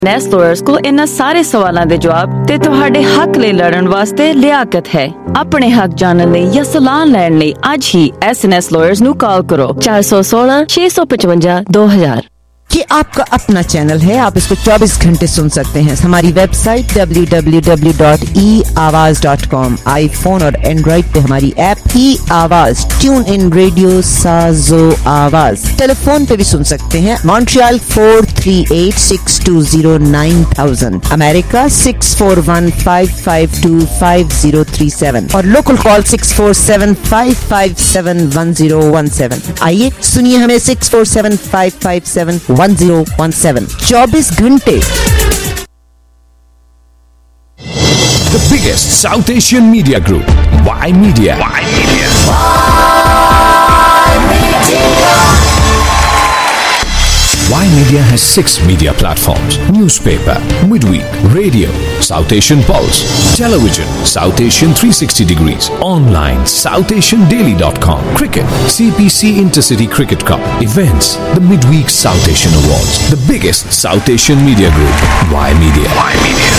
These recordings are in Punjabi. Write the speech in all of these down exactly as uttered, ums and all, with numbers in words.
ਨੈਸ ਲਾਇਰਸ ਕੋਲ ਇਹਨਾਂ ਸਾਰੇ ਸਵਾਲਾਂ ਦੇ ਜਵਾਬ ਤੇ ਤੁਹਾਡੇ ਹੱਕ ਲਈ ਲੜਨ ਵਾਸਤੇ ਲਿਆਕਤ ਹੈ। ਆਪਣੇ ਹੱਕ ਜਾਣਨ ਲਈ ਜਾਂ ਸਲਾਹ ਲੈਣ ਲਈ ਅੱਜ ਹੀ ਐਸ ਐਨ ਐਸ Lawyers ਨੂੰ ਕਾਲ ਕਰੋ ਚਾਰ एक सौ सोलह छह सौ पचवंजा दो हज़ार। ये आपका अपना चैनल है, आप इसको चौबीस घंटे सुन सकते हैं। हमारी website W W W dot E Awaaz dot com, iPhone और एंड्रॉइड पे हमारी ऐप ई आवाज़, ट्यून इन रेडियो साजो आवाज़, टेलीफोन पे भी सुन सकते हैं। Montreal four three eight six two zero nine thousand, America six four one five five two five zero three seven और local call six four seven five five seven one zero one seven. आइए सुनिए हमें six four seven five five seven one zero one seven, चौबीस घंटे। The biggest South Asian media group, Y Media. Y Media. Y Media. Y Media has six media platforms: newspaper, midweek, radio, South Asian Pulse, television, South Asian three sixty degrees, online, south asian daily dot com, cricket, C P C Intercity Cricket Cup, events, the midweek South Asian Awards. The biggest South Asian media group, Y Media. Y Media.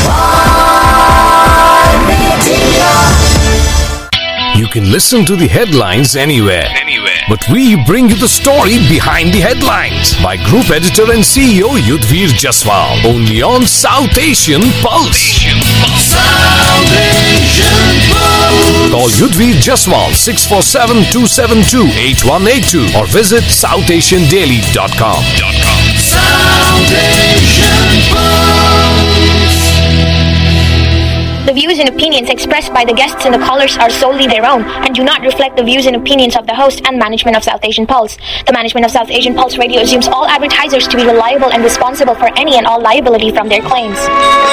Y Media. You can listen to the headlines anywhere. Anywhere. But we bring you the story behind the headlines by Group Editor and C E O Yudhvir Jaswal. Only on South Asian Pulse. South Asian Pulse. Call Yudhvir Jaswal six four seven two seven two eight one eight two or visit south asian daily dot com. South Asian Pulse. The views and opinions expressed by the guests and the callers are solely their own and do not reflect the views and opinions of the host and management of South Asian Pulse. The management of South Asian Pulse Radio assumes all advertisers to be reliable and responsible for any and all liability from their claims.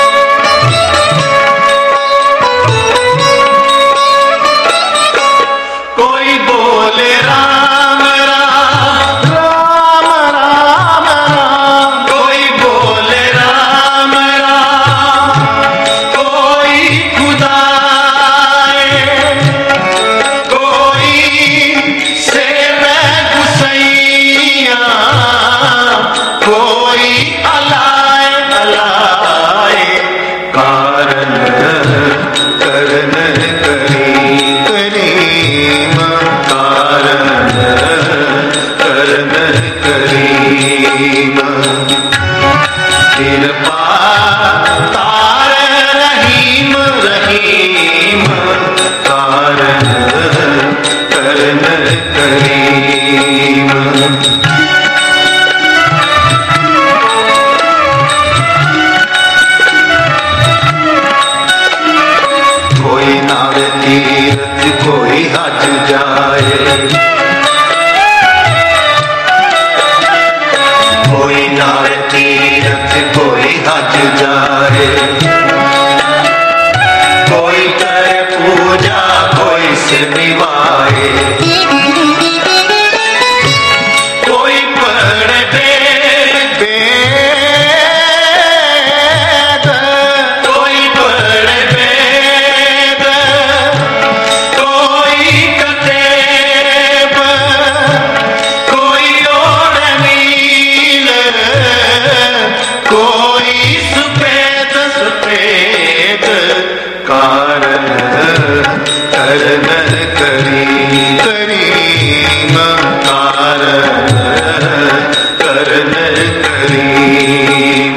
Koi bole Ram Ram, Ram Ram Ram, koi bole Ram Ram, koi Khuda hai, koi Sere Gusaiya, koi Alay Alay, Karan Karan Kari Kareem, Karan Karan Kareem, Kirpa Tar Rahim Rahim, Karan Karan Kareem. कोई नावे तीरथ कोई हज जाए, कोई नावे तीरथ कोई हज जाए, कोई करे पूजा कोई सिर निभाए, कोई पढ़े वेद, कोई पढ़े वेद, कोई कतेब, कोई ओढ़े नील, कोई सफेद सफेद, कारण करण करी करीम, कारण करण करीम,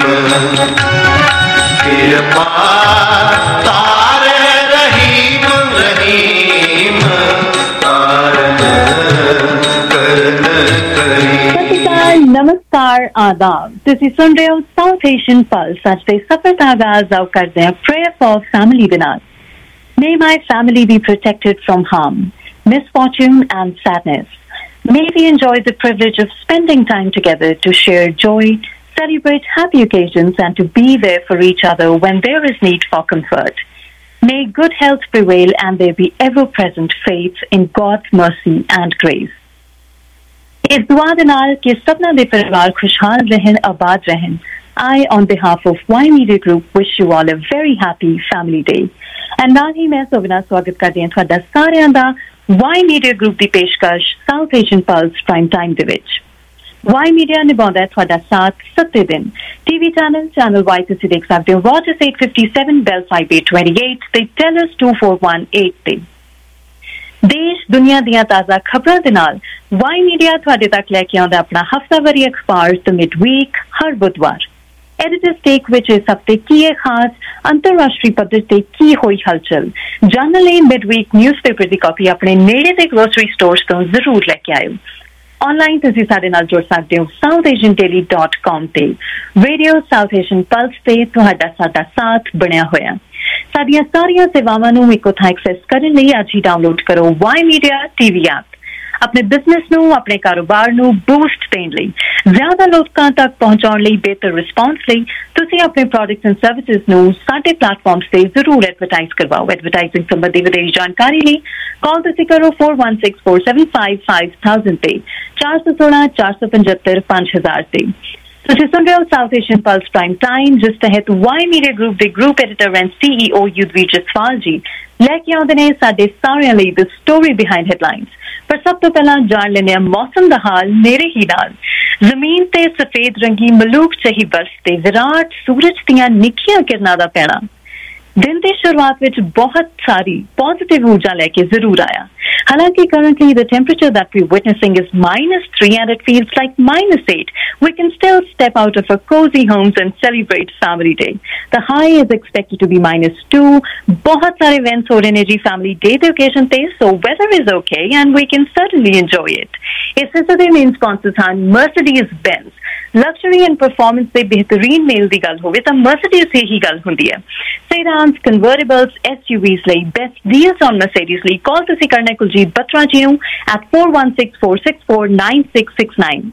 कृपा तार रहीम रहीम, कारण करण करीम। सतਿਕਾਰ नमस्कार आदाब, ਤੁਸੀਂ ਸੁਣ ਰਹੇ ਹੋ ਸਾਊਥ ਏਸ਼ੀਅਨ ਪਲਸ। ਅੱਜ ਦੇ ਸਫ਼ਰ ਦਾ ਆਗਾਜ਼ ਆਓ ਕਰਦੇ ਹਾਂ prayer for family ਦੇ ਨਾਲ। May my family be protected from harm, misfortune and sadness. May we enjoy the privilege of spending time together to share joy, celebrate happy occasions and to be there for each other when there is need for comfort. May good health prevail and there be ever-present faith in God's mercy and grace. इस दुआ दे नाल कि सबना दे परिवार खुशहाल रहन, आबाद रहन, I, on behalf of Y Media Group, wish you all a very happy Family Day. And now ही मैं सोविना स्वागत करती हूँ ਤੁਹਾਡਾ ਸਾਰਿਆਂ ਦਾ Y Media Group ਦੀ ਪੇਸ਼ਕਸ਼ South Asian Pulse Prime Time ਦੇ ਵਿੱਚ। वाई मीडिया निभाਉਂਦਾ ਹੈ ਤੁਹਾਡਾ ਸਾਥ ਸੱਤੇ ਦਿਨ ਟੀਵੀ ਚੈਨਲ ਚੈਨਲ ਵਾਈ ਤੁਸੀਂ ਦੇਖ ਸਕਦੇ ਹੋ Rogers eight fifty-seven Bell five eight two eight ਤੇ Telus two four one eight ਤੇ ਦੇਸ਼ ਦੁਨੀਆ ਦੀਆਂ ਤਾਜ਼ਾ ਖਬਰਾਂ ਦੇ ਨਾਲ ਵਾਈ ਮੀਡੀਆ ਤੁਹਾਡੇ ਤੱਕ ਲੈ ਕੇ ਆਉਂਦਾ ਆਪਣਾ ਹਫ਼ਤਾਵਾਰੀ ਅਖਬਾਰ ਦ ਮਿਡਵੀਕ ਹਰ ਬੁੱਧਵਾਰ एडिटर्स टेक विच इस हफ्ते की है खास अंतरराष्ट्रीय पद्धर ते की होई हलचल जानने लई मिडवीक न्यूज़पेपर दी कॉपी अपने नेड़े दे ग्रोसरी स्टोर्स तो जरूर लेके आयो ऑनलाइन तुसीं साडे नाल जुड़ सकदे हो South Asian daily dot com ते रेडियो साउथ एशियन पल्स ते तुहाडा साडा साथ बणिया होया साडीआं सारीआं सेवावां नूं इक्को थां एक्सेस करन लई अज ही डाउनलोड करो वाई मीडिया टीवी ऐप अपने बिजनेस नूं अपने कारोबार नूं बूस्ट देण लई ज्यादा लोकां तक पहुंचाउण लई बेहतर रिस्पॉन्स लई तुसीं अपने प्रोडक्ट्स एंड सर्विसेज नूं साडे प्लेटफॉर्म्स ते जरूर एडवरटाइज करवाओ एडवरटाइजिंग संबंधी वधेरी जानकारी लई कॉल तुसीं करो four one six four seven five five thousand ते चार सौ सोलह चार सौ पचहत्तर पांच हजार ते ਤੁਸੀਂ ਸੁਣ ਰਹੇ ਹੋ south Asian plus prime time ਜਿਸ ਤਹਿਤ ਵਾਈ ਮੀਡੀਆ ਗਰੁੱਪ ਦੇ group editor and CEO Yudhvir Jaswal ji ਲੈ ਕੇ ਆਉਂਦੇ ਨੇ ਸਾਡੇ ਸਾਰਿਆਂ ਲਈ ਦ ਸਟੋਰੀ ਬਿਹਾਈਂਡ ਹੈਡਲਾਈਨਸ ਪਰ ਸਭ ਤੋਂ ਪਹਿਲਾਂ ਜਾਣ ਲੈਂਦੇ ਹਾਂ ਮੌਸਮ ਦਾ ਹਾਲ ਮੇਰੇ ਹੀ ਨਾਲ ਜ਼ਮੀਨ ਤੇ ਸਫੇਦ ਰੰਗੀ ਮਲੂਕ ਜਿਹੀ ਬਰਫ਼ ਤੇ ਵਿਰਾਟ ਸੂਰਜ ਦੀਆਂ ਨਿੱਕੀਆਂ ਕਿਰਨਾਂ ਦਾ ਪੈਣਾ दिन की शुरुआत में बहुत सारी पॉजिटिव ऊर्जा लेके जरूर आया हालांकि currently the temperature that we're witnessing is minus three and it feels like minus eight. We can still step out of our cozy homes and celebrate Family Day. The high is expected to be minus two. बहुत सारे events हो रहे हैं जी Family Day the occasion पे, so weather is okay and we can certainly enjoy it. इस हिस्से में sponsors हैं Mercedes Benz. Luxury and performance से बेहतरीन मेल की गल होवे तां मर्सिडीज से ही गल हुंदी है सेडान्स कन्वर्टेबल्स एसयूवीज लई बेस्ट डील्स ऑन मर्सिडीज लई कॉल तुसीं करना कुलजीत बत्रा जी नूं at four one six four six four nine six six nine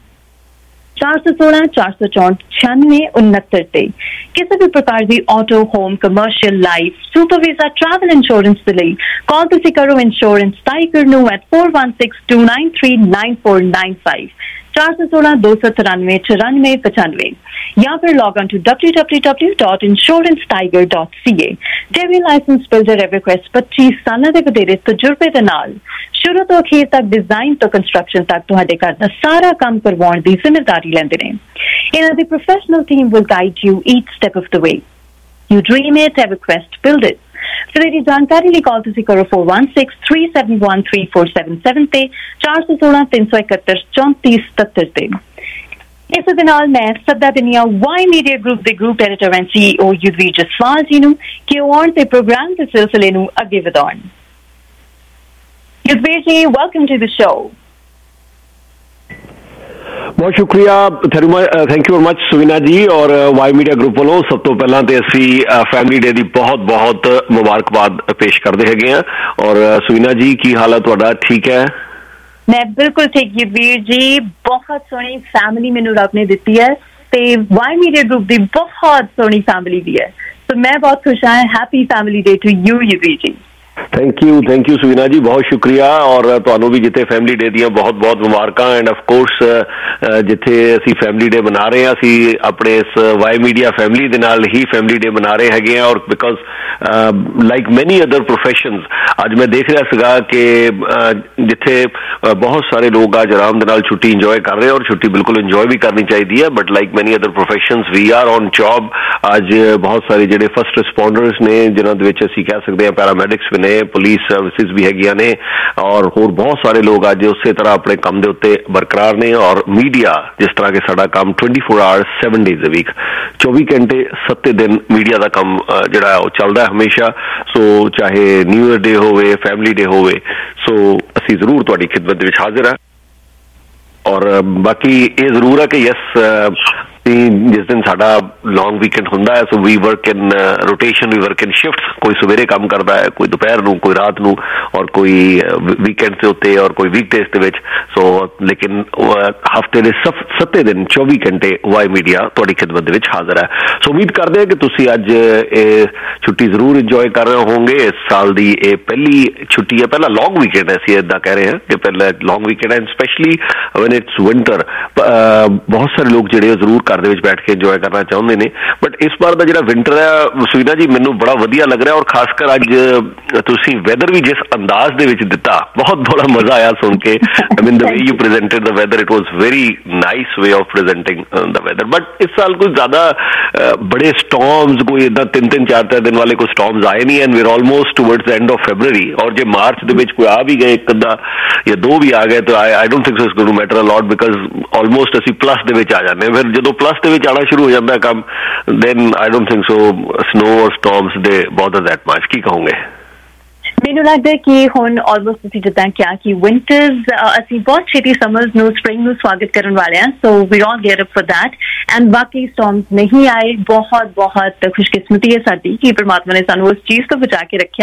चार सौ सोलह चार सौ चौंठ छियानवे उनहत्तर ते किसी भी प्रकार की auto home commercial life super visa travel insurance के लिए कॉल तुसीं करो इंश्योरेंस टाइगर नूं at four one six two nine three nine four nine five चार सौ सोलह दो सौ तिरानवे चौरानवे पचानवे या फिर log on to W W W dot insurance tiger dot C A Davey licence builder Everquest पच्चीस साल के वधेरे तजुर्बे दे नाल शुरू तो अखीर तक डिजाइन तो कंस्ट्रक्शन तक तुहाडे घर दा सारा काम करवाउण दी जिम्मेदारी लैंदे ने इन्हां दी professional team will guide you each step of the way you dream it Everquest build it फिर जानकारी लिए कॉल तुसीं करो four one six three seven one three four seven seven ते चार सौ सोलह तीन सौ इकहत्तर चौंतीस सत्तर ते इस दे नाल मैं सदा दिनी आ वाई मीडिया ग्रुप दे group editor and CEO Yudhvir Jaswal ji नूं कि आउण ते प्रोग्राम दे सिलसिले नूं अगे वधाउण Yudhvir ji welcome to the show बहुत शुक्रिया thank you very much Suvina ji और वाई मीडिया ग्रुप वालों सब तो पहला तो असी फैमिली डे की बहुत बहुत मुबारकबाद पेश करते हैं और सुविना जी की हाल है तुहाडा ठीक है मैं बिल्कुल ठीक युधवीर जी बहुत सोहनी फैमिली मैनू रब ने दिती है ते वाई मीडिया ग्रुप की बहुत सोहनी फैमिली भी है तो मैं बहुत खुश हाँ happy family day to you Yudhvir ji thank you thank you Suvina ji बहुत शुक्रिया और तुहानू भी जिथे फैमिली डे दियां बहुत बहुत मुबारकां एंड ऑफ कोर्स जिथे असी फैमिली डे मना रहे हैं असी अपने इस वाई मीडिया फैमिली दे नाल ही फैमिली डे मना रहे हैगे हैं और because like many other professionals अज मैं देख रहा सीगा कि जिथे बहुत सारे लोग अज आराम दे नाल छुट्टी इंजॉय कर रहे हैं और छुट्टी बिल्कुल इंजॉय भी करनी चाहिए है but like many other professionals we are on job अज बहुत सारे जिहड़े फर्स्ट रिस्पोंडर्स ने जिन्हां दे विच असी कह सकते हैं पैरामैडिक्स भी ने पुलिस सर्विसेज भी हैगियां ने और होर बहुत सारे लोग अज उस तरह अपने काम दे उत्ते बरकरार ने और मीडिया जिस तरह के साडा काम twenty four hours seven days a week चौबीस घंटे सत्ते दिन मीडिया का काम जिहड़ा वो चलदा है हमेशा सो चाहे न्यू ईयर डे होवे फैमिली डे होवे सो असी जरूर तुहाडी खिदमत दे विच हाजिर है और बाकी ये जरूर है कि यस जिस दिन साडा लॉन्ग वीकेंड हुंदा है so we work in rotation we work in shifts कोई सवेरे काम करता है कोई दोपहर नूं कोई रात नूं और कोई वीकेंड के उत्ते और कोई वीकडेज दे विच सो लेकिन हफ्ते दे सत्ते दिन चौबीस घंटे वाई मीडिया तुहाडी खिदमत दे विच हाजिर है सो उम्मीद करते हैं कि तुसीं अज छुट्टी जरूर इंजॉय कर रहे होंगे इस साल दी ये पहली छुट्टी है पहला लॉन्ग वीकेंड है असीं इदां कह रहे हैं कि पहला लॉन्ग वीकेंड है स्पेशली व्हेन इट्स विंटर बहुत सारे लोग जिहड़े जरूर कर घर ਦੇ ਵਿੱਚ ਬੈਠ ਕੇ ਇੰਜੋਏ ਕਰਨਾ ਚਾਹੁੰਦੇ ਨੇ। ਬਟ ਇਸ ਵਾਰ ਦਾ ਜਿਹੜਾ ਵਿੰਟਰ ਹੈ ਸੁਵੀਨਾ ਜੀ ਮੈਨੂੰ ਬੜਾ ਵਧੀਆ ਲੱਗ ਰਿਹਾ, ਔਰ ਖਾਸ ਕਰ ਅੱਜ ਤੁਸੀਂ ਵੈਦਰ ਵੀ ਜਿਸ ਅੰਦਾਜ਼ ਦੇ ਵਿੱਚ ਦਿੱਤਾ ਬਹੁਤ ਬੜਾ ਮਜ਼ਾ ਆਇਆ ਸੁਣ ਕੇ। I mean the way you presented the weather, it was very nice way of presenting the weather. But ਇਸ ਸਾਲ ਕੋਈ ਜ਼ਿਆਦਾ ਬੜੇ ਸਟॉर्म्स ਕੋਈ ਇਦਾਂ ਤਿੰਨ ਤਿੰਨ ਚਾਰ ਚਾਰ ਦਿਨ ਵਾਲੇ ਕੋਈ ਸਟॉर्म्स ਆਏ ਨਹੀਂ, and we are almost towards the end of February. ਔਰ ਜੇ ਮਾਰਚ ਦੇ ਵਿੱਚ ਕੋਈ ਆ ਵੀ ਗਏ ਇੱਕ ਅੱਧਾ ਜਾਂ ਦੋ ਵੀ ਆ ਗਏ ਤਾਂ I I don't think so it's going to matter a lot, because almost ਅਸੀਂ ਪਲੱਸ ਦੇ ਵਿੱਚ ਆ ਜਾਂਦੇ ਹਾਂ। ਫਿਰ ਜਦੋਂ ਪਲੱਸ ਦੇ ਵਿੱਚ ਆਉਣਾ ਸ਼ੁਰੂ ਹੋ ਜਾਂਦਾ ਕੰਮ, then I don't think so snow or storms ਦੇ ਬੋਦਰ ਦੈਟ ਮਚ। ਕੀ ਕਹੋਗੇ? ਮੈਨੂੰ ਲੱਗਦਾ ਕਿ ਹੁਣ ਆਲਮੋਸਟ ਤੁਸੀਂ ਜਿੱਦਾਂ ਕਿਹਾ ਕਿ ਵਿੰਟਰਸ ਅਸੀਂ ਬਹੁਤ ਛੇਤੀ ਸਮਰਸ ਨੂੰ ਸਪ੍ਰਿੰਗ ਨੂੰ ਸਵਾਗਤ ਕਰਨ ਵਾਲੇ ਹਾਂ, so we all get up for that. And ਬਾਕੀ ਸਟॉर्म्स ਨਹੀਂ ਆਏ, ਬਹੁਤ ਬਹੁਤ ਖੁਸ਼ਕਿਸਮਤੀ ਹੈ ਸਾਡੀ ਕਿ ਪਰਮਾਤਮਾ ਨੇ ਸਾਨੂੰ ਉਸ ਚੀਜ਼ ਤੋਂ ਬਚਾ ਕੇ ਰੱਖਿਆ।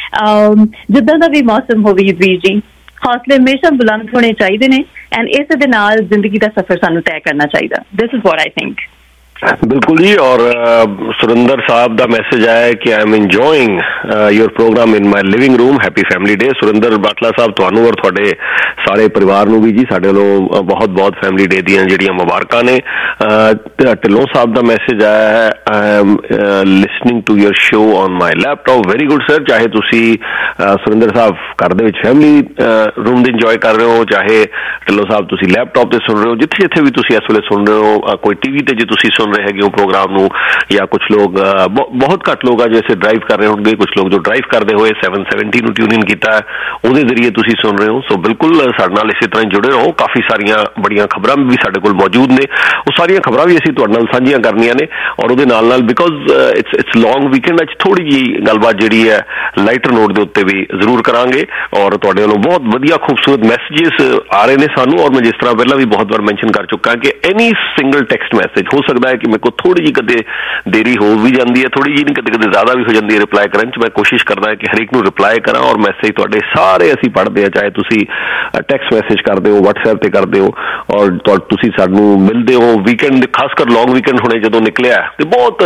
ਜਿੱਦਾਂ ਦਾ ਵੀ ਮੌਸਮ ਹੋਵੇ ਵੀਰ ਜੀ, ਹੌਸਲੇ ਹਮੇਸ਼ਾ ਬੁਲੰਦ ਹੋਣੇ ਚਾਹੀਦੇ ਨੇ, ਐਂਡ ਇਸ ਦੇ ਨਾਲ ਜ਼ਿੰਦਗੀ ਦਾ ਸਫ਼ਰ ਸਾਨੂੰ ਤੈਅ ਕਰਨਾ ਚਾਹੀਦਾ। This is what I think. बिल्कुल जी। और सुरेंद्र साहब का मैसेज आया है कि I am enjoying your programme in my living room, happy family day. Surinder Batla sahab तुहानू और तुहाडे सारे परिवार नू भी जी साडे वालों बहुत बहुत फैमिली डे दी जिहड़ियां मुबारकां ने। ढिल्लों साहब का मैसेज आया है, I am listening to your show on my laptop. Very good sir. चाहे तुसी सुरेंद्र साहब घर दे विच फैमिली रूम दी इंजॉय कर रहे हो, चाहे ढिल्लों साहब तुसी लैपटॉप ते सुन रहे हो, जिथे जिथे भी तुसी इस वेले सुन रहे हो, कोई टीवी ते जे तुसी रहे हैं प्रोग्राम नू, या कुछ लोग बहुत घट लोग जैसे ड्राइव कर रहे होंगे, कुछ लोग जो ड्राइव करते हुए सैवन सैवनटी नू ट्यून इन किया उसके जरिए तुसी सुन रहे हो। सो बिल्कुल साडे नाल इसी तरह जुड़े रहो। काफ़ी सारिया बड़िया खबरां भी साडे कोल मौजूद ने, वो सारिया खबरां भी असीं तुहाडे नाल साझियां करनियां ने। और उहदे नाल नाल because it's it's long weekend, अज थोड़ी जी गलबात जिहड़ी है लाइटर नोट के उत्ते भी जरूर करांगे। और तुहाडे वालों बहुत वधिया खूबसूरत मैसेजेस आ रहे हैं सानू, और मैं जिस तरह पहला भी बहुत बार मैंशन कर चुका कि एनी सिंगल टेक्सट मैसेज हो सकता है कि मेरे को थोड़ी जी कदे देरी हो भी जाती है, थोड़ी जी नहीं कदे कदे ज़्यादा भी हो जाती है रिप्लाई करने च। मैं कोशिश करदा है कि हर एक नू रिप्लाई करा, और मैसेज तुहाडे सारे असीं पढ़दे आ, चाहे तुसीं टैक्सट मैसेज करदे हो, व्हाट्सएप ते करदे हो, और तुसीं सानू मिलदे हो। वीकेंड खासकर लॉन्ग वीकेंड हुणे जदों निकलिआ ते बहुत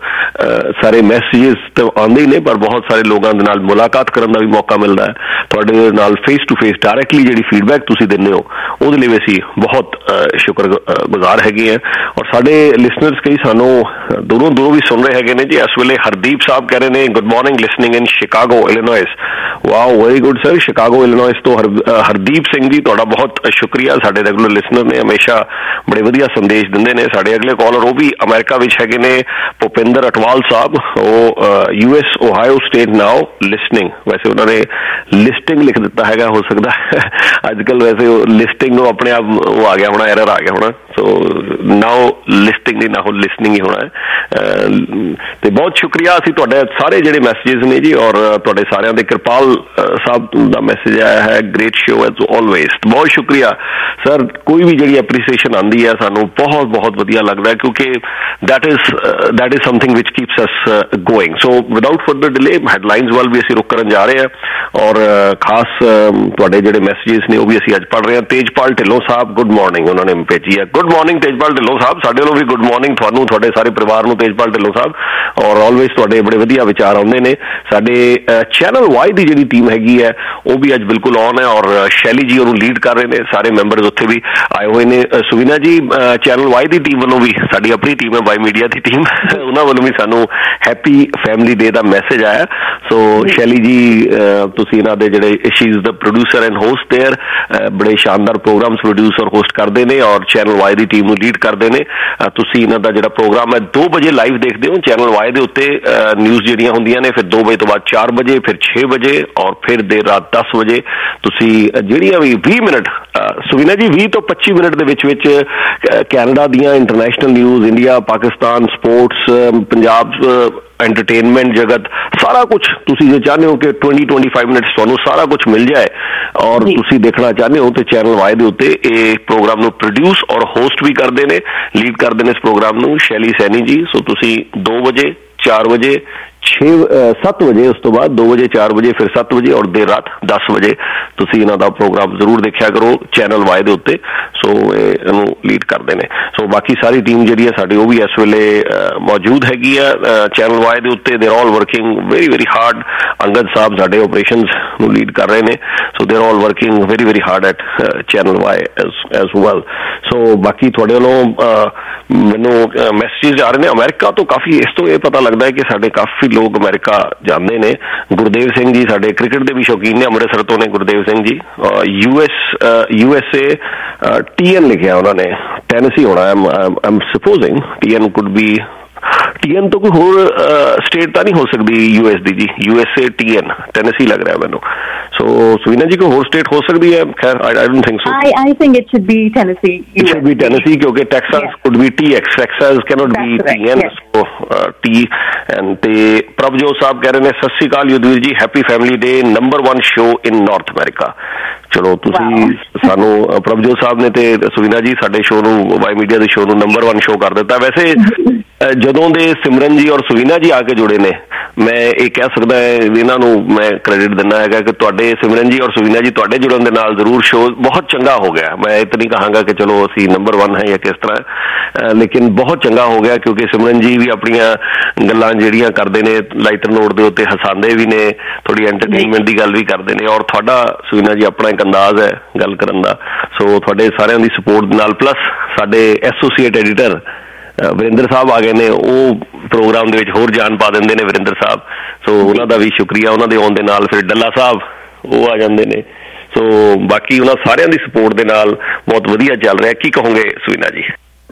सारे मैसेजेस तो आंदे ही ने, पर बहुत सारे लोगों दे नाल मुलाकात करन दा भी मौका मिलदा है। तुहाडे नाल फेस टू फेस डायरैक्टली जिहड़ी फीडबैक तुसीं दिंदे हो ਉਹਦੇ ਲਈ ਅਸੀਂ ਬਹੁਤ ਸ਼ੁਕਰ ਗੁਜ਼ਾਰ ਹੈਗੇ ਆ। ਔਰ ਸਾਡੇ ਲਿਸਨਰਸ ਕਈ ਸਾਨੂੰ ਦੂਰੋਂ ਦੂਰੋਂ ਵੀ ਸੁਣ ਰਹੇ ਹੈਗੇ ਨੇ ਜੀ। ਇਸ ਵੇਲੇ ਹਰਦੀਪ ਸਾਹਿਬ ਕਹਿ ਰਹੇ ਨੇ good morning, listening in Chicago Illinois. Wow, very good sir. Chicago Illinois ਤੋਂ ਹਰਦੀਪ ਸਿੰਘ ਜੀ ਤੁਹਾਡਾ ਬਹੁਤ ਸ਼ੁਕਰੀਆ। ਸਾਡੇ ਰੈਗੂਲਰ ਲਿਸਨਰ ਨੇ, ਹਮੇਸ਼ਾ ਬੜੇ ਵਧੀਆ ਸੰਦੇਸ਼ ਦਿੰਦੇ ਨੇ। ਸਾਡੇ ਅਗਲੇ ਕਾਲਰ ਉਹ ਵੀ ਅਮਰੀਕਾ ਵਿੱਚ ਹੈਗੇ ਨੇ, ਭੁਪਿੰਦਰ ਅਟਵਾਲ ਸਾਹਿਬ, ਉਹ U S Ohio state now listening. ਵੈਸੇ ਉਹਨਾਂ ਨੇ ਲਿਸਟਿੰਗ ਲਿਖ ਦਿੱਤਾ ਹੈਗਾ, ਹੋ ਸਕਦਾ ਅੱਜ ਕੱਲ੍ਹ ਵੈਸੇ ਲਿਸਟਿੰਗ ਨੂੰ ਆਪਣੇ ਆਪ ਉਹ ਆ ਗਿਆ ਹੋਣਾ, ਐਰਰ ਆ ਗਿਆ ਹੋਣਾ। ਸੋ ਨਾਓ ਲਿਸਟਿੰਗ ਨਹੀਂ, ਨਾ ਹੋ ਲਿਸਨਿੰਗ ਹੀ ਹੋਣਾ ਹੈ। ਤੇ ਬਹੁਤ ਸ਼ੁਕਰੀਆ ਅਸੀਂ ਤੁਹਾਡੇ ਸਾਰੇ ਜਿਹੜੇ ਮੈਸੇजेस ਨੇ ਜੀ, ਔਰ ਤੁਹਾਡੇ ਸਾਰਿਆਂ ਦੇ। ਕਿਰਪਾਲ ਸਾਹਿਬ ਦਾ ਮੈਸੇਜ ਆਇਆ ਹੈ, ਗ੍ਰੇਟ ਸ਼ੋ ਐਜ਼ ਆਲਵੇਜ਼। ਬਹੁਤ ਸ਼ੁਕਰੀਆ ਸਰ। ਕੋਈ ਵੀ ਜਿਹੜੀ ਐਪਰੀਸੀਏਸ਼ਨ ਆਉਂਦੀ ਹੈ ਸਾਨੂੰ ਬਹੁਤ ਬਹੁਤ ਵਧੀਆ ਲੱਗਦਾ ਹੈ, ਕਿਉਂਕਿ that is that is something which keeps us going. So without further delay headlines ਵੱਲ ਵੀ ਅਸੀਂ ਰੁਕ ਕਰਨ ਜਾ ਰਹੇ ਹਾਂ, ਔਰ ਖਾਸ ਤੁਹਾਡੇ ਜਿਹੜੇ ਮੈਸੇजेस ਨੇ ਉਹ ਵੀ ਅਸੀਂ ਅੱਜ ਪੜ੍ਹ ਰਹੇ ਹਾਂ। ਤੇਜਪਾਲ ਢਿੱਲੋਂ ਸਾਹਿਬ ਗੁੱਡ ਮਾਰਨਿੰਗ ਉਹਨਾਂ ਨੇ ਭੇਜੀ ਹੈ। ਗੁੱਡ ਮਾਰਨਿੰਗ ਤੇਜਪਾਲ ਢਿੱਲੋਂ ਸਾਹਿਬ, ਸਾਡੇ ਵੱਲੋਂ ਵੀ ਗੁੱਡ ਮਾਰਨਿੰਗ ਤੁਹਾਨੂੰ, ਤੁਹਾਡੇ ਸਾਰੇ ਪਰਿਵਾਰ ਨੂੰ, ਤੇਜਪਾਲ ਢਿੱਲੋਂ ਸਾਹਿਬ। ਔਰ ਆਲਵੇਜ਼ ਤੁਹਾਡੇ ਬੜੇ ਵਧੀਆ ਵਿਚਾਰ ਆਉਂਦੇ ਨੇ। ਸਾਡੇ ਚੈਨਲ ਵਾਈ ਦੀ ਜਿਹੜੀ ਟੀਮ ਹੈਗੀ ਹੈ ਉਹ ਵੀ ਅੱਜ ਬਿਲਕੁਲ ਔਨ ਹੈ, ਔਰ ਸ਼ੈਲੀ ਜੀ ਉਹਨੂੰ ਲੀਡ ਕਰ ਰਹੇ ਨੇ। ਸਾਰੇ ਮੈਂਬਰਸ ਉੱਥੇ ਵੀ ਆਏ ਹੋਏ ਨੇ। ਸੁਵੀਨਾ ਜੀ ਚੈਨਲ ਵਾਈ ਦੀ ਟੀਮ ਵੱਲੋਂ ਵੀ, ਸਾਡੀ ਆਪਣੀ ਟੀਮ ਹੈ ਵਾਈ ਮੀਡੀਆ ਦੀ ਟੀਮ, ਉਹਨਾਂ ਵੱਲੋਂ ਵੀ ਸਾਨੂੰ ਹੈਪੀ ਫੈਮਿਲੀ ਡੇ ਦਾ ਮੈਸੇਜ ਆਇਆ। ਸੋ ਸ਼ੈਲੀ ਜੀ ਤੁਸੀਂ ਇਹਨਾਂ ਦੇ ਜਿਹੜੇ she is the producer and host there, ਬੜੇ ਸ਼ਾਨਦਾਰ ਪ੍ਰੋਗਰਾਮਸ ਪ੍ਰੋਡਿਊਸ ਔਰ ਹੋਸਟ ਕਰਦੇ ਨੇ, ਔਰ ਚੈਨਲ ਵਾਈ ਦੀ ਟੀਮ ਨੂੰ ਲੀਡ ਕਰਦੇ ਨੇ। ਤੁਸੀਂ ਇਹਨਾਂ ਦਾ ਜਿਹੜਾ ਪ੍ਰੋਗਰਾਮ ਹੈ ਦੋ ਵਜੇ ਲਾਈਵ ਦੇਖਦੇ ਹੋ ਚੈਨਲ ਵਾਈ ਦੇ ਉੱਤੇ। ਨਿਊਜ਼ ਜਿਹੜੀਆਂ ਹੁੰਦੀਆਂ ਨੇ ਫਿਰ ਦੋ ਵਜੇ ਤੋਂ ਬਾਅਦ ਚਾਰ ਵਜੇ, ਫਿਰ ਛੇ ਵਜੇ, ਔਰ ਫਿਰ ਦੇਰ ਰਾਤ ਦਸ ਵਜੇ ਤੁਸੀਂ ਜਿਹੜੀਆਂ ਵੀ ਵੀਹ ਮਿੰਟ ਸੁਵੀਨਾ ਜੀ ਵੀਹ ਤੋਂ ਪੱਚੀ ਮਿੰਟ ਦੇ ਵਿੱਚ ਵਿੱਚ ਕੈਨੇਡਾ ਦੀਆਂ international news, India, Pakistan, sports, Punjab entertainment जगत, सारा कुछ तुसी जे चाहते हो कि ट्वेंटी ट्वेंटी फाइव मिनट्स तुहानू सारा कुछ मिल जाए और तुसी देखना चाहते हो तो चैनल वाई दे उत्ते ये प्रोग्राम नू प्रोड्यूस और होस्ट भी करते हैं, लीड करते हैं इस प्रोग्राम नू शैली सैनी जी। सो तुसी दो बजे, चार बजे, ਛੇ ਸੱਤ ਵਜੇ, ਉਸ ਤੋਂ ਬਾਅਦ ਦੋ ਵਜੇ, ਚਾਰ ਵਜੇ, ਫਿਰ ਸੱਤ ਵਜੇ ਔਰ ਦੇਰ ਰਾਤ ਦਸ ਵਜੇ ਤੁਸੀਂ ਇਹਨਾਂ ਦਾ ਪ੍ਰੋਗਰਾਮ ਜ਼ਰੂਰ ਦੇਖਿਆ ਕਰੋ ਚੈਨਲ ਵਾਈ ਦੇ ਉੱਤੇ। ਸੋ ਇਹ ਇਹਨੂੰ ਲੀਡ ਕਰਦੇ ਨੇ। ਸੋ ਬਾਕੀ ਸਾਰੀ ਟੀਮ ਜਿਹੜੀ ਹੈ ਸਾਡੀ ਉਹ ਵੀ ਇਸ ਵੇਲੇ ਮੌਜੂਦ ਹੈਗੀ ਆ ਚੈਨਲ ਵਾਈ ਦੇ ਉੱਤੇ। They're all working very very hard. Angad sahib ਸਾਡੇ ਆਪਰੇਸ਼ਨਸ ਨੂੰ ਲੀਡ ਕਰ ਰਹੇ ਨੇ। So they're all working very very hard at channel Y as well. ਸੋ ਬਾਕੀ ਤੁਹਾਡੇ ਵੱਲੋਂ ਮੈਨੂੰ ਮੈਸੇਜ ਆ ਰਹੇ ਨੇ ਅਮਰੀਕਾ ਤੋਂ ਕਾਫੀ। ਇਸ ਤੋਂ ਇਹ ਪਤਾ ਲੱਗਦਾ ਹੈ ਕਿ ਸਾਡੇ ਕਾਫੀ ਲੋਕ ਅਮਰੀਕਾ ਜਾਂਦੇ ਨੇ। ਗੁਰਦੇਵ ਸਿੰਘ ਜੀ ਸਾਡੇ ਕ੍ਰਿਕਟ ਦੇ ਵੀ ਸ਼ੌਕੀਨ ਨੇ, ਅੰਮ੍ਰਿਤਸਰ ਤੋਂ ਨੇ Gurdev Singh ji. U S U S A T N ਲਿਖਿਆ ਉਹਨਾਂ ਨੇ, ਟੈਨੇਸੀ ਹੋਣਾ। I'm supposing T N could be T N ਤੋਂ ਕੋਈ ਹੋਰ ਸਟੇਟ ਤਾਂ ਨਹੀਂ ਹੋ ਸਕਦੀ ਯੂ ਐਸ ਦੀ ji. U S A T N Tennessee ਲੱਗ ਰਿਹਾ ਮੈਨੂੰ। ਸੋ ਸੁਵੀਨਾ ਜੀ ਕੋਈ ਹੋਰ ਸਟੇਟ ਹੋ ਸਕਦੀ ਹੈ? ਖੈਰ I I don't think so. I I think it should be Tennessee. It should be Tennessee ਕਿਉਂਕਿ Texas could be T X. Texas cannot be T N. So T and ਤੇ ਪ੍ਰਭਜੋਤ ਸਾਹਿਬ ਕਹਿ ਰਹੇ ਨੇ ਸਤਿ ਸ਼੍ਰੀ Akal Yudhvir ji, happy family day, number one show in North America. ਚਲੋ ਤੁਸੀਂ ਸਾਨੂੰ ਪ੍ਰਭਜੋਤ ਸਾਹਿਬ ਨੇ ਤੇ ਸੁਵੀਨਾ ਜੀ ਸਾਡੇ ਸ਼ੋਅ ਨੂੰ ਵਾਈ ਮੀਡੀਆ ਦੇ ਸ਼ੋਅ ਨੂੰ ਨੰਬਰ ਵਨ ਸ਼ੋਅ ਕਰ ਦਿੱਤਾ। ਵੈਸੇ ਜਦੋਂ ਦੇ ਸਿਮਰਨ ਜੀ ਔਰ ਸੁਵੀਨਾ ਜੀ ਆ ਕੇ ਜੁੜੇ ਨੇ, ਮੈਂ ਇਹ ਕਹਿ ਸਕਦਾ ਇਹਨਾਂ ਨੂੰ ਮੈਂ ਕ੍ਰੈਡਿਟ ਦਿੰਦਾ ਹੈਗਾ ਕਿ ਤੁਹਾਡੇ ਸਿਮਰਨ ਜੀ ਔਰ ਸੁਵੀਨਾ ਜੀ ਤੁਹਾਡੇ ਜੁੜਨ ਦੇ ਨਾਲ ਜ਼ਰੂਰ ਸ਼ੋਅ ਬਹੁਤ ਚੰਗਾ ਹੋ ਗਿਆ। ਮੈਂ ਇਹ ਤਾਂ ਨਹੀਂ ਕਹਾਂਗਾ ਕਿ ਚਲੋ ਅਸੀਂ ਨੰਬਰ ਵਨ ਹੈ ਜਾਂ ਕਿਸ ਤਰ੍ਹਾਂ, ਲੇਕਿਨ ਬਹੁਤ ਚੰਗਾ ਹੋ ਗਿਆ ਕਿਉਂਕਿ ਸਿਮਰਨ ਜੀ ਵੀ ਆਪਣੀਆਂ ਗੱਲਾਂ ਜਿਹੜੀਆਂ ਕਰਦੇ ਨੇ ਲਾਈਟਰ ਨੋਟ ਦੇ ਉੱਤੇ ਹਸਾਉਂਦੇ ਵੀ ਨੇ, ਥੋੜੀ ਐਂਟਰਟੇਨਮੈਂਟ ਦੀ ਗੱਲ ਵੀ ਕਰਦੇ ਨੇ। ਔਰ ਤੁਹਾਡਾ ਸੁਵੀਨਾ ਜੀ ਆਪਣਾ ਇੱਕ ਅੰਦਾਜ਼ ਹੈ ਗੱਲ ਕਰਨ ਦਾ। ਸੋ ਤੁਹਾਡੇ ਸਾਰਿਆਂ ਦੀ ਸਪੋਰਟ ਨਾਲ ਪਲੱਸ ਸਾਡੇ ਐਸੋਸੀਏਟ ਐਡੀਟਰ ਵਰਿੰਦਰ ਸਾਹਿਬ ਆ ਗਏ ਨੇ, ਉਹ ਪ੍ਰੋਗਰਾਮ ਦੇ ਵਿੱਚ ਹੋਰ ਜਾਨ ਪਾ ਦਿੰਦੇ ਨੇ ਵਰਿੰਦਰ ਸਾਹਿਬ। ਸੋ ਉਹਨਾਂ ਦਾ ਵੀ ਸ਼ੁਕਰੀਆ। ਉਹਨਾਂ ਦੇ ਆਉਣ ਦੇ ਨਾਲ ਫਿਰ ਡੱਲਾ ਸਾਹਿਬ ਉਹ ਆ ਜਾਂਦੇ ਨੇ। ਸੋ ਬਾਕੀ ਉਹਨਾਂ ਸਾਰਿਆਂ ਦੀ ਸਪੋਰਟ ਦੇ ਨਾਲ ਬਹੁਤ ਵਧੀਆ ਚੱਲ ਰਿਹਾ। ਕੀ ਕਹੋਗੇ ਸੁਵੀਨਾ ਜੀ?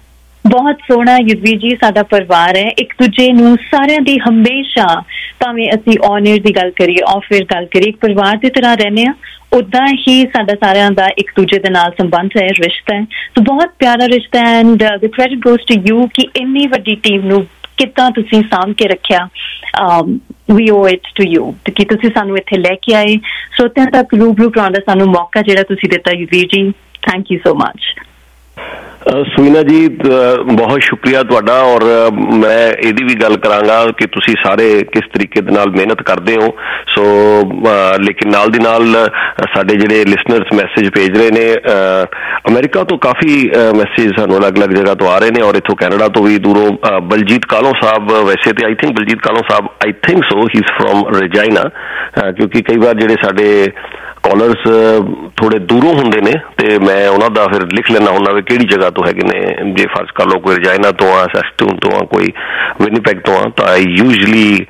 ਬਹੁਤ ਸੋਹਣਾ ਯੁਧਵੀਰ ਜੀ, ਸਾਡਾ ਪਰਿਵਾਰ ਹੈ, ਇੱਕ ਦੂਜੇ ਨੂੰ ਸਾਰਿਆਂ ਦੀ ਹਮੇਸ਼ਾ, ਭਾਵੇਂ ਅਸੀਂ ਔਨ 에ਅਰ ਦੀ ਗੱਲ ਕਰੀਏ ਆਫ 에ਅਰ ਗੱਲ ਕਰੀਏ, ਇੱਕ ਪਰਿਵਾਰ ਦੀ ਤਰ੍ਹਾਂ ਰਹਿੰਦੇ ਹਾਂ। ਉੱਦਾਂ ਹੀ ਸਾਡਾ ਸਾਰਿਆਂ ਦਾ ਇੱਕ ਦੂਜੇ ਦੇ ਨਾਲ ਸੰਬੰਧ ਹੈ, ਰਿਸ਼ਤਾ ਹੈ। ਸੋ ਬਹੁਤ ਪਿਆਰਾ ਰਿਸ਼ਤਾ ਹੈ and the credit goes to you ਕਿ ਇੰਨੀ ਵੱਡੀ ਟੀਮ ਨੂੰ ਕਿੱਦਾਂ ਤੁਸੀਂ ਸਾਂਭ ਕੇ ਰੱਖਿਆ। We owe it to you ਕਿ ਤੁਸੀਂ ਸਾਨੂੰ ਇੱਥੇ ਲੈ ਕੇ ਆਏ, ਸਰੋਤਿਆਂ ਤੱਕ ਰੂਬਰੂ ਕਰਾਉਣ ਦਾ ਸਾਨੂੰ ਮੌਕਾ ਜਿਹੜਾ ਤੁਸੀਂ ਦਿੱਤਾ Yudhvir ji, thank you so much. Suvina ji ਬਹੁਤ ਸ਼ੁਕਰੀਆ ਤੁਹਾਡਾ। ਔਰ ਮੈਂ ਇਹਦੀ ਵੀ ਗੱਲ ਕਰਾਂਗਾ ਕਿ ਤੁਸੀਂ ਸਾਰੇ ਕਿਸ ਤਰੀਕੇ ਦੇ ਨਾਲ ਮਿਹਨਤ ਕਰਦੇ ਹੋ। ਸੋ ਲੇਕਿਨ ਨਾਲ ਦੀ ਨਾਲ ਸਾਡੇ ਜਿਹੜੇ ਲਿਸਨਰਸ ਮੈਸੇਜ ਭੇਜ ਰਹੇ ਨੇ, ਅਮਰੀਕਾ ਤੋਂ ਕਾਫੀ ਮੈਸੇਜ ਸਾਨੂੰ ਅਲੱਗ-ਅਲੱਗ ਜਗ੍ਹਾ ਤੋਂ ਆ ਰਹੇ ਨੇ ਔਰ ਇੱਥੋਂ ਕੈਨੇਡਾ ਤੋਂ ਵੀ ਦੂਰੋਂ। ਬਲਜੀਤ ਕਾਲੋਂ ਸਾਹਿਬ, ਵੈਸੇ ਤੇ I think Baljit Kalon sahib I think so he is from Regina, ਕਿਉਂਕਿ ਕਈ ਵਾਰ ਜਿਹੜੇ ਸਾਡੇ ਕਾਲਰਸ ਥੋੜੇ ਦੂਰੋਂ ਹੁੰਦੇ ਨੇ ਤੇ ਮੈਂ ਉਹਨਾਂ ਦਾ ਫਿਰ ਲਿਖ ਲੈਣਾ ਹੁੰਦਾ ਵੀ ਕਿਹੜੀ ਜਗ੍ਹਾ ਤੋਂ ਹੈਗੇ ਨੇ। ਜੇ ਫਰਜ਼ ਕਰ ਲਓ ਕੋਈ ਰਜਾਈਨਾ ਤੋਂ ਆ, ਸੈਸਟੂਨ ਤੋਂ ਆ, ਕੋਈ ਵਿਨੀਪੈਗ ਤੋਂ ਆ, ਤਾਂ ਆਈ ਯੂਜਲੀ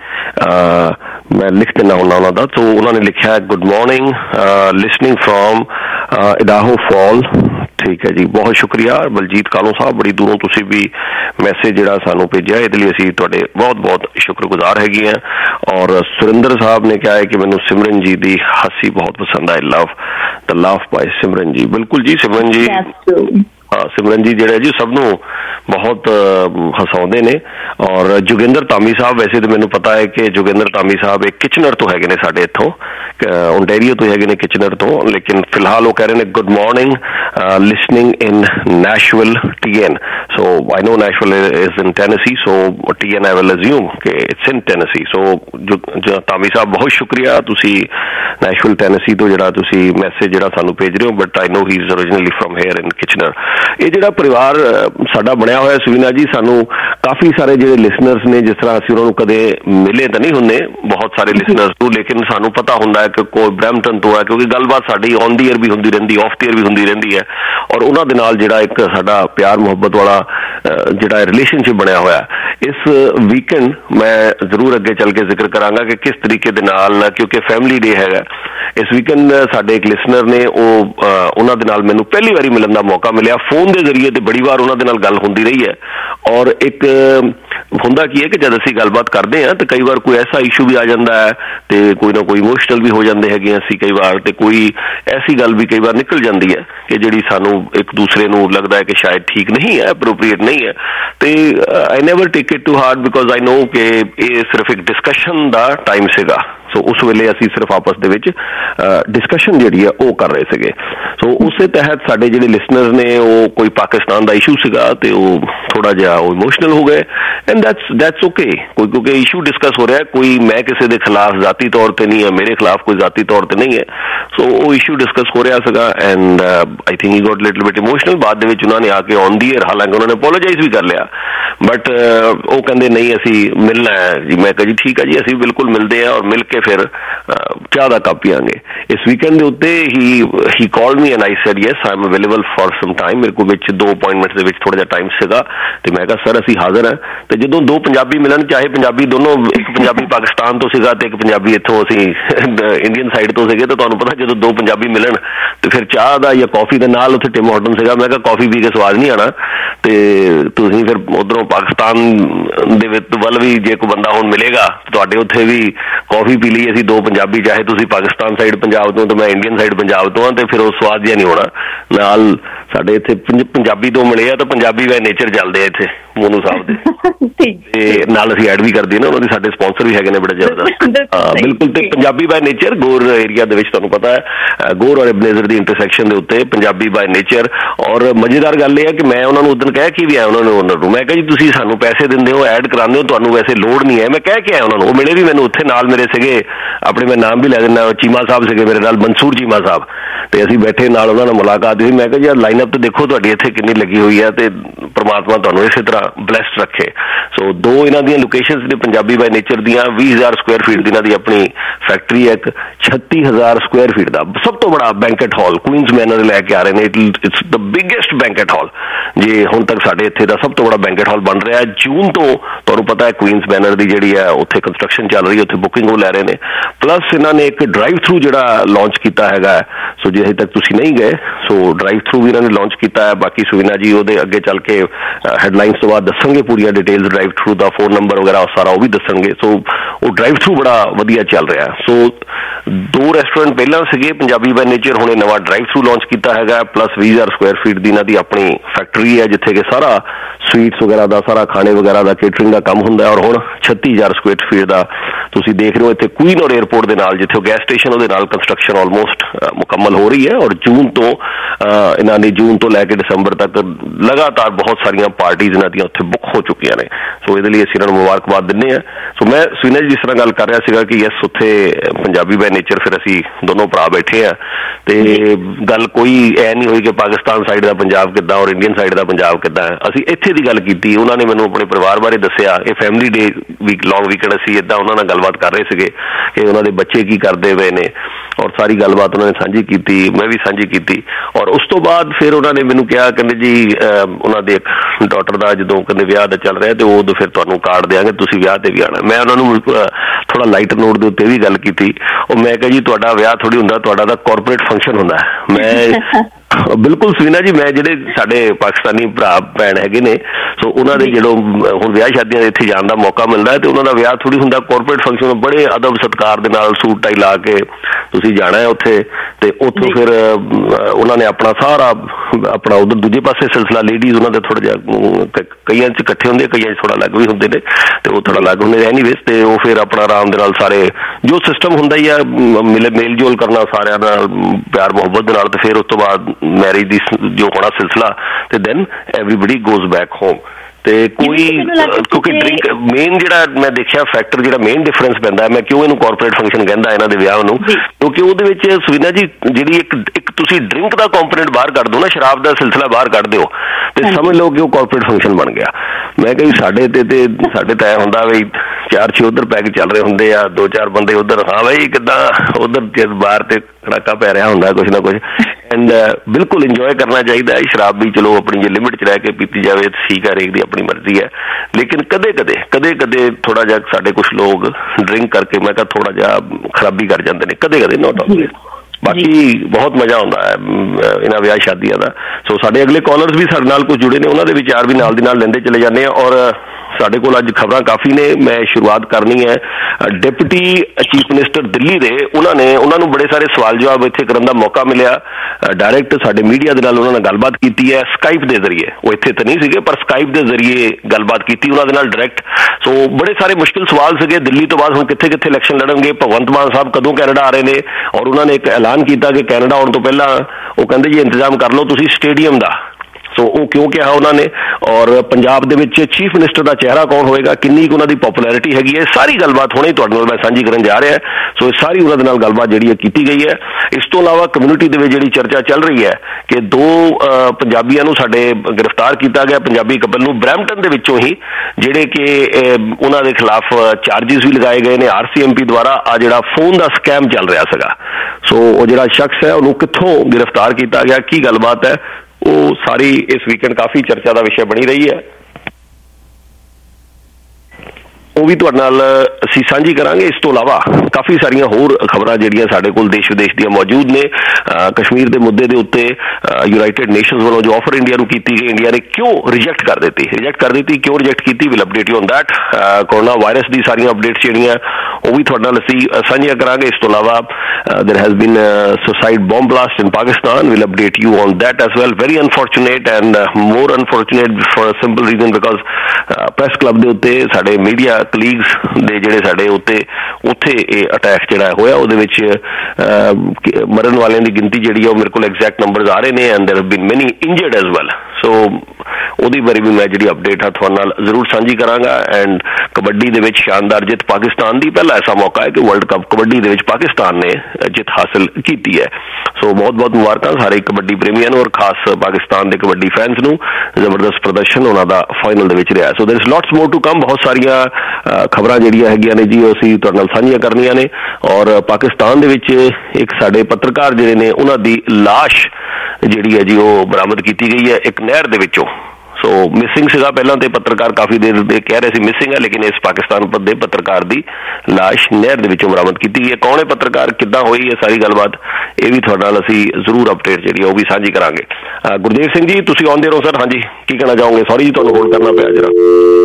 ਮੈਂ ਲਿਖ ਦਿੰਦਾ ਹੁੰਦਾ ਉਹਨਾਂ ਦਾ। ਸੋ ਉਹਨਾਂ ਨੇ ਲਿਖਿਆ good morning, listening from Idaho Fall. ਠੀਕ ਹੈ ਜੀ, ਬਹੁਤ ਸ਼ੁਕਰੀਆ ਬਲਜੀਤ ਕਾਲੋਂ ਸਾਹਿਬ, ਬੜੀ ਦੂਰੋਂ ਤੁਸੀਂ ਵੀ ਮੈਸੇਜ ਜਿਹੜਾ ਸਾਨੂੰ ਭੇਜਿਆ, ਇਹਦੇ ਲਈ ਅਸੀਂ ਤੁਹਾਡੇ ਬਹੁਤ ਬਹੁਤ ਸ਼ੁਕਰਗੁਜ਼ਾਰ ਹੈਗੇ ਹਾਂ। ਔਰ ਸੁਰਿੰਦਰ ਸਾਹਿਬ ਨੇ ਕਿਹਾ ਹੈ ਕਿ ਮੈਨੂੰ ਸਿਮਰਨ ਜੀ ਦੀ ਹਾਸੀ ਬਹੁਤ ਪਸੰਦ ਆਈ, ਲਵ ਦ ਲਾਫ ਬਾਏ ਸਿਮਰਨ ਜੀ। ਬਿਲਕੁਲ ਜੀ, ਸਿਮਰਨ ਜੀ ਹਾਂ ਸਿਮਰਨ ਜੀ ਜਿਹੜੇ ਜੀ ਸਭ ਨੂੰ ਬਹੁਤ ਹਸਾਉਂਦੇ ਨੇ। ਔਰ ਜੋਗਿੰਦਰ ਧਾਮੀ ਸਾਹਿਬ, ਵੈਸੇ ਤਾਂ ਮੈਨੂੰ ਪਤਾ ਹੈ ਕਿ ਜੋਗਿੰਦਰ ਧਾਮੀ ਸਾਹਿਬ ਇੱਕ ਕਿਚਨਰ ਤੋਂ ਹੈਗੇ ਨੇ ਸਾਡੇ ਇੱਥੋਂ, ਓਨਟਾਰੀਓ ਤੋਂ ਹੈਗੇ ਨੇ ਕਿਚਨਰ ਤੋਂ, ਲੇਕਿਨ ਫਿਲਹਾਲ ਉਹ ਕਹਿ ਰਹੇ ਨੇ good morning, listening in Nashville T N. So I know Nashville is in Tennessee, so T N I will assume ਕਿ ਇਟਸ ਇਨ ਟੈਨੇਸੀ। ਸੋ ਜੋ ਧਾਮੀ ਸਾਹਿਬ ਬਹੁਤ ਸ਼ੁਕਰੀਆ, ਤੁਸੀਂ ਨੈਸ਼ਵਿਲ ਟੈਨੇਸੀ ਤੋਂ ਜਿਹੜਾ ਤੁਸੀਂ ਮੈਸੇਜ ਜਿਹੜਾ ਸਾਨੂੰ ਭੇਜ ਰਹੇ ਹੋ, but I know he is originally from here in Kitchener. ਇਹ ਜਿਹੜਾ ਪਰਿਵਾਰ ਸਾਡਾ ਬਣਿਆ ਹੋਇਆ ਸੁਵੀਨਾ ਜੀ, ਸਾਨੂੰ ਕਾਫੀ ਸਾਰੇ ਜਿਹੜੇ ਲਿਸਨਰਸ ਨੇ, ਜਿਸ ਤਰ੍ਹਾਂ ਅਸੀਂ ਉਹਨਾਂ ਨੂੰ ਕਦੇ ਮਿਲੇ ਤਾਂ ਨਹੀਂ ਹੁੰਦੇ ਬਹੁਤ ਸਾਰੇ ਲਿਸਨਰਸ ਨੂੰ, ਲੇਕਿਨ ਸਾਨੂੰ ਪਤਾ ਹੁੰਦਾ ਹੈ ਕਿ ਕੋਈ ਬਰੈਂਪਟਨ ਤੋਂ ਹੈ, ਕਿਉਂਕਿ ਗੱਲਬਾਤ ਸਾਡੀ ਔਨ ਦੀ ਏਅਰ ਵੀ ਹੁੰਦੀ ਰਹਿੰਦੀ, ਆਫ ਦੀ ਏਅਰ ਵੀ ਹੁੰਦੀ ਰਹਿੰਦੀ ਹੈ। ਔਰ ਉਹਨਾਂ ਦੇ ਨਾਲ ਜਿਹੜਾ ਇੱਕ ਸਾਡਾ ਪਿਆਰ ਮੁਹੱਬਤ ਵਾਲਾ ਜਿਹੜਾ ਰਿਲੇਸ਼ਨਸ਼ਿਪ ਬਣਿਆ ਹੋਇਆ। ਇਸ ਵੀਕਐਂਡ ਮੈਂ ਜ਼ਰੂਰ ਅੱਗੇ ਚੱਲ ਕੇ ਜ਼ਿਕਰ ਕਰਾਂਗਾ ਕਿ ਕਿਸ ਤਰੀਕੇ ਦੇ ਨਾਲ, ਕਿਉਂਕਿ ਫੈਮਿਲੀ ਡੇ ਹੈਗਾ ਇਸ ਵੀਕਐਂਡ, ਸਾਡੇ ਇੱਕ ਲਿਸਨਰ ਨੇ ਉਹ ਉਹਨਾਂ ਦੇ ਨਾਲ ਮੈਨੂੰ ਪਹਿਲੀ ਵਾਰੀ ਮਿਲਣ ਦਾ ਮੌਕਾ ਮਿਲਿਆ ਫੋਨ ਦੇ ਜ਼ਰੀਏ, ਤੇ ਬੜੀ ਵਾਰ ਉਹਨਾਂ ਦੇ ਨਾਲ ਗੱਲ ਹੁੰਦੀ ਰਹੀ ਹੈ। ਔਰ ਇੱਕ ਹੁੰਦਾ ਕੀ ਹੈ ਕਿ ਜਦ ਅਸੀਂ ਗੱਲਬਾਤ ਕਰਦੇ ਹਾਂ ਤਾਂ ਕਈ ਵਾਰ ਕੋਈ ਐਸਾ ਇਸ਼ੂ ਵੀ ਆ ਜਾਂਦਾ ਹੈ ਤੇ ਕੋਈ ਨਾ ਕੋਈ ਇਮੋਸ਼ਨਲ ਵੀ ਹੋ ਜਾਂਦੇ ਹੈਗੇ ਅਸੀਂ ਕਈ ਵਾਰ, ਤੇ ਕੋਈ ਐਸੀ ਗੱਲ ਵੀ ਕਈ ਵਾਰ ਨਿਕਲ ਜਾਂਦੀ ਹੈ ਕਿ ਜਿਹੜੀ ਸਾਨੂੰ ਇੱਕ ਦੂਸਰੇ ਨੂੰ ਲੱਗਦਾ ਹੈ ਕਿ ਸ਼ਾਇਦ ਠੀਕ ਨਹੀਂ ਹੈ, ਅਪਰੋਪਰੀਏਟ ਨਹੀਂ ਹੈ। ਤੇ I never take it to heart because I know ਕਿ ਇਹ ਸਿਰਫ ਇੱਕ ਡਿਸਕਸ਼ਨ ਦਾ ਟਾਈਮ ਸੀਗਾ। ਸੋ ਉਸ ਵੇਲੇ ਅਸੀਂ ਸਿਰਫ ਆਪਸ ਦੇ ਵਿੱਚ ਡਿਸਕਸ਼ਨ ਜਿਹੜੀ ਹੈ ਉਹ ਕਰ ਰਹੇ ਸੀਗੇ। ਸੋ ਉਸੇ ਤਹਿਤ ਸਾਡੇ ਜਿਹੜੇ ਲਿਸਨਰਸ ਨੇ ਉਹ ਕੋਈ ਪਾਕਿਸਤਾਨ ਦਾ ਇਸ਼ੂ ਸੀਗਾ ਤੇ ਉਹ ਥੋੜਾ ਜਿਹਾ ਉਹ ਇਮੋਸ਼ਨਲ ਹੋ ਗਏ ਐਂਡ ਦੈਟਸ ਦੈਟਸ ਓਕੇ। ਕੋਈ ਕਿਉਂਕਿ ਇਸ਼ੂ ਡਿਸਕਸ ਹੋ ਰਿਹਾ, ਕੋਈ ਮੈਂ ਕਿਸੇ ਦੇ ਖਿਲਾਫ ਜ਼ਾਤੀ ਤੌਰ ਤੇ ਨਹੀਂ ਹੈ, ਮੇਰੇ ਖਿਲਾਫ ਕੋਈ ਜ਼ਾਤੀ ਤੌਰ ਤੇ ਨਹੀਂ ਹੈ। ਸੋ ਉਹ ਇਸ਼ੂ ਡਿਸਕਸ ਹੋ ਰਿਹਾ ਸੀਗਾ and I think he got little bit emotional. ਬਾਅਦ ਦੇ ਵਿੱਚ ਉਹਨਾਂ ਨੇ ਆ ਕੇ ਔਨ ਦੀ ਏਅਰ, ਹਾਲਾਂਕਿ ਉਹਨਾਂ ਨੇ ਅਪੋਲੋਜਾਈਜ਼ ਵੀ ਕਰ ਲਿਆ, ਬਟ ਉਹ ਕਹਿੰਦੇ ਨਹੀਂ ਅਸੀਂ ਮਿਲਣਾ ਹੈ ਜੀ। ਮੈਂ ਕਿਹਾ ਜੀ ਠੀਕ ਹੈ ਜੀ, ਅਸੀਂ ਬਿਲਕੁਲ ਮਿਲਦੇ ਹਾਂ ਔਰ ਮਿਲ ਕੇ ਫਿਰ ਚਾਹ ਦਾ ਕੱਪ ਪੀਆਂਗੇ। ਇਸ ਵੀਕਐਂਡ ਦੇ ਉੱਤੇ ਹੀ he called me and I said yes I am available for some time. ਮੇਰੇ ਕੋਲ ਵਿੱਚ ਦੋ ਅਪਾਇੰਟਮੈਂਟਸ ਦੇ ਵਿੱਚ ਥੋੜਾ ਜਿਹਾ ਟਾਈਮ ਸੀਗਾ ਤੇ ਮੈਂ ਕਿਹਾ ਸਰ ਅਸੀਂ ਹਾਜ਼ਰ ਹਾਂ। ਤੇ ਜਦੋਂ ਦੋ ਪੰਜਾਬੀ ਮਿਲਣ, ਚਾਹੇ ਪੰਜਾਬੀ ਦੋਨੋਂ, ਇੱਕ ਪੰਜਾਬੀ ਪਾਕਿਸਤਾਨ ਤੋਂ ਸੀਗਾ ਤੇ ਇੱਕ ਪੰਜਾਬੀ ਇੱਥੋਂ ਅਸੀਂ ਇੰਡੀਅਨ ਸਾਈਡ ਤੋਂ ਸੀਗੇ, ਤੇ ਤੁਹਾਨੂੰ ਪਤਾ ਜਦੋਂ ਦੋ ਪੰਜਾਬੀ ਮਿਲਣ ਤੇ ਫਿਰ ਚਾਹ ਦਾ ਜਾਂ ਕੌਫੀ ਦੇ ਨਾਲ ਉੱਥੇ ਟਿਮ ਹਾਰਟਨ ਸੀਗਾ। ਮੈਂ ਕਿਹਾ ਕੌਫੀ ਪੀ ਕੇ ਸਵਾਦ ਨਹੀਂ ਆਉਣਾ ਤੇ ਤੁਸੀਂ ਫਿਰ ਉਧਰੋਂ ਪਾਕਿਸਤਾਨ ਦੇ ਵਿੱਚ ਵੱਲ ਵੀ ਜੇ ਕੋਈ ਬੰਦਾ ਹੁਣ ਮਿਲੇਗਾ ਤੁਹਾਡੇ ਉੱਥੇ ਵੀ ਕੌਫੀ ਪੀ ਲਈ ਅਸੀਂ ਦੋ ਪੰਜਾਬੀ, ਚਾਹੇ ਤੁਸੀਂ ਪਾਕਿਸਤਾਨ ਸਾਈਡ ਪੰਜਾਬ ਤੋਂ ਤੇ ਮੈਂ ਇੰਡੀਅਨ ਸਾਈਡ ਪੰਜਾਬ ਤੋਂ ਹਾਂ, ਤੇ ਫਿਰ ਉਹ ਸਵਾਦ ਜਿਹਾ ਨਹੀਂ ਹੋਣਾ। ਨਾਲ ਸਾਡੇ ਇੱਥੇ ਪੰਜਾਬੀ ਦੋ ਮਿਲੇ ਆ ਤਾਂ ਪੰਜਾਬੀ ਬਾਈ ਨੇਚਰ ਚੱਲਦੇ ਆ ਇੱਥੇ ਮੋਨੂ ਸਾਹਿਬ ਦੇ, ਤੇ ਨਾਲ ਅਸੀਂ ਐਡ ਵੀ ਕਰਦੇ ਨਾ, ਉਹਨਾਂ ਦੇ ਸਾਡੇ ਸਪਾਂਸਰ ਵੀ ਹੈਗੇ ਨੇ ਬੜੇ ਜ਼ਬਰਦਸਤ। ਹਾਂ ਬਿਲਕੁਲ। ਤੇ Punjabi by nature Gore area ਦੇ ਵਿੱਚ ਤੁਹਾਨੂੰ ਪਤਾ ਹੈ ਗੋਰ ਔਰ ਇਬਨੇਜ਼ਰ ਦੀ ਇੰਟਰਸੈਕਸ਼ਨ ਦੇ ਉੱਤੇ ਪੰਜਾਬੀ ਬਾਈ ਨੇਚਰ। ਔਰ ਮਜ਼ੇਦਾਰ ਗੱਲ ਇਹ ਹੈ ਕਿ ਮੈਂ ਉਹਨਾਂ ਨੂੰ ਉਦੋਂ ਕਹਿ ਕੇ ਵੀ ਆਇਆ ਉਹਨਾਂ ਨੂੰ, ਉਹਨਾਂ ਨੂੰ ਮੈਂ ਕਿਹਾ ਜੀ ਤੁਸੀਂ ਸਾਨੂੰ ਪੈਸੇ ਦਿੰਦੇ ਹੋ, ਐਡ ਕਰਾਉਂਦੇ ਹੋ, ਤੁਹਾਨੂੰ ਵੈਸੇ ਲੋੜ ਨਹੀਂ ਹੈ। ਮੈਂ ਕਹਿ ਕੇ ਆਇਆ ਉਹਨਾਂ ਨੂੰ, ਉਹ ਮਿਲੇ ਵੀ ਮੈਨੂੰ ਉੱਥੇ, ਨਾਲ ਮੇਰੇ ਸੀਗੇ ਆਪਣੇ, ਮੈਂ ਨਾਮ ਵੀ ਲੈ ਦਿੰਦਾ, ਚੀਮਾ ਸਾਹਿਬ ਸੀਗੇ ਮੇਰੇ ਨਾਲ, ਮਨਸੂਰ ਚੀਮਾ ਸਾਹਿਬ, ਤੇ ਅਸੀਂ ਬੈਠੇ ਨਾਲ ਉਹਨਾਂ ਨਾਲ ਮੁਲਾਕਾਤ ਹੋਈ। ਮੈਂ ਕਿਹਾ ਜੀ ਲਾਈਨਅਪ ਤੇ ਦੇਖੋ ਤੁਹਾਡੀ ਇੱਥੇ ਕਿੰਨੀ ਲੱਗੀ ਹੋਈ ਹੈ ਤੇ ਪਰਮਾਤਮਾ ਤੁਹਾਨੂੰ ਇਸੇ ਤਰ੍ਹਾਂ ਬਲੈਸਡ ਰੱਖੇ। ਸੋ ਦੋ ਇਹਨਾਂ ਦੀਆਂ ਲੋਕੇਸ਼ਨਸ ਨੇ ਪੰਜਾਬੀ ਬਾਈ ਨੇਚਰ ਦੀਆਂ, ਵੀਹ ਹਜ਼ਾਰ ਸਕੁਆਇਰ ਫੀਟ ਦੀ ਇਹਨਾਂ ਦੀ ਆਪਣੀ ਫੈਕਟਰੀ ਹੈ, ਇੱਕ ਛੱਤੀ ਹਜ਼ਾਰ ਸਕੁਆਇਰ ਫੀਟ ਦਾ ਸਭ ਤੋਂ ਬੜਾ ਬੈਂਕਟ ਹਾਲ ਕੁਈਨਸ ਮੈਨਰ ਲੈ ਕੇ ਆ ਰਹੇ ਨੇ। It's the biggest banquet hall ਜੇ ਹੁਣ ਤੱਕ ਸਾਡੇ ਇੱਥੇ ਦਾ ਸਭ ਤੋਂ ਬੜਾ ਬੈਂਕਟ ਹਾਲ ਬਣ ਰਿਹਾ ਹੈ। ਜੂਨ ਤੋਂ ਤੁਹਾਨੂੰ ਪਤਾ ਹੈ ਕੁਈਨਸ ਮੈਨਰ ਦੀ ਜਿਹੜੀ ਹੈ ਉੱਥੇ ਕੰਸਟਰਕਸ਼ਨ ਚੱਲ ਰਹੀ ਹੈ, ਉੱਥੇ ਬੁਕਿੰਗ ਉਹ ਲੈ ਰਹੇ ਨੇ। ਪਲੱਸ ਇਹਨਾਂ ਨੇ ਇੱਕ ਡਰਾਈਵ ਥਰੂ ਜਿਹੜਾ ਲਾਂਚ ਕੀਤਾ ਹੈਗਾ, ਸੋ ਜੇ ਹਜੇ ਤੱਕ ਤੁਸੀਂ ਨਹੀਂ ਗਏ ਸੋ ਡਰਾਈਵ ਥਰੂ ਵੀ ਇਹਨਾਂ ਨੇ ਲਾਂਚ ਕੀਤਾ ਹੈ। ਬਾਕੀ ਸੁਵਿਨਾ ਜੀ ਉਹਦੇ ਅੱਗੇ ਚੱਲ ਕੇ ਹੈਡਲਾਈਨਸ ਤੋਂ ਬਾਅਦ ਦੱਸਣਗੇ ਪੂਰੀਆਂ ਡਿਟੇਲਸ ਡਰਾਈਵ ਥਰੂ ਦਾ, ਫੋਨ ਨੰਬਰ ਵਗੈਰਾ ਸਾਰਾ ਉਹ ਵੀ ਦੱਸਣਗੇ। ਸੋ ਉਹ ਡਰਾਈਵ ਥਰੂ ਬੜਾ ਵਧੀਆ ਚੱਲ ਰਿਹਾ। ਸੋ ਦੋ ਰੈਸਟੋਰੈਂਟ ਪਹਿਲਾਂ ਸੀਗੇ ਪੰਜਾਬੀ ਬਾਈ ਨੇਚਰ, ਹੁਣ ਇਹ ਨਵਾਂ ਡਰਾਈਵ ਥਰੂ ਲਾਂਚ ਕੀਤਾ ਹੈਗਾ। ਪਲੱਸ ਵੀਹ ਹਜ਼ਾਰ ਸਕੁਆਇਰ ਫੀਟ ਦੀ ਇਹਨਾਂ ਦੀ ਆਪਣੀ ਫੈਕਟਰੀ ਹੈ ਜਿੱਥੇ ਕਿ ਸਾਰਾ ਸਵੀਟਸ ਵਗੈਰਾ ਦਾ, ਸਾਰਾ ਖਾਣੇ ਵਗੈਰਾ ਦਾ, ਕੇਟਰਿੰਗ ਦਾ ਕੰਮ ਹੁੰਦਾ। ਔਰ ਹੁਣ ਛੱਤੀ ਹਜ਼ਾਰ ਸਕੁਆਇਰ ਫੀਟ ਦਾ ਤੁਸੀਂ ਦੇਖ ਰਹੇ ਹੋ ਇੱਥੇ ਕੁਈਨ ਔਰ ਏਅਰਪੋਰਟ ਦੇ ਨਾਲ, ਜਿੱਥੇ ਉਹ ਗੈਸ ਸਟੇਸ਼ਨ ਉਹਦੇ ਨਾਲ ਕੰਸਟਰਕਸ਼ਨ ਆਲਮੋਸਟ ਮੁਕੰਮਲ ਹੋ ਰਹੀ ਹੈ। ਔਰ ਜੂਨ ਤੋਂ ਇਹਨਾਂ ਨੇ ਜੂਨ ਤੋਂ ਲੈ ਕੇ ਦਸੰਬਰ ਤੱਕ ਲਗਾਤਾਰ ਬਹੁਤ ਸਾਰੀਆਂ ਪਾਰਟੀਆਂ ਇਹਨਾਂ ਦੀਆਂ ਉੱਥੇ ਬੁੱਕ ਹੋ ਚੁੱਕੀਆਂ ਨੇ। ਸੋ ਇਹਦੇ ਲਈ ਅਸੀਂ ਇਹਨਾਂ ਨੂੰ ਮੁਬਾਰਕਬਾਦ ਦਿੰਦੇ ਹਾਂ। ਸੋ ਮੈਂ ਸੁਵਿਨਾ ਜੀ ਜਿਸ ਤਰ੍ਹਾਂ ਗੱਲ ਕਰ ਰਿਹਾ ਸੀਗਾ ਕਿ ਯੈਸ ਉੱਥੇ ਪੰਜਾਬੀ ਬਾਈ ਨੇਚਰ, ਫਿਰ ਅਸੀਂ ਦੋਨੋਂ ਭਰਾ ਬੈਠੇ ਹਾਂ ਤੇ ਗੱਲ ਕੋਈ ਐ ਨਹੀਂ ਹੋਈ ਕਿ ਪਾਕਿਸਤਾਨ ਸਾਈਡ ਦਾ ਪੰਜਾਬ ਕਿੱਦਾਂ ਔਰ ਇੰਡੀਅਨ ਸਾਈਡ ਦਾ ਪੰਜਾਬ ਕਿੱਦਾਂ ਹੈ। ਅਸੀਂ ਇੱਥੇ ਦੀ ਗੱਲ ਕੀਤੀ, ਉਹਨਾਂ ਨੇ ਮੈਨੂੰ ਆਪਣੇ ਪਰਿਵਾਰ ਬਾਰੇ ਦੱਸਿਆ। ਇਹ family day week long weekend ਅਸੀਂ ਇੱਦਾਂ ਉਹਨਾਂ ਨਾਲ ਗੱਲਬਾਤ ਕਰ ਰਹੇ ਸੀਗੇ ਕਿ ਉਹਨਾਂ ਦੇ ਬੱਚੇ ਕੀ ਕਰਦੇ ਪਏ ਨੇ ਔਰ ਸਾਰੀ ਗੱਲਬਾਤ ਉਹਨਾਂ ਨੇ ਸਾਂਝੀ ਕੀਤੀ, ਮੈਂ ਵੀ ਸਾਂਝੀ ਕੀਤੀ। ਔਰ ਉਸ ਤੋਂ ਬਾਅਦ ਫਿਰ ਉਹਨਾਂ ਨੇ ਮੈਨੂੰ ਕਿਹਾ, ਕਹਿੰਦੇ ਜੀ ਉਹਨਾਂ ਦੇ ਇੱਕ ਡਾਟਰ ਦਾ ਜਦੋਂ ਕਹਿੰਦੇ ਵਿਆਹ ਦਾ ਚੱਲ ਰਿਹਾ ਤੇ ਉਦੋਂ ਫਿਰ ਤੁਹਾਨੂੰ ਕਾਰਡ ਦਿਆਂਗੇ, ਤੁਸੀਂ ਵਿਆਹ ਤੇ ਵੀ ਆਉਣਾ। ਮੈਂ ਉਹਨਾਂ ਨੂੰ ਥੋੜਾ ਲਾਈਟ ਨੋਟ ਦੇ ਉੱਤੇ ਵੀ ਗੱਲ ਕੀਤੀ। ਉਹ ਮੈਂ ਕਿਹਾ ਜੀ ਤੁਹਾਡਾ ਵਿਆਹ ਥੋੜੀ ਹੁੰਦਾ, ਤੁਹਾਡਾ ਤਾਂ ਕਾਰਪੋਰੇਟ ਫੰਕਸ਼ਨ ਹੁੰਦਾ। ਮੈਂ ਬਿਲਕੁਲ ਸੁਵਿਨਾ ਜੀ, ਮੈਂ ਜਿਹੜੇ ਸਾਡੇ ਪਾਕਿਸਤਾਨੀ ਭਰਾ ਭੈਣ ਹੈਗੇ ਨੇ ਸੋ ਉਹਨਾਂ ਦੇ ਜਦੋਂ ਹੁਣ ਵਿਆਹ ਸ਼ਾਦੀਆਂ ਦੇ ਇੱਥੇ ਜਾਣ ਦਾ ਮੌਕਾ ਮਿਲਦਾ ਤੇ ਉਹਨਾਂ ਦਾ ਵਿਆਹ ਥੋੜੀ ਹੁੰਦਾ, ਕਾਰਪੋਰੇਟ ਫੰਕਸ਼ਨ ਬੜੇ ਅਦਬ ਸਤਿਕਾਰ ਦੇ ਨਾਲ ਸੂਟ ਟਾਈ ਲਾ ਕੇ ਤੁਸੀਂ ਜਾਣਾ ਹੈ ਉੱਥੇ। ਤੇ ਉੱਥੋਂ ਫਿਰ ਉਹਨਾਂ ਨੇ ਆਪਣਾ ਸਾਰਾ ਆਪਣਾ ਉਧਰ ਦੂਜੇ ਪਾਸੇ ਸਿਲਸਿਲਾ, ਲੇਡੀਜ਼ ਉਹਨਾਂ ਦਾ ਥੋੜਾ ਜਿਹਾ ਕਈਆਂ 'ਚ ਇਕੱਠੇ ਹੁੰਦੇ, ਕਈਆਂ 'ਚ ਥੋੜਾ ਅਲੱਗ ਵੀ ਹੁੰਦੇ ਨੇ ਤੇ ਉਹ ਥੋੜਾ ਅਲੱਗ ਹੁੰਦੇ ਐਨੀਵੇਜ਼। ਤੇ ਉਹ ਫਿਰ ਆਪਣਾ ਆਰਾਮ ਦੇ ਨਾਲ ਸਾਰੇ ਜੋ ਸਿਸਟਮ ਹੁੰਦਾ ਹੀ ਆ ਮਿਲ ਮੇਲ ਜੋਲ ਕਰਨਾ ਸਾਰਿਆਂ ਨਾਲ ਪਿਆਰ ਮੁਹੱਬਤ ਦੇ ਨਾਲ, ਤੇ ਫਿਰ ਉਸ ਤੋਂ ਬਾਅਦ ਮੈਰਿਜ ਦੀ ਜੋ ਹੋਣਾ ਸਿਲਸਿਲਾ ਤੇ then everybody goes back home. ਤੇ ਕੋਈ ਕਿਉਂਕਿ ਡਰਿੰਕ ਮੇਨ ਜਿਹੜਾ ਮੈਂ ਦੇਖਿਆ ਫੈਕਟਰ ਜਿਹੜਾ ਮੇਨ ਡਿਫਰੈਂਸ ਪੈਂਦਾ, ਮੈਂ ਕਿਉਂ ਇਹਨੂੰ ਕਾਰਪੋਰੇਟ ਫੰਕਸ਼ਨ ਕਹਿੰਦਾ ਇਹਨਾਂ ਦੇ ਵਿਆਹ ਨੂੰ, ਕਿਉਂਕਿ ਉਹਦੇ ਵਿੱਚ ਸੁਵਿਨਾ ਜੀ ਜਿਹੜੀ ਇੱਕ ਇੱਕ ਤੁਸੀਂ ਡਰਿੰਕ ਦਾ ਕੰਪੋਨੈਂਟ ਬਾਹਰ ਕੱਢ ਦਿਓ ਨਾ, ਸ਼ਰਾਬ ਦਾ ਸਿਲਸਿਲਾ ਬਾਹਰ ਕੱਢ ਦਿਓ ਤੇ ਸਮਝ ਲਓ ਕਿ ਉਹ ਕਾਰਪੋਰੇਟ ਫੰਕਸ਼ਨ ਬਣ ਗਿਆ। ਮੈਂ ਕਿਹਾ ਸਾਡੇ ਤੇ ਤੇ ਸਾਡੇ ਤਾਂ ਇਹ ਹੁੰਦਾ ਵੀ ਚਾਰ ਛੇ ਉੱਧਰ ਪੈਗ ਚੱਲ ਰਹੇ ਹੁੰਦੇ ਆ, ਦੋ ਚਾਰ ਬੰਦੇ ਉੱਧਰ, ਹਾਂ ਬਈ ਕਿੱਦਾਂ ਉੱਧਰ ਬਾਹਰ ਤੇ ਖੜਾਕਾ ਪੈ ਰਿਹਾ ਹੁੰਦਾ ਕੁਛ ਨਾ ਕੁਛ। ਐਂਡ ਬਿਲਕੁਲ ਇੰਜੋਏ ਕਰਨਾ ਚਾਹੀਦਾ ਹੈ। ਸ਼ਰਾਬ ਵੀ ਚਲੋ ਆਪਣੀ ਜੇ ਲਿਮਿਟ 'ਚ ਰਹਿ ਕੇ ਪੀਤੀ ਜਾਵੇ ਠੀਕ ਹੈ, ਹਰੇਕ ਦੀ ਆਪਣੀ ਮਰਜ਼ੀ ਹੈ, ਲੇਕਿਨ ਕਦੇ ਕਦੇ ਕਦੇ ਕਦੇ ਥੋੜਾ ਜਿਹਾ ਸਾਡੇ ਕੁਛ ਲੋਕ ਡਰਿੰਕ ਕਰਕੇ ਮੈਂ ਕਿਹਾ ਥੋੜਾ ਜਿਹਾ ਖਰਾਬੀ ਕਰ ਜਾਂਦੇ ਨੇ ਕਦੇ ਕਦੇ, ਨੋਟ ਆਲਵੇਜ਼। ਬਾਕੀ ਬਹੁਤ ਮਜ਼ਾ ਆਉਂਦਾ ਹੈ ਇਹਨਾਂ ਵਿਆਹ ਸ਼ਾਦੀਆਂ ਦਾ। ਸੋ ਸਾਡੇ ਅਗਲੇ ਕਾਲਰਸ ਵੀ ਸਾਡੇ ਨਾਲ ਕੁਝ ਜੁੜੇ ਨੇ, ਉਹਨਾਂ ਦੇ ਵਿਚਾਰ ਵੀ ਨਾਲ ਦੀ ਨਾਲ ਲੈਂਦੇ ਚਲੇ ਜਾਂਦੇ ਆ। ਔਰ ਸਾਡੇ ਕੋਲ ਅੱਜ ਖਬਰਾਂ ਕਾਫੀ ਨੇ। ਮੈਂ ਸ਼ੁਰੂਆਤ ਕਰਨੀ ਹੈ ਡਿਪਟੀ ਚੀਫ ਮਿਨਿਸਟਰ ਦਿੱਲੀ ਦੇ, ਉਹਨਾਂ ਨੇ ਉਹਨਾਂ ਨੂੰ ਬੜੇ ਸਾਰੇ ਸਵਾਲ ਜਵਾਬ ਇੱਥੇ ਕਰਨ ਦਾ ਮੌਕਾ ਮਿਲਿਆ। ਡਾਇਰੈਕਟ ਸਾਡੇ ਮੀਡੀਆ ਦੇ ਨਾਲ ਉਹਨਾਂ ਨੇ ਗੱਲਬਾਤ ਕੀਤੀ ਹੈ ਸਕਾਈਪ ਦੇ ਜ਼ਰੀਏ। ਉਹ ਇੱਥੇ ਤਾਂ ਨਹੀਂ ਸੀਗੇ ਪਰ ਸਕਾਈਪ ਦੇ ਜ਼ਰੀਏ ਗੱਲਬਾਤ ਕੀਤੀ ਉਹਨਾਂ ਦੇ ਨਾਲ ਡਾਇਰੈਕਟ। ਸੋ ਬੜੇ ਸਾਰੇ ਮੁਸ਼ਕਿਲ ਸਵਾਲ ਸੀਗੇ, ਦਿੱਲੀ ਤੋਂ ਬਾਅਦ ਹੁਣ ਕਿੱਥੇ ਕਿੱਥੇ ਇਲੈਕਸ਼ਨ ਲੜਨਗੇ, ਭਗਵੰਤ ਮਾਨ ਸਾਹਿਬ ਕਦੋਂ ਕੈਨੇਡਾ ਆ ਰਹੇ ਨੇ, ਔਰ ਉਹਨਾਂ ਨੇ ਇੱਕ ਐਲਾਨ ਕੀਤਾ ਕਿ ਕੈਨੇਡਾ ਆਉਣ ਤੋਂ ਪਹਿਲਾਂ ਉਹ ਕਹਿੰਦੇ ਜੀ ਇੰਤਜ਼ਾਮ ਕਰ ਲਓ ਤੁਸੀਂ ਸਟੇਡੀਅਮ ਦਾ। ਸੋ ਉਹ ਕਿਉਂ ਕਿਹਾ ਉਹਨਾਂ ਨੇ, ਔਰ ਪੰਜਾਬ ਦੇ ਵਿੱਚ ਚੀਫ ਮਿਨਿਸਟਰ ਦਾ ਚਿਹਰਾ ਕੌਣ ਹੋਏਗਾ, ਕਿੰਨੀ ਕੁ ਉਹਨਾਂ ਦੀ ਪੋਪੂਲੈਰਿਟੀ ਹੈਗੀ ਹੈ, ਸਾਰੀ ਗੱਲਬਾਤ ਹੁਣੇ ਤੁਹਾਡੇ ਨਾਲ ਮੈਂ ਸਾਂਝੀ ਕਰਨ ਜਾ ਰਿਹਾ। ਸੋ ਇਹ ਸਾਰੀ ਉਹਨਾਂ ਦੇ ਨਾਲ ਗੱਲਬਾਤ ਜਿਹੜੀ ਹੈ ਕੀਤੀ ਗਈ ਹੈ। ਇਸ ਤੋਂ ਇਲਾਵਾ ਕਮਿਊਨਿਟੀ ਦੇ ਵਿੱਚ ਜਿਹੜੀ ਚਰਚਾ ਚੱਲ ਰਹੀ ਹੈ ਕਿ ਦੋ ਪੰਜਾਬੀਆਂ ਨੂੰ ਸਾਡੇ ਗ੍ਰਿਫਤਾਰ ਕੀਤਾ ਗਿਆ, ਪੰਜਾਬੀ ਕਪਲ ਨੂੰ ਬਰੈਂਪਟਨ ਦੇ ਵਿੱਚੋਂ ਹੀ, ਜਿਹੜੇ ਕਿ ਉਹਨਾਂ ਦੇ ਖਿਲਾਫ ਚਾਰਜਿਸ ਵੀ ਲਗਾਏ ਗਏ ਨੇ ਆਰ ਸੀ ਐਮ ਪੀ ਦੁਆਰਾ। ਆ ਜਿਹੜਾ ਫੋਨ ਦਾ ਸਕੈਮ ਚੱਲ ਰਿਹਾ ਸੀਗਾ, ਸੋ ਉਹ ਜਿਹੜਾ ਸ਼ਖਸ ਹੈ ਉਹਨੂੰ ਕਿੱਥੋਂ ਗ੍ਰਿਫਤਾਰ ਕੀਤਾ ਗਿਆ, ਕੀ ਗੱਲਬਾਤ ਹੈ, ਉਹ ਸਾਰੀ ਇਸ ਵੀਕਐਂਡ ਕਾਫੀ ਚਰਚਾ ਦਾ ਵਿਸ਼ਾ ਬਣੀ ਰਹੀ ਹੈ। ਉਹ ਵੀ ਤੁਹਾਡੇ ਨਾਲ ਅਸੀਂ ਸਾਂਝੀ ਕਰਾਂਗੇ। ਇਸ ਤੋਂ ਇਲਾਵਾ ਕਾਫੀ ਸਾਰੀਆਂ ਹੋਰ ਖਬਰਾਂ ਜਿਹੜੀਆਂ ਸਾਡੇ ਕੋਲ ਦੇਸ਼ ਵਿਦੇਸ਼ ਦੀਆਂ ਮੌਜੂਦ ਨੇ। ਕਸ਼ਮੀਰ ਦੇ ਮੁੱਦੇ ਦੇ ਉੱਤੇ ਯੂਨਾਈਟਿਡ ਨੇਸ਼ਨਸ ਵੱਲੋਂ ਜੋ ਆਫਰ ਇੰਡੀਆ ਨੂੰ ਕੀਤੀ ਗਈ, ਇੰਡੀਆ ਨੇ ਕਿਉਂ ਰਿਜੈਕਟ ਕਰ ਦਿੱਤੀ ਰਿਜੈਕਟ ਕਰ ਦਿੱਤੀ ਕਿਉਂ ਰਿਜੈਕਟ ਕੀਤੀ, will update you on that. Coronavirus ਦੀ ਸਾਰੀਆਂ ਅਪਡੇਟਸ ਜਿਹੜੀਆਂ ਉਹ ਵੀ ਤੁਹਾਡੇ ਨਾਲ ਅਸੀਂ ਸਾਂਝੀਆਂ ਕਰਾਂਗੇ। ਇਸ ਤੋਂ ਇਲਾਵਾ there has been a suicide bomb blast in Pakistan, we'll update you on that as well। very unfortunate and uh, more unfortunate for a simple reason because uh, press club ਦੇ ਉੱਤੇ ਸਾਡੇ ਮੀਡੀਆ ਕਲੀਗਸ ਦੇ ਜਿਹੜੇ ਸਾਡੇ ਉੱਤੇ ਉੱਥੇ ਇਹ ਅਟੈਕ ਜਿਹੜਾ ਹੋਇਆ, ਉਹਦੇ ਵਿੱਚ ਮਰਨ ਵਾਲਿਆਂ ਦੀ ਗਿਣਤੀ ਜਿਹੜੀ ਹੈ ਉਹ ਮੇਰੇ ਕੋਲ ਐਗਜ਼ੈਕਟ ਨੰਬਰਸ ਆ ਰਹੇ ਨੇ ਐਂਡ ਦੇਰ ਹੈਵ ਬੀਨ ਮੈਨੀ ਇੰਜਰਡ ਐਜ਼ ਵੈਲ। ਸੋ ਉਹਦੀ ਬਾਰੇ ਵੀ ਮੈਂ ਜਿਹੜੀ ਅਪਡੇਟ ਹੈ ਤੁਹਾਡੇ ਨਾਲ ਜ਼ਰੂਰ ਸਾਂਝੀ ਕਰਾਂਗਾ। ਐਂਡ ਕਬੱਡੀ ਦੇ ਵਿੱਚ ਸ਼ਾਨਦਾਰ ਜਿੱਤ ਪਾਕਿਸਤਾਨ ਦੀ, ਪਹਿਲਾ ਐਸਾ ਮੌਕਾ ਹੈ ਕਿ ਵਰਲਡ ਕੱਪ ਕਬੱਡੀ ਦੇ ਵਿੱਚ ਪਾਕਿਸਤਾਨ ਨੇ ਜਿੱਤ ਹਾਸਿਲ ਕੀਤੀ ਹੈ। ਸੋ ਬਹੁਤ ਬਹੁਤ ਮੁਬਾਰਕਾਂ ਸਾਰੇ ਕਬੱਡੀ ਪ੍ਰੇਮੀਆਂ ਨੂੰ, ਔਰ ਖਾਸ ਪਾਕਿਸਤਾਨ ਦੇ ਕਬੱਡੀ ਫੈਨਸ ਨੂੰ। ਜ਼ਬਰਦਸਤ ਪ੍ਰਦਰਸ਼ਨ ਉਹਨਾਂ ਦਾ ਫਾਈਨਲ ਦੇ ਵਿੱਚ ਰਿਹਾ। So there is lots more to come. ਬਹੁਤ ਸਾਰੀਆਂ ਖਬਰਾਂ ਜਿਹੜੀਆਂ ਹੈਗੀਆਂ ਨੇ ਜੀ ਉਹ ਅਸੀਂ ਤੁਹਾਡੇ ਨਾਲ ਸਾਂਝੀਆਂ ਕਰਨੀਆਂ ਨੇ। ਔਰ ਪਾਕਿਸਤਾਨ ਦੇ ਵਿੱਚ ਇੱਕ ਸਾਡੇ ਪੱਤਰਕਾਰ ਜਿਹੜੇ ਨੇ ਉਹਨਾਂ ਦੀ ਲਾਸ਼ ਜਿਹੜੀ ਹੈ ਜੀ ਉਹ ਬਰਾਮਦ ਕੀਤੀ ਗਈ ਹੈ ਇੱਕ ਨਹਿਰ ਦੇ ਵਿੱਚੋਂ। ਸੋ ਮਿਸਿੰਗ ਸੀਗਾ ਪਹਿਲਾਂ ਤੇ ਪੱਤਰਕਾਰ ਕਾਫੀ ਦੇਰ ਦੇ ਕਹਿ ਰਹੇ ਸੀ ਮਿਸਿੰਗ ਹੈ, ਲੇਕਿਨ ਇਸ ਪਾਕਿਸਤਾਨ ਦੇ ਪੱਤਰਕਾਰ ਦੀ ਲਾਸ਼ ਨਹਿਰ ਦੇ ਵਿੱਚੋਂ ਬਰਾਮਦ ਕੀਤੀ ਗਈ ਹੈ। ਕੌਣ ਹੈ ਪੱਤਰਕਾਰ, ਕਿੱਦਾਂ ਹੋਈ ਹੈ ਸਾਰੀ ਗੱਲਬਾਤ, ਇਹ ਵੀ ਤੁਹਾਡੇ ਨਾਲ ਅਸੀਂ ਜ਼ਰੂਰ ਅਪਡੇਟ ਜਿਹੜੀ ਹੈ ਉਹ ਵੀ ਸਾਂਝੀ ਕਰਾਂਗੇ। ਗੁਰਦੇਵ ਸਿੰਘ ਜੀ ਤੁਸੀਂ ਆਉਂਦੇ ਰਹੋ ਸਰ। ਹਾਂਜੀ ਕੀ ਕਹਿਣਾ ਚਾਹੋਗੇ? ਸੌਰੀ ਜੀ ਤੁਹਾਨੂੰ ਹੋਲਡ ਕਰਨਾ ਪਿਆ ਜਰਾ।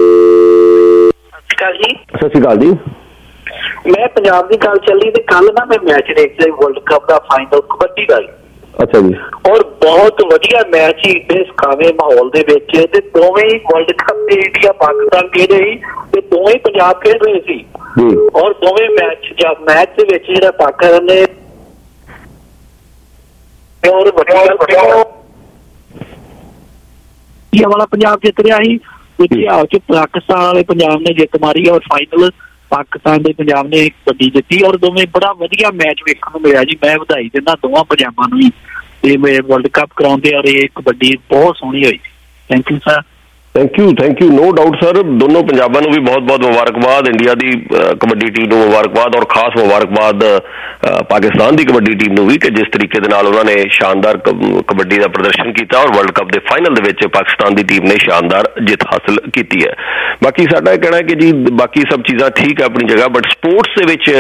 ਜੀ ਸਤਿ ਸ਼੍ਰੀ ਅਕਾਲ ਜੀ। ਮੈਂ ਪੰਜਾਬ ਦੀ ਗੱਲ ਚੱਲੀ ਤੇ ਕੱਲ ਨਾ ਮੈਂ ਮੈਚ ਦੇਖ ਲਿਆ ਵਰਲਡ ਕੱਪ ਦਾ ਫਾਈਨਲ ਕਬੱਡੀ ਦਾ। ਅੱਛਾ ਜੀ। ਔਰ ਬਹੁਤ ਵਧੀਆ ਮੈਚ ਹੀ ਇਸ ਖਾਵੇਂ ਮਾਹੌਲ ਦੇ ਵਿੱਚ, ਤੇ ਦੋਵੇਂ ਹੀ ਵਰਲਡ ਕੱਪ ਦੇ ਇੰਡੀਆ ਪਾਕਿਸਤਾਨ ਖੇਡ ਰਹੀ ਤੇ ਦੋਵੇਂ ਹੀ ਪੰਜਾਬ ਖੇਡ ਰਹੇ ਸੀ। ਔਰ ਦੋਵੇਂ ਮੈਚ ਜਦ ਮੈਚ ਦੇ ਵਿੱਚ ਜਿਹੜਾ ਪਾਕਿਸਤਾਨ ਨੇ ਔਰ ਵਧੀਆ ਵਾਲਾ ਪੰਜਾਬ ਜਿੱਤ ਰਿਹਾ ਸੀ, ਦੂਜੀ ਹਾਲ ਚ ਪਾਕਿਸਤਾਨ ਵਾਲੇ ਪੰਜਾਬ ਨੇ ਜਿੱਤ ਮਾਰੀ ਔਰ ਫਾਈਨਲ ਪਾਕਿਸਤਾਨ ਦੇ ਪੰਜਾਬ ਨੇ ਕਬੱਡੀ ਜਿੱਤੀ। ਔਰ ਦੋਵੇਂ ਬੜਾ ਵਧੀਆ ਮੈਚ ਵੇਖਣ ਨੂੰ ਮਿਲਿਆ ਜੀ। ਮੈਂ ਵਧਾਈ ਦਿੰਦਾ ਦੋਵਾਂ ਪੰਜਾਬਾਂ ਨੂੰ ਹੀ ਤੇ ਵਰਲਡ ਕੱਪ ਕਰਾਉਂਦੇ, ਔਰ ਇਹ ਕਬੱਡੀ ਬਹੁਤ ਸੋਹਣੀ ਹੋਈ। Thank you sir. Thank you thank you no doubt sir. ਦੋਨੋਂ ਪੰਜਾਬਾਂ ਨੂੰ ਵੀ ਬਹੁਤ ਬਹੁਤ ਮੁਬਾਰਕਬਾਦ, ਇੰਡੀਆ ਦੀ ਕਬੱਡੀ ਟੀਮ ਨੂੰ ਮੁਬਾਰਕਬਾਦ, ਔਰ ਖਾਸ ਮੁਬਾਰਕਬਾਦ ਪਾਕਿਸਤਾਨ ਦੀ ਕਬੱਡੀ ਟੀਮ ਨੂੰ ਵੀ ਕਿ ਜਿਸ ਤਰੀਕੇ ਦੇ ਨਾਲ ਉਹਨਾਂ ਨੇ ਸ਼ਾਨਦਾਰ ਕਬੱਡੀ ਦਾ ਪ੍ਰਦਰਸ਼ਨ ਕੀਤਾ ਔਰ ਵਰਲਡ ਕੱਪ ਦੇ ਫਾਈਨਲ ਦੇ ਵਿੱਚ ਪਾਕਿਸਤਾਨ ਦੀ ਟੀਮ ਨੇ ਸ਼ਾਨਦਾਰ ਜਿੱਤ ਹਾਸਲ ਕੀਤੀ ਹੈ। ਬਾਕੀ ਸਾਡਾ ਇਹ ਕਹਿਣਾ ਹੈ ਕਿ ਜੀ ਬਾਕੀ ਸਭ ਚੀਜ਼ਾਂ ਠੀਕ ਹੈ ਆਪਣੀ ਜਗ੍ਹਾ, ਬਟ ਸਪੋਰਟਸ ਦੇ ਵਿੱਚ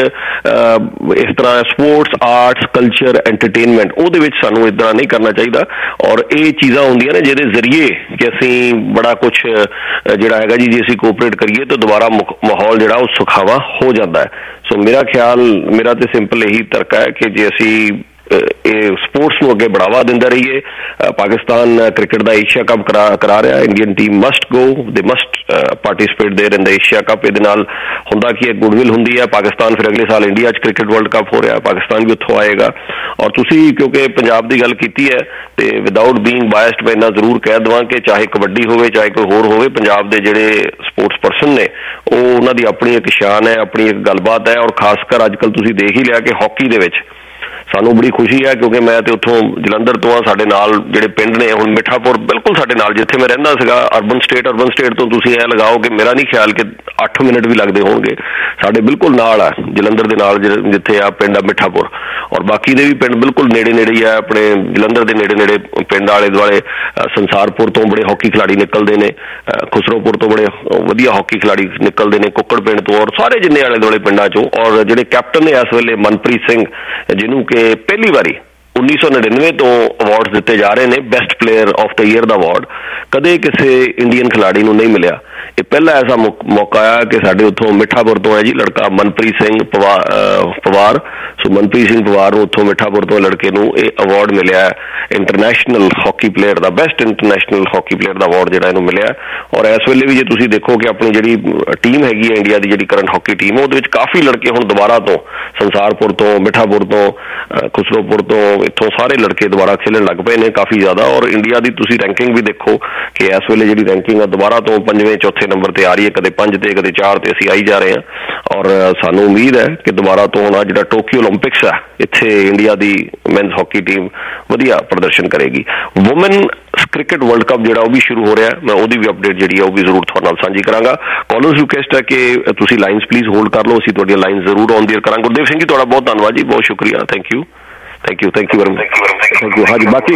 ਇਸ ਤਰ੍ਹਾਂ ਸਪੋਰਟਸ ਆਰਟਸ ਕਲਚਰ ਐਂਟਰਟੇਨਮੈਂਟ ਉਹਦੇ ਵਿੱਚ ਸਾਨੂੰ ਇਸ ਤਰ੍ਹਾਂ ਨਹੀਂ ਕਰਨਾ ਚਾਹੀਦਾ। ਔਰ ਇਹ ਚੀਜ਼ਾਂ ਹੁੰਦੀਆਂ ਨੇ ਜਿਹਦੇ ਜ਼ਰੀਏ ਕਿ ਅਸੀਂ ਬੜਾ ਕੁਛ ਜਿਹੜਾ ਹੈਗਾ ਜੀ ਜੇ ਅਸੀਂ ਕੋਆਪਰੇਟ ਕਰੀਏ ਤਾਂ ਦੁਬਾਰਾ ਮਾਹੌਲ ਜਿਹੜਾ ਉਹ ਸੁਖਾਵਾ ਹੋ ਜਾਂਦਾ ਹੈ। ਸੋ ਮੇਰਾ ਖਿਆਲ ਮੇਰਾ ਤੇ ਸਿੰਪਲ ਇਹੀ ਤਰਕ ਹੈ ਕਿ ਜੇ ਅਸੀਂ ਇਹ ਸਪੋਰਟਸ ਨੂੰ ਅੱਗੇ ਬੜਾਵਾ ਦਿੰਦਾ ਰਹੀਏ। ਪਾਕਿਸਤਾਨ ਕ੍ਰਿਕਟ ਦਾ ਏਸ਼ੀਆ ਕੱਪ ਕਰਾ ਕਰਾ ਰਿਹਾ, Indian team must go, they must participate there in the Asia cup. ਇਹਦੇ ਨਾਲ ਹੁੰਦਾ ਕੀ ਹੈ ਗੁੱਡਵਿਲ ਹੁੰਦੀ ਹੈ। ਪਾਕਿਸਤਾਨ ਫਿਰ ਅਗਲੇ ਸਾਲ ਇੰਡੀਆ 'ਚ ਕ੍ਰਿਕਟ ਵਰਲਡ ਕੱਪ ਹੋ ਰਿਹਾ, ਪਾਕਿਸਤਾਨ ਵੀ ਉੱਥੋਂ ਆਏਗਾ। ਔਰ ਤੁਸੀਂ ਕਿਉਂਕਿ ਪੰਜਾਬ ਦੀ ਗੱਲ ਕੀਤੀ ਹੈ ਤੇ ਵਿਦਾਊਟ ਬੀਇੰਗ ਬਾਇਸਡ ਮੈਂ ਇੰਨਾ ਜ਼ਰੂਰ ਕਹਿ ਦੇਵਾਂ ਕਿ ਚਾਹੇ ਕਬੱਡੀ ਹੋਵੇ ਚਾਹੇ ਕੋਈ ਹੋਰ ਹੋਵੇ, ਪੰਜਾਬ ਦੇ ਜਿਹੜੇ ਸਪੋਰਟਸ ਪਰਸਨ ਨੇ ਉਹ ਉਹਨਾਂ ਦੀ ਆਪਣੀ ਇੱਕ ਸ਼ਾਨ ਹੈ, ਆਪਣੀ ਇੱਕ ਗੱਲਬਾਤ ਹੈ। ਔਰ ਖਾਸ ਕਰ ਅੱਜ ਕੱਲ੍ਹ ਤੁਸੀਂ ਦੇਖ ਹੀ ਲਿਆ ਕਿ ਹਾਕੀ ਦੇ ਵਿੱਚ ਸਾਨੂੰ ਬੜੀ ਖੁਸ਼ੀ ਹੈ ਕਿਉਂਕਿ ਮੈਂ ਤੇ ਉੱਥੋਂ ਜਲੰਧਰ ਤੋਂ ਆ, ਸਾਡੇ ਨਾਲ ਜਿਹੜੇ ਪਿੰਡ ਨੇ ਹੁਣ ਮਿੱਠਾਪੁਰ ਬਿਲਕੁਲ ਸਾਡੇ ਨਾਲ ਜਿੱਥੇ ਮੈਂ ਰਹਿੰਦਾ ਸੀਗਾ ਅਰਬਨ ਸਟੇਟ ਅਰਬਨ ਸਟੇਟ ਤੋਂ ਤੁਸੀਂ ਇਹ ਲਗਾਓ ਕਿ ਮੇਰਾ ਨਹੀਂ ਖਿਆਲ ਕਿ ਅੱਠ ਮਿੰਟ ਵੀ ਲੱਗਦੇ ਹੋਣਗੇ, ਸਾਡੇ ਬਿਲਕੁਲ ਨਾਲ ਆ ਜਲੰਧਰ ਦੇ ਨਾਲ ਜਿੱਥੇ ਆ ਪਿੰਡ ਆ ਮਿੱਠਾਪੁਰ। ਔਰ ਬਾਕੀ ਦੇ ਵੀ ਪਿੰਡ ਬਿਲਕੁਲ ਨੇੜੇ ਨੇੜੇ ਹੀ ਆ, ਆਪਣੇ ਜਲੰਧਰ ਦੇ ਨੇੜੇ ਨੇੜੇ ਪਿੰਡ ਆਲੇ ਦੁਆਲੇ ਸੰਸਾਰਪੁਰ ਤੋਂ ਬੜੇ ਹਾਕੀ ਖਿਲਾੜੀ ਨਿਕਲਦੇ ਨੇ, ਖੁਸਰੋਪੁਰ ਤੋਂ ਬੜੇ ਵਧੀਆ ਹਾਕੀ ਖਿਲਾੜੀ ਨਿਕਲਦੇ ਨੇ, ਕੁੱਕੜ ਪਿੰਡ ਤੋਂ, ਔਰ ਸਾਰੇ ਜਿੰਨੇ ਆਲੇ ਦੁਆਲੇ ਪਿੰਡਾਂ ਚੋਂ। ਔਰ ਜਿਹੜੇ ਕੈਪਟਨ ਨੇ ਇਸ ਵੇਲੇ ਮਨਪ੍ਰੀਤ ਸਿੰਘ ਜਿਹਨੂੰ ਕਿ ਪਹਿਲੀ ਵਾਰੀ ਉੱਨੀ ਸੌ ਨੜਿਨਵੇਂ ਤੋਂ ਅਵਾਰਡ ਦਿੱਤੇ ਜਾ ਰਹੇ ਨੇ, best player of the year ਦਾ ਅਵਾਰਡ ਕਦੇ ਕਿਸੇ ਇੰਡੀਅਨ ਖਿਲਾੜੀ ਨੂੰ ਨਹੀਂ ਮਿਲਿਆ। ਇਹ ਪਹਿਲਾ ਐਸਾ ਮੌਕਾ ਆ ਕਿ ਸਾਡੇ ਉੱਥੋਂ ਮਿੱਠਾਪੁਰ ਤੋਂ ਹੈ ਜੀ ਲੜਕਾ ਮਨਪ੍ਰੀਤ ਸਿੰਘ ਪਵਾਰ ਪਵਾਰ ਸੋ ਮਨਪ੍ਰੀਤ ਸਿੰਘ ਪਵਾਰ ਨੂੰ ਉੱਥੋਂ ਮਿੱਠਾਪੁਰ ਤੋਂ ਲੜਕੇ ਨੂੰ ਇਹ ਅਵਾਰਡ ਮਿਲਿਆ ਇੰਟਰਨੈਸ਼ਨਲ ਹਾਕੀ ਪਲੇਅਰ ਦਾ ਬੈਸਟ ਇੰਟਰਨੈਸ਼ਨਲ ਹਾਕੀ ਪਲੇਅਰ ਦਾ ਅਵਾਰਡ ਜਿਹੜਾ ਇਹਨੂੰ ਮਿਲਿਆ। ਔਰ ਇਸ ਵੇਲੇ ਵੀ ਜੇ ਤੁਸੀਂ ਦੇਖੋ ਕਿ ਆਪਣੀ ਜਿਹੜੀ ਟੀਮ ਹੈਗੀ ਹੈ ਇੰਡੀਆ ਦੀ ਜਿਹੜੀ ਕਰੰਟ ਹਾਕੀ ਟੀਮ ਉਹਦੇ ਵਿੱਚ ਕਾਫੀ ਲੜਕੇ ਹੁਣ ਦੁਬਾਰਾ ਤੋਂ ਸੰਸਾਰਪੁਰ ਤੋਂ ਮਿੱਠਾਪੁਰ ਤੋਂ ਖੁਸਰੋਪੁਰ ਤੋਂ ਇੱਥੋਂ ਸਾਰੇ ਲੜਕੇ ਦੁਬਾਰਾ ਖੇਲਣ ਲੱਗ ਪਏ ਨੇ ਕਾਫੀ ਜ਼ਿਆਦਾ। ਔਰ ਇੰਡੀਆ ਦੀ ਤੁਸੀਂ ਰੈਂਕਿੰਗ ਵੀ ਦੇਖੋ ਕਿ ਇਸ ਵੇਲੇ ਜਿਹੜੀ ਰੈਂਕਿੰਗ ਆ ਦੁਬਾਰਾ ਤੋਂ ਪੰਜਵੇਂ ਚੌਥੇ ਨੰਬਰ ਤੇ ਆ ਰਹੀ ਹੈ, ਕਦੇ ਪੰਜ ਤੇ ਕਦੇ ਚਾਰ ਤੇ ਅਸੀਂ ਆਈ ਜਾ ਰਹੇ ਹਾਂ। ਔਰ ਸਾਨੂੰ ਉਮੀਦ ਹੈ ਕਿ ਦੁਬਾਰਾ ਤੋਂ ਹੁਣ ਜਿਹੜਾ ਟੋਕੀਓ ਓਲੰਪਿਕਸ ਆ ਇੱਥੇ ਇੰਡੀਆ ਦੀ ਮੈਨਸ ਹਾਕੀ ਟੀਮ ਵਧੀਆ ਪ੍ਰਦਰਸ਼ਨ ਕਰੇਗੀ। ਵੂਮਨ ਕ੍ਰਿਕਟ ਵਰਲਡ ਕੱਪ ਜਿਹੜਾ ਉਹ ਵੀ ਸ਼ੁਰੂ ਹੋ ਰਿਹਾ, ਮੈਂ ਉਹਦੀ ਵੀ ਅਪਡੇਟ ਜਿਹੜੀ ਹੈ ਉਹ ਵੀ ਜ਼ਰੂਰ ਤੁਹਾਡੇ ਨਾਲ ਸਾਂਝੀ ਕਰਾਂਗਾ। ਕਾਲਰਸ ਰਿਕੁਐਸਟ ਹੈ ਕਿ ਤੁਸੀਂ ਲਾਈਨਸ ਪਲੀਜ਼ ਹੋਲਡ ਕਰ ਲਓ, ਅਸੀਂ ਤੁਹਾਡੀਆਂ ਲਾਈਨ ਜ਼ਰੂਰ ਔਨ ਦੀ ਏਅਰ ਕਰਾਂਗੇ। ਗੁਰਦੇਵ ਸਿੰਘ ਜੀ ਤੁਹਾਡਾ ਬਹੁਤ ਧੰਨਵਾਦ ਜੀ, ਬਹੁਤ ਸ਼ੁਕਰੀਆ, thank you thank you thank you very much thank you. ਹਾਂਜੀ ਬਾਕੀ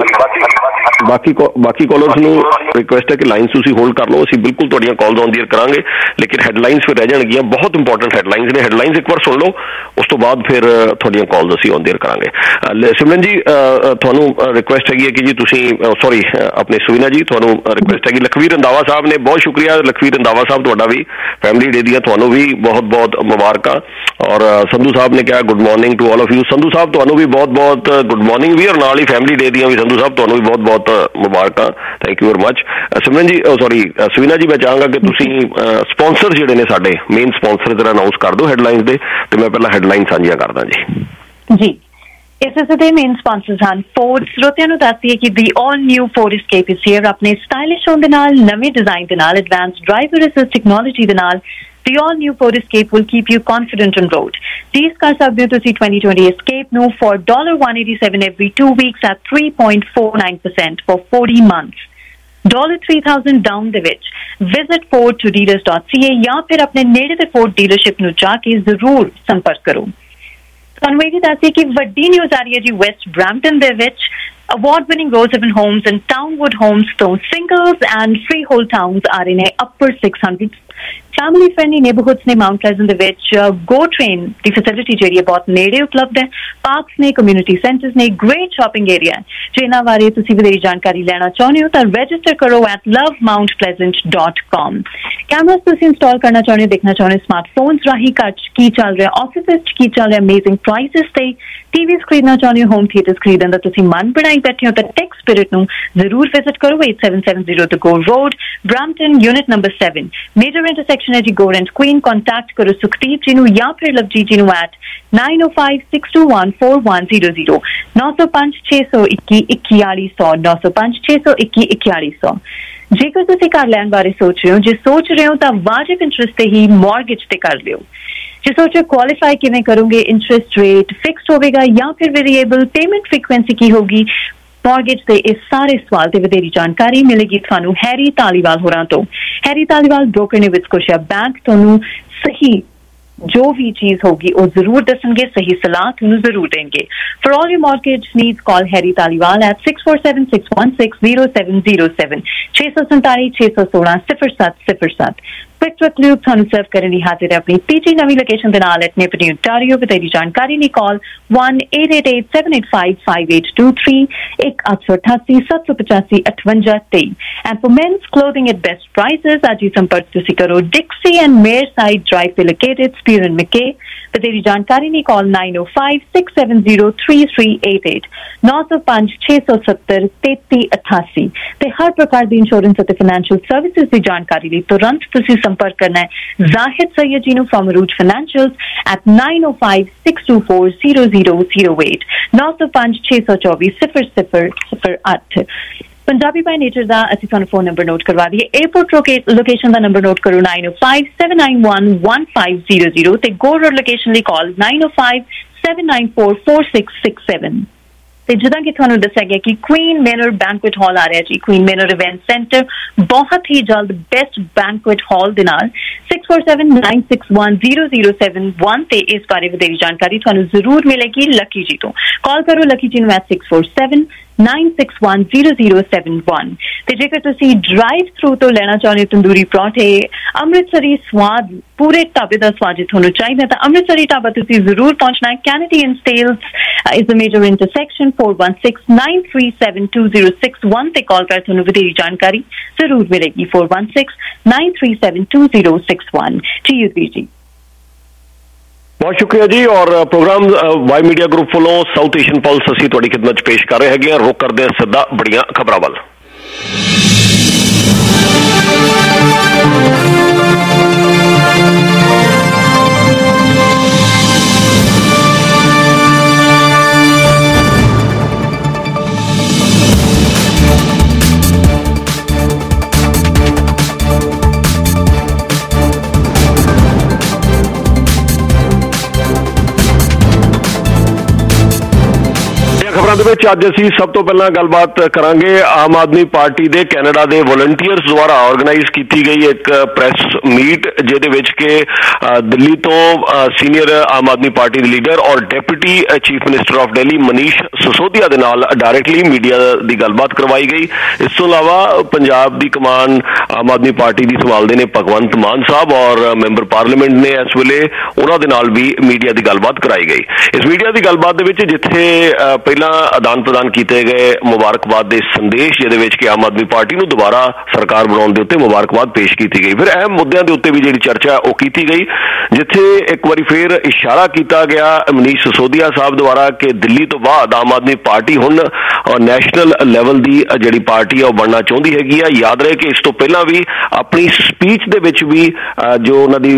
ਬਾਕੀ ਬਾਕੀ ਕਾਲਰਸ ਨੂੰ ਰਿਕੁਐਸਟ ਹੈ ਕਿ ਲਾਈਨਸ ਤੁਸੀਂ ਹੋਲਡ ਕਰ ਲਓ, ਅਸੀਂ ਬਿਲਕੁਲ ਤੁਹਾਡੀਆਂ ਕਾਲਸ ਔਨ ਦੀ ਏਅਰ ਕਰਾਂਗੇ, ਲੇਕਿਨ ਹੈਡਲਾਈਨਸ ਫਿਰ ਰਹਿ ਜਾਣਗੀਆਂ, ਬਹੁਤ ਇੰਪੋਰਟੈਂਟ ਹੈਡਲਾਈਨਸ ਨੇ। ਹੈਡਲਾਈਨਸ ਇੱਕ ਵਾਰ ਸੁਣ ਲਓ, ਉਸ ਤੋਂ ਬਾਅਦ ਫਿਰ ਤੁਹਾਡੀਆਂ ਕਾਲਸ ਅਸੀਂ ਔਨ ਦੀ ਏਅਰ ਕਰਾਂਗੇ। ਸਿਮਰਨ ਜੀ ਤੁਹਾਨੂੰ ਰਿਕੁਐਸਟ ਹੈਗੀ ਹੈ ਕਿ ਜੀ ਤੁਸੀਂ ਸੌਰੀ ਆਪਣੇ ਸੁਵੀਨਾ ਜੀ ਤੁਹਾਨੂੰ ਰਿਕੁਐਸਟ ਹੈਗੀ। ਲਖਵੀਰ ਰੰਧਾਵਾ ਸਾਹਿਬ ਨੇ, ਬਹੁਤ ਸ਼ੁਕਰੀਆ ਲਖਵੀਰ ਰੰਧਾਵਾ ਸਾਹਿਬ, ਤੁਹਾਡਾ ਵੀ ਫੈਮਿਲੀ ਡੇ ਦੀਆਂ ਤੁਹਾਨੂੰ ਵੀ ਬਹੁਤ ਬਹੁਤ ਮੁਬਾਰਕਾਂ। ਔਰ ਸੰਧੂ ਸਾਹਿਬ ਨੇ ਕਿਹਾ good morning to all of you. Sandhu Sahib ਤੁਹਾਨੂੰ ਵੀ ਬਹੁਤ ਬਹੁਤ ਗੁੱਡ ਮਾਰਨਿੰਗ ਵੀ, ਔਰ ਨਾਲ ਹੀ ਫੈਮਿਲੀ ਡੇ ਦੀਆਂ ਵੀ ਸੰਧੂ ਸਾਹਿਬ ਤੁਹਾਨੂੰ ਵੀ ਬਹੁਤ ਬਹੁਤ ਮੁਬਾਰਕਾਂ, thank you very much. Simran ji sorry ਸੁਵੀਨਾ ਜੀ, ਮੈਂ ਚਾਹਾਂਗਾ ਕਿ ਤੁਸੀਂ ਸਪਾਂਸਰ ਜਿਹੜੇ ਨੇ ਸਾਡੇ ਮੇਨ ਸਪਾਂਸਰ ਜਰਾ ਅਨਾਉਂਸ ਕਰ ਦਿਓ ਹੈਡਲਾਈਨਸ ਦੇ, ਤੇ ਮੈਂ ਪਹਿਲਾਂ ਹੈਡਲਾਈਨ ਸਾਂਝੀਆਂ ਕਰਦਾ ਜੀ ਜੀ। ਇਸ ਦੇ ਮੇਨ ਸਪਾਂਸਰਸ ਹਨ ਫੋਰਡ। ਸਰੋਤਿਆਂ ਨੂੰ ਦੱਸ ਦਈਏ ਕਿ the all new Ford escape is here ਆਪਣੇ ਸਟਾਈਲਿਸ਼ ਹੋਣ ਦੇ ਨਾਲ, ਨਵੇਂ ਡਿਜ਼ਾਈਨ ਦੇ ਨਾਲ, ਐਡਵਾਂਸਡ ਡਰਾਈਵਰ ਅਸਿਸਟ ਟੈਕਨੋਲੋਜੀ ਦੇ ਨਾਲ The all-new Ford Escape will keep you confident on road. Tease ਕਰ ਸਕਦੇ ਹੋ ਤੁਸੀਂ twenty twenty Escape ਨੂੰ for one dollar one eighty-seven every two weeks at three point four nine percent for forty months. three thousand down ਦੇ ਵਿੱਚ visit ford to dealers dot c a ਜਾਂ ਫਿਰ ਆਪਣੇ ਨੇੜੇ ਦੇ Ford dealership ਨੂੰ ਜਾ ਕੇ ਜ਼ਰੂਰ ਸੰਪਰਕ ਕਰੋ। ਤੁਹਾਨੂੰ ਇਹ ਵੀ ਦੱਸੀਏ ਕਿ ਵੱਡੀ ਨਿਊਜ਼ ਆ ਰਹੀ ਹੈ ਜੀ ਵੈਸਟ ਬ੍ਰੈਂਪਟਨ ਦੇ ਵਿੱਚ award-winning Rosehaven Homes and Townwood Homes ਤੋਂ singles and freehold towns ਆ ਰਹੇ ਨੇ upper six hundred family friendly neighborhoods ਨੇ ਮਾਊਂਟ ਪਲੇਜ਼ੈਂਟ ਦੇ ਵਿੱਚ। ਗੋ ਟ੍ਰੇਨ ਦੀ ਫੈਸਿਲਿਟੀ ਜਿਹੜੀ ਹੈ ਬਹੁਤ ਨੇੜੇ ਉਪਲਬਧ ਹੈ, ਪਾਰਕਸ ਨੇ, ਕਮਿਊਨਿਟੀ ਸੈਂਟਰਸ ਨੇ, ਗ੍ਰੇਟ ਸ਼ਾਪਿੰਗ ਏਰੀਆ। ਜੇ ਇਹਨਾਂ ਬਾਰੇ ਤੁਸੀਂ ਵਧੇਰੀ ਜਾਣਕਾਰੀ ਲੈਣਾ ਚਾਹੁੰਦੇ ਹੋ ਤਾਂ ਰਜਿਸਟਰ ਕਰੋ at love mount pleasant dot com। Cameras ਤੁਸੀਂ ਇੰਸਟਾਲ ਕਰਨਾ ਚਾਹੁੰਦੇ ਹੋ, ਦੇਖਣਾ ਚਾਹੁੰਦੇ ਹੋ ਸਮਾਰਟਫੋਨਸ ਰਾਹੀਂ ਘਰ 'ਚ ਕੀ ਚੱਲ ਰਿਹਾ, ਆਫਿਸ ਵਿੱਚ ਕੀ ਚੱਲ ਰਿਹਾ, ਅਮੇਜ਼ਿੰਗ ਪ੍ਰਾਈਸਿਸ ਤੇ ਟੀਵੀਜ਼ ਖਰੀਦਣਾ ਚਾਹੁੰਦੇ ਹੋ, ਹੋਮ ਥੀਏਟਰਸ ਖਰੀਦਣ ਦਾ ਤੁਸੀਂ ਮਨ ਬਣਾਈ ਬੈਠੇ ਹੋ ਤਾਂ ਟੈਕ ਸਪਿਰਿਟ ਨੂੰ ਜ਼ਰੂਰ ਵਿਜ਼ਿਟ ਕਰੋ। eight seven seven zero The Go Road, Brampton, unit number seven, major intersection ਹੈ ਜੀ Go and Queen। ਕੰਟੈਕਟ ਕਰੋ ਸੁਖਦੀਪ ਜੀ ਨੂੰ ਜਾਂ ਫਿਰ ਲਵਜੀਤ ਜੀ ਨੂੰ at nine oh five six two one four one zero zero nine oh five six two one one one four one zero nine oh five six two one one one four one zero। ਜੇਕਰ ਤੁਸੀਂ ਘਰ ਲੈਣ ਬਾਰੇ ਸੋਚ ਰਹੇ ਹੋ, ਜੇ ਸੋਚ ਰਹੇ ਹੋ ਤਾਂ ਵਾਜਿਬ ਇੰਟਰਸਟ ਤੇ ਹੀ ਮਾਰਗੇਜ ਤੇ ਕਰ ਲਿਓ। ਜੇ ਸੋਚੋ ਕੁਆਲੀਫਾਈ ਕਿਵੇਂ ਕਰੋਗੇ, ਇੰਟਰਸਟ ਰੇਟ ਫਿਕਸਡ ਹੋਵੇਗਾ ਜਾਂ ਫਿਰ ਵੇਰੀਏਬਲ, ਪੇਮੈਂਟ ਫ੍ਰੀਕੁਐਂਸੀ ਕੀ ਹੋਗੀ, ਮਾਰਗੇਜ ਦੇ ਇਸ ਸਾਰੇ ਸਵਾਲ ਤੇ ਵਧੇਰੀ ਜਾਣਕਾਰੀ ਮਿਲੇਗੀ ਤੁਹਾਨੂੰ ਹੈਰੀ ਧਾਲੀਵਾਲ ਹੋਰਾਂ ਤੋਂ। ਹੈਰੀ ਧਾਲੀਵਾਲ ਬ੍ਰੋਕਰ ਨੇ ਵਿਦ ਸਕੋਸ਼ੀਆ ਬੈਂਕ ਤੁਹਾਨੂੰ ਸਹੀ ਜੋ ਵੀ ਚੀਜ਼ ਹੋਗੀ ਉਹ ਜ਼ਰੂਰ ਦੱਸਣਗੇ, ਸਹੀ ਸਲਾਹ ਤੁਹਾਨੂੰ ਜ਼ਰੂਰ ਦੇਣਗੇ। For all your mortgage needs call Harry Dhaliwal at six four seven six one six zero seven zero seven six seven seven six one six zero seven zero seven। Quick trick loop ਤੁਹਾਨੂੰ ਸਰਵ ਕਰਨ ਲਈ ਹਾਜ਼ਰ ਹੈ ਆਪਣੀ ਪੀਜੀ ਨਵੀਂ ਲੋਕੇਸ਼ਨ ਦੇ ਨਾਲ ਐਟ ਨੇਪਟੀ ontario। ਵਧੇਰੀ ਜਾਣਕਾਰੀ ਲਈ ਕਾਲ one eight eight eight seven eight five five eight two three one eight eight eight seven five five eight two three। and for men's clothing at best prices ਅੱਜ ਹੀ ਸੰਪਰਕ ਤੁਸੀਂ ਕਰੋ Dixie and Meyerside drive ਤੇ ਲੋਕੇਟਡ ਸਪੀਰ ਐਂਡ ਮਕੇ। ਵਧੇਰੀ ਜਾਣਕਾਰੀ ਲਈ ਕਾਲ nine oh five six seven zero three three eight eight nine oh five six seven seven three three eight eight। ਤੇ ਹਰ ਪ੍ਰਕਾਰ ਦੀ ਇੰਸ਼ੋਰੈਂਸ ਅਤੇ ਫਾਈਨੈਂਸ਼ੀਅਲ ਸਰਵਿਸਿਜ਼ ਦੀ ਜਾਣਕਾਰੀ ਲਈ ਤੁਰੰਤ ਤੁਸੀਂ ਸੰਪਰਕ ਕਰਨਾ ਹੈ ਜ਼ਾਹਿਦ ਸੈयद ਜੀ ਨੂੰ firm root financials at nine oh five six two four zero zero zero eight nine oh five six two four zero zero zero eight। Punjabi by nature ਦਾ ਅਸੀਂ ਤੁਹਾਨੂੰ ਫੋਨ ਨੰਬਰ ਨੋਟ ਕਰਵਾ ਦਈਏ। 에어ਪੋਰਟ ਲੋਕੇਸ਼ਨ ਦਾ ਨੰਬਰ ਨੋਟ ਕਰੋ nine oh five seven nine one one five zero zero ਤੇ ਗੋ ਰੋਡ ਲੋਕੇਸ਼ਨ ਲਈ ਕਾਲ nine oh five seven nine four four six six seven। ਤੇ ਜਿੱਦਾਂ ਕਿ ਤੁਹਾਨੂੰ ਦੱਸਿਆ ਗਿਆ ਕਿ ਕੁਈਨ ਮੈਨਰ ਬੈਂਕੁਏਟ ਹਾਲ ਆ ਰਿਹਾ ਜੀ, ਕੁਈਨ ਮੈਨਰ ਇਵੈਂਟ ਸੈਂਟਰ ਬਹੁਤ ਹੀ ਜਲਦ ਬੈਸਟ ਬੈਂਕੁਏਟ ਹਾਲ ਦੇ ਨਾਲ six four seven nine six one zero zero seven one ਤੇ ਇਸ ਬਾਰੇ ਵਧੇਰੀ ਜਾਣਕਾਰੀ ਤੁਹਾਨੂੰ ਜ਼ਰੂਰ ਮਿਲੇਗੀ ਲੱਕੀ ਜੀ ਤੋਂ। ਕਾਲ ਕਰੋ ਲੱਕੀ ਜੀ ਨੂੰ at six four seven nine six one zero zero seven one ਤੇ ਜੇਕਰ ਤੁਸੀਂ ਡਰਾਈਵ ਥਰੂ ਤੋਂ ਲੈਣਾ ਚਾਹੁੰਦੇ ਹੋ ਤੰਦੂਰੀ ਪਰੌਂਠੇ, ਅੰਮ੍ਰਿਤਸਰੀ ਸਵਾਦ, ਪੂਰੇ ਢਾਬੇ ਦਾ ਸਵਾਦ ਜੇ ਤੁਹਾਨੂੰ ਚਾਹੀਦਾ ਤਾਂ ਅੰਮ੍ਰਿਤਸਰੀ ਢਾਬਾ ਤੁਸੀਂ ਜ਼ਰੂਰ ਪਹੁੰਚਣਾ ਹੈ। Canadian Steeles is the major intersection four one six nine three seven two zero six one ਤੇ ਕਾਲ ਕਰ ਤੁਹਾਨੂੰ ਵਧੇਰੀ ਜਾਣਕਾਰੀ ਜ਼ਰੂਰ ਮਿਲੇਗੀ four one six nine three seven two zero six one। ਜੀ ਯੂਜ਼ੀ ਜੀ ਬਹੁਤ ਸ਼ੁਕਰੀਆ ਜੀ। ਔਰ ਪ੍ਰੋਗਰਾਮ ਵਾਈ ਮੀਡੀਆ ਗਰੁੱਪ ਵੱਲੋਂ ਸਾਊਥ ਏਸ਼ੀਅਨ ਪਲਸ ਅਸੀਂ ਤੁਹਾਡੀ ਖਿਦਮਤ 'ਚ ਪੇਸ਼ ਕਰ ਰਹੇ ਹੈਗੇ ਹਾਂ। ਰੁਕ ਕਰਦੇ ਹਾਂ ਸਿੱਧਾ ਬੜੀਆਂ ਖਬਰਾਂ ਵੱਲ। ਖਬਰਾਂ ਦੇ ਵਿੱਚ ਅੱਜ ਅਸੀਂ ਸਭ ਤੋਂ ਪਹਿਲਾਂ ਗੱਲਬਾਤ ਕਰਾਂਗੇ ਆਮ ਆਦਮੀ ਪਾਰਟੀ ਦੇ ਕੈਨੇਡਾ ਦੇ ਵਲੰਟੀਅਰਸ ਦੁਆਰਾ ਆਰਗੇਨਾਈਜ਼ ਕੀਤੀ ਗਈ ਇੱਕ ਪ੍ਰੈਸ ਮੀਟ, ਜਿਹਦੇ ਵਿੱਚ ਕਿ ਦਿੱਲੀ ਤੋਂ ਸੀਨੀਅਰ ਆਮ ਆਦਮੀ ਪਾਰਟੀ ਦੇ ਲੀਡਰ ਔਰ deputy chief minister of Delhi Manish Sisodia ਦੇ ਨਾਲ ਡਾਇਰੈਕਟਲੀ ਮੀਡੀਆ ਦੀ ਗੱਲਬਾਤ ਕਰਵਾਈ ਗਈ। ਇਸ ਤੋਂ ਇਲਾਵਾ ਪੰਜਾਬ ਦੀ ਕਮਾਨ ਆਮ ਆਦਮੀ ਪਾਰਟੀ ਦੀ ਸੰਭਾਲਦੇ ਨੇ ਭਗਵੰਤ ਮਾਨ ਸਾਹਿਬ ਔਰ ਮੈਂਬਰ ਪਾਰਲੀਮੈਂਟ ਨੇ ਇਸ ਵੇਲੇ, ਉਹਨਾਂ ਦੇ ਨਾਲ ਵੀ ਮੀਡੀਆ ਦੀ ਗੱਲਬਾਤ ਕਰਾਈ ਗਈ। ਇਸ ਮੀਡੀਆ ਦੀ ਗੱਲਬਾਤ ਦੇ ਵਿੱਚ ਜਿੱਥੇ ਪਹਿਲਾਂ ਆਦਾਨ ਪ੍ਰਦਾਨ ਕੀਤੇ ਗਏ ਮੁਬਾਰਕਬਾਦ ਦੇ ਸੰਦੇਸ਼, ਜਿਹਦੇ ਵਿੱਚ ਕਿ ਆਮ ਆਦਮੀ ਪਾਰਟੀ ਨੂੰ ਦੁਬਾਰਾ ਸਰਕਾਰ ਬਣਾਉਣ ਦੇ ਉੱਤੇ ਮੁਬਾਰਕਬਾਦ ਪੇਸ਼ ਕੀਤੀ ਗਈ। ਫਿਰ ਅਹਿਮ ਮੁੱਦਿਆਂ ਦੇ ਉੱਤੇ ਵੀ ਜਿਹੜੀ ਚਰਚਾ ਉਹ ਕੀਤੀ ਗਈ, ਜਿੱਥੇ ਇੱਕ ਵਾਰੀ ਫਿਰ ਇਸ਼ਾਰਾ ਕੀਤਾ ਗਿਆ ਮਨੀਸ਼ ਸਿਸੋਦੀਆ ਸਾਹਿਬ ਦੁਆਰਾ ਕਿ ਦਿੱਲੀ ਤੋਂ ਬਾਅਦ ਆਮ ਆਦਮੀ ਪਾਰਟੀ ਹੁਣ ਨੈਸ਼ਨਲ ਲੈਵਲ ਦੀ ਜਿਹੜੀ ਪਾਰਟੀ ਆ ਉਹ ਬਣਨਾ ਚਾਹੁੰਦੀ ਹੈਗੀ ਆ। ਯਾਦ ਰਹੇ ਕਿ ਇਸ ਤੋਂ ਪਹਿਲਾਂ ਵੀ ਆਪਣੀ ਸਪੀਚ ਦੇ ਵਿੱਚ ਵੀ ਜੋ ਉਹਨਾਂ ਦੀ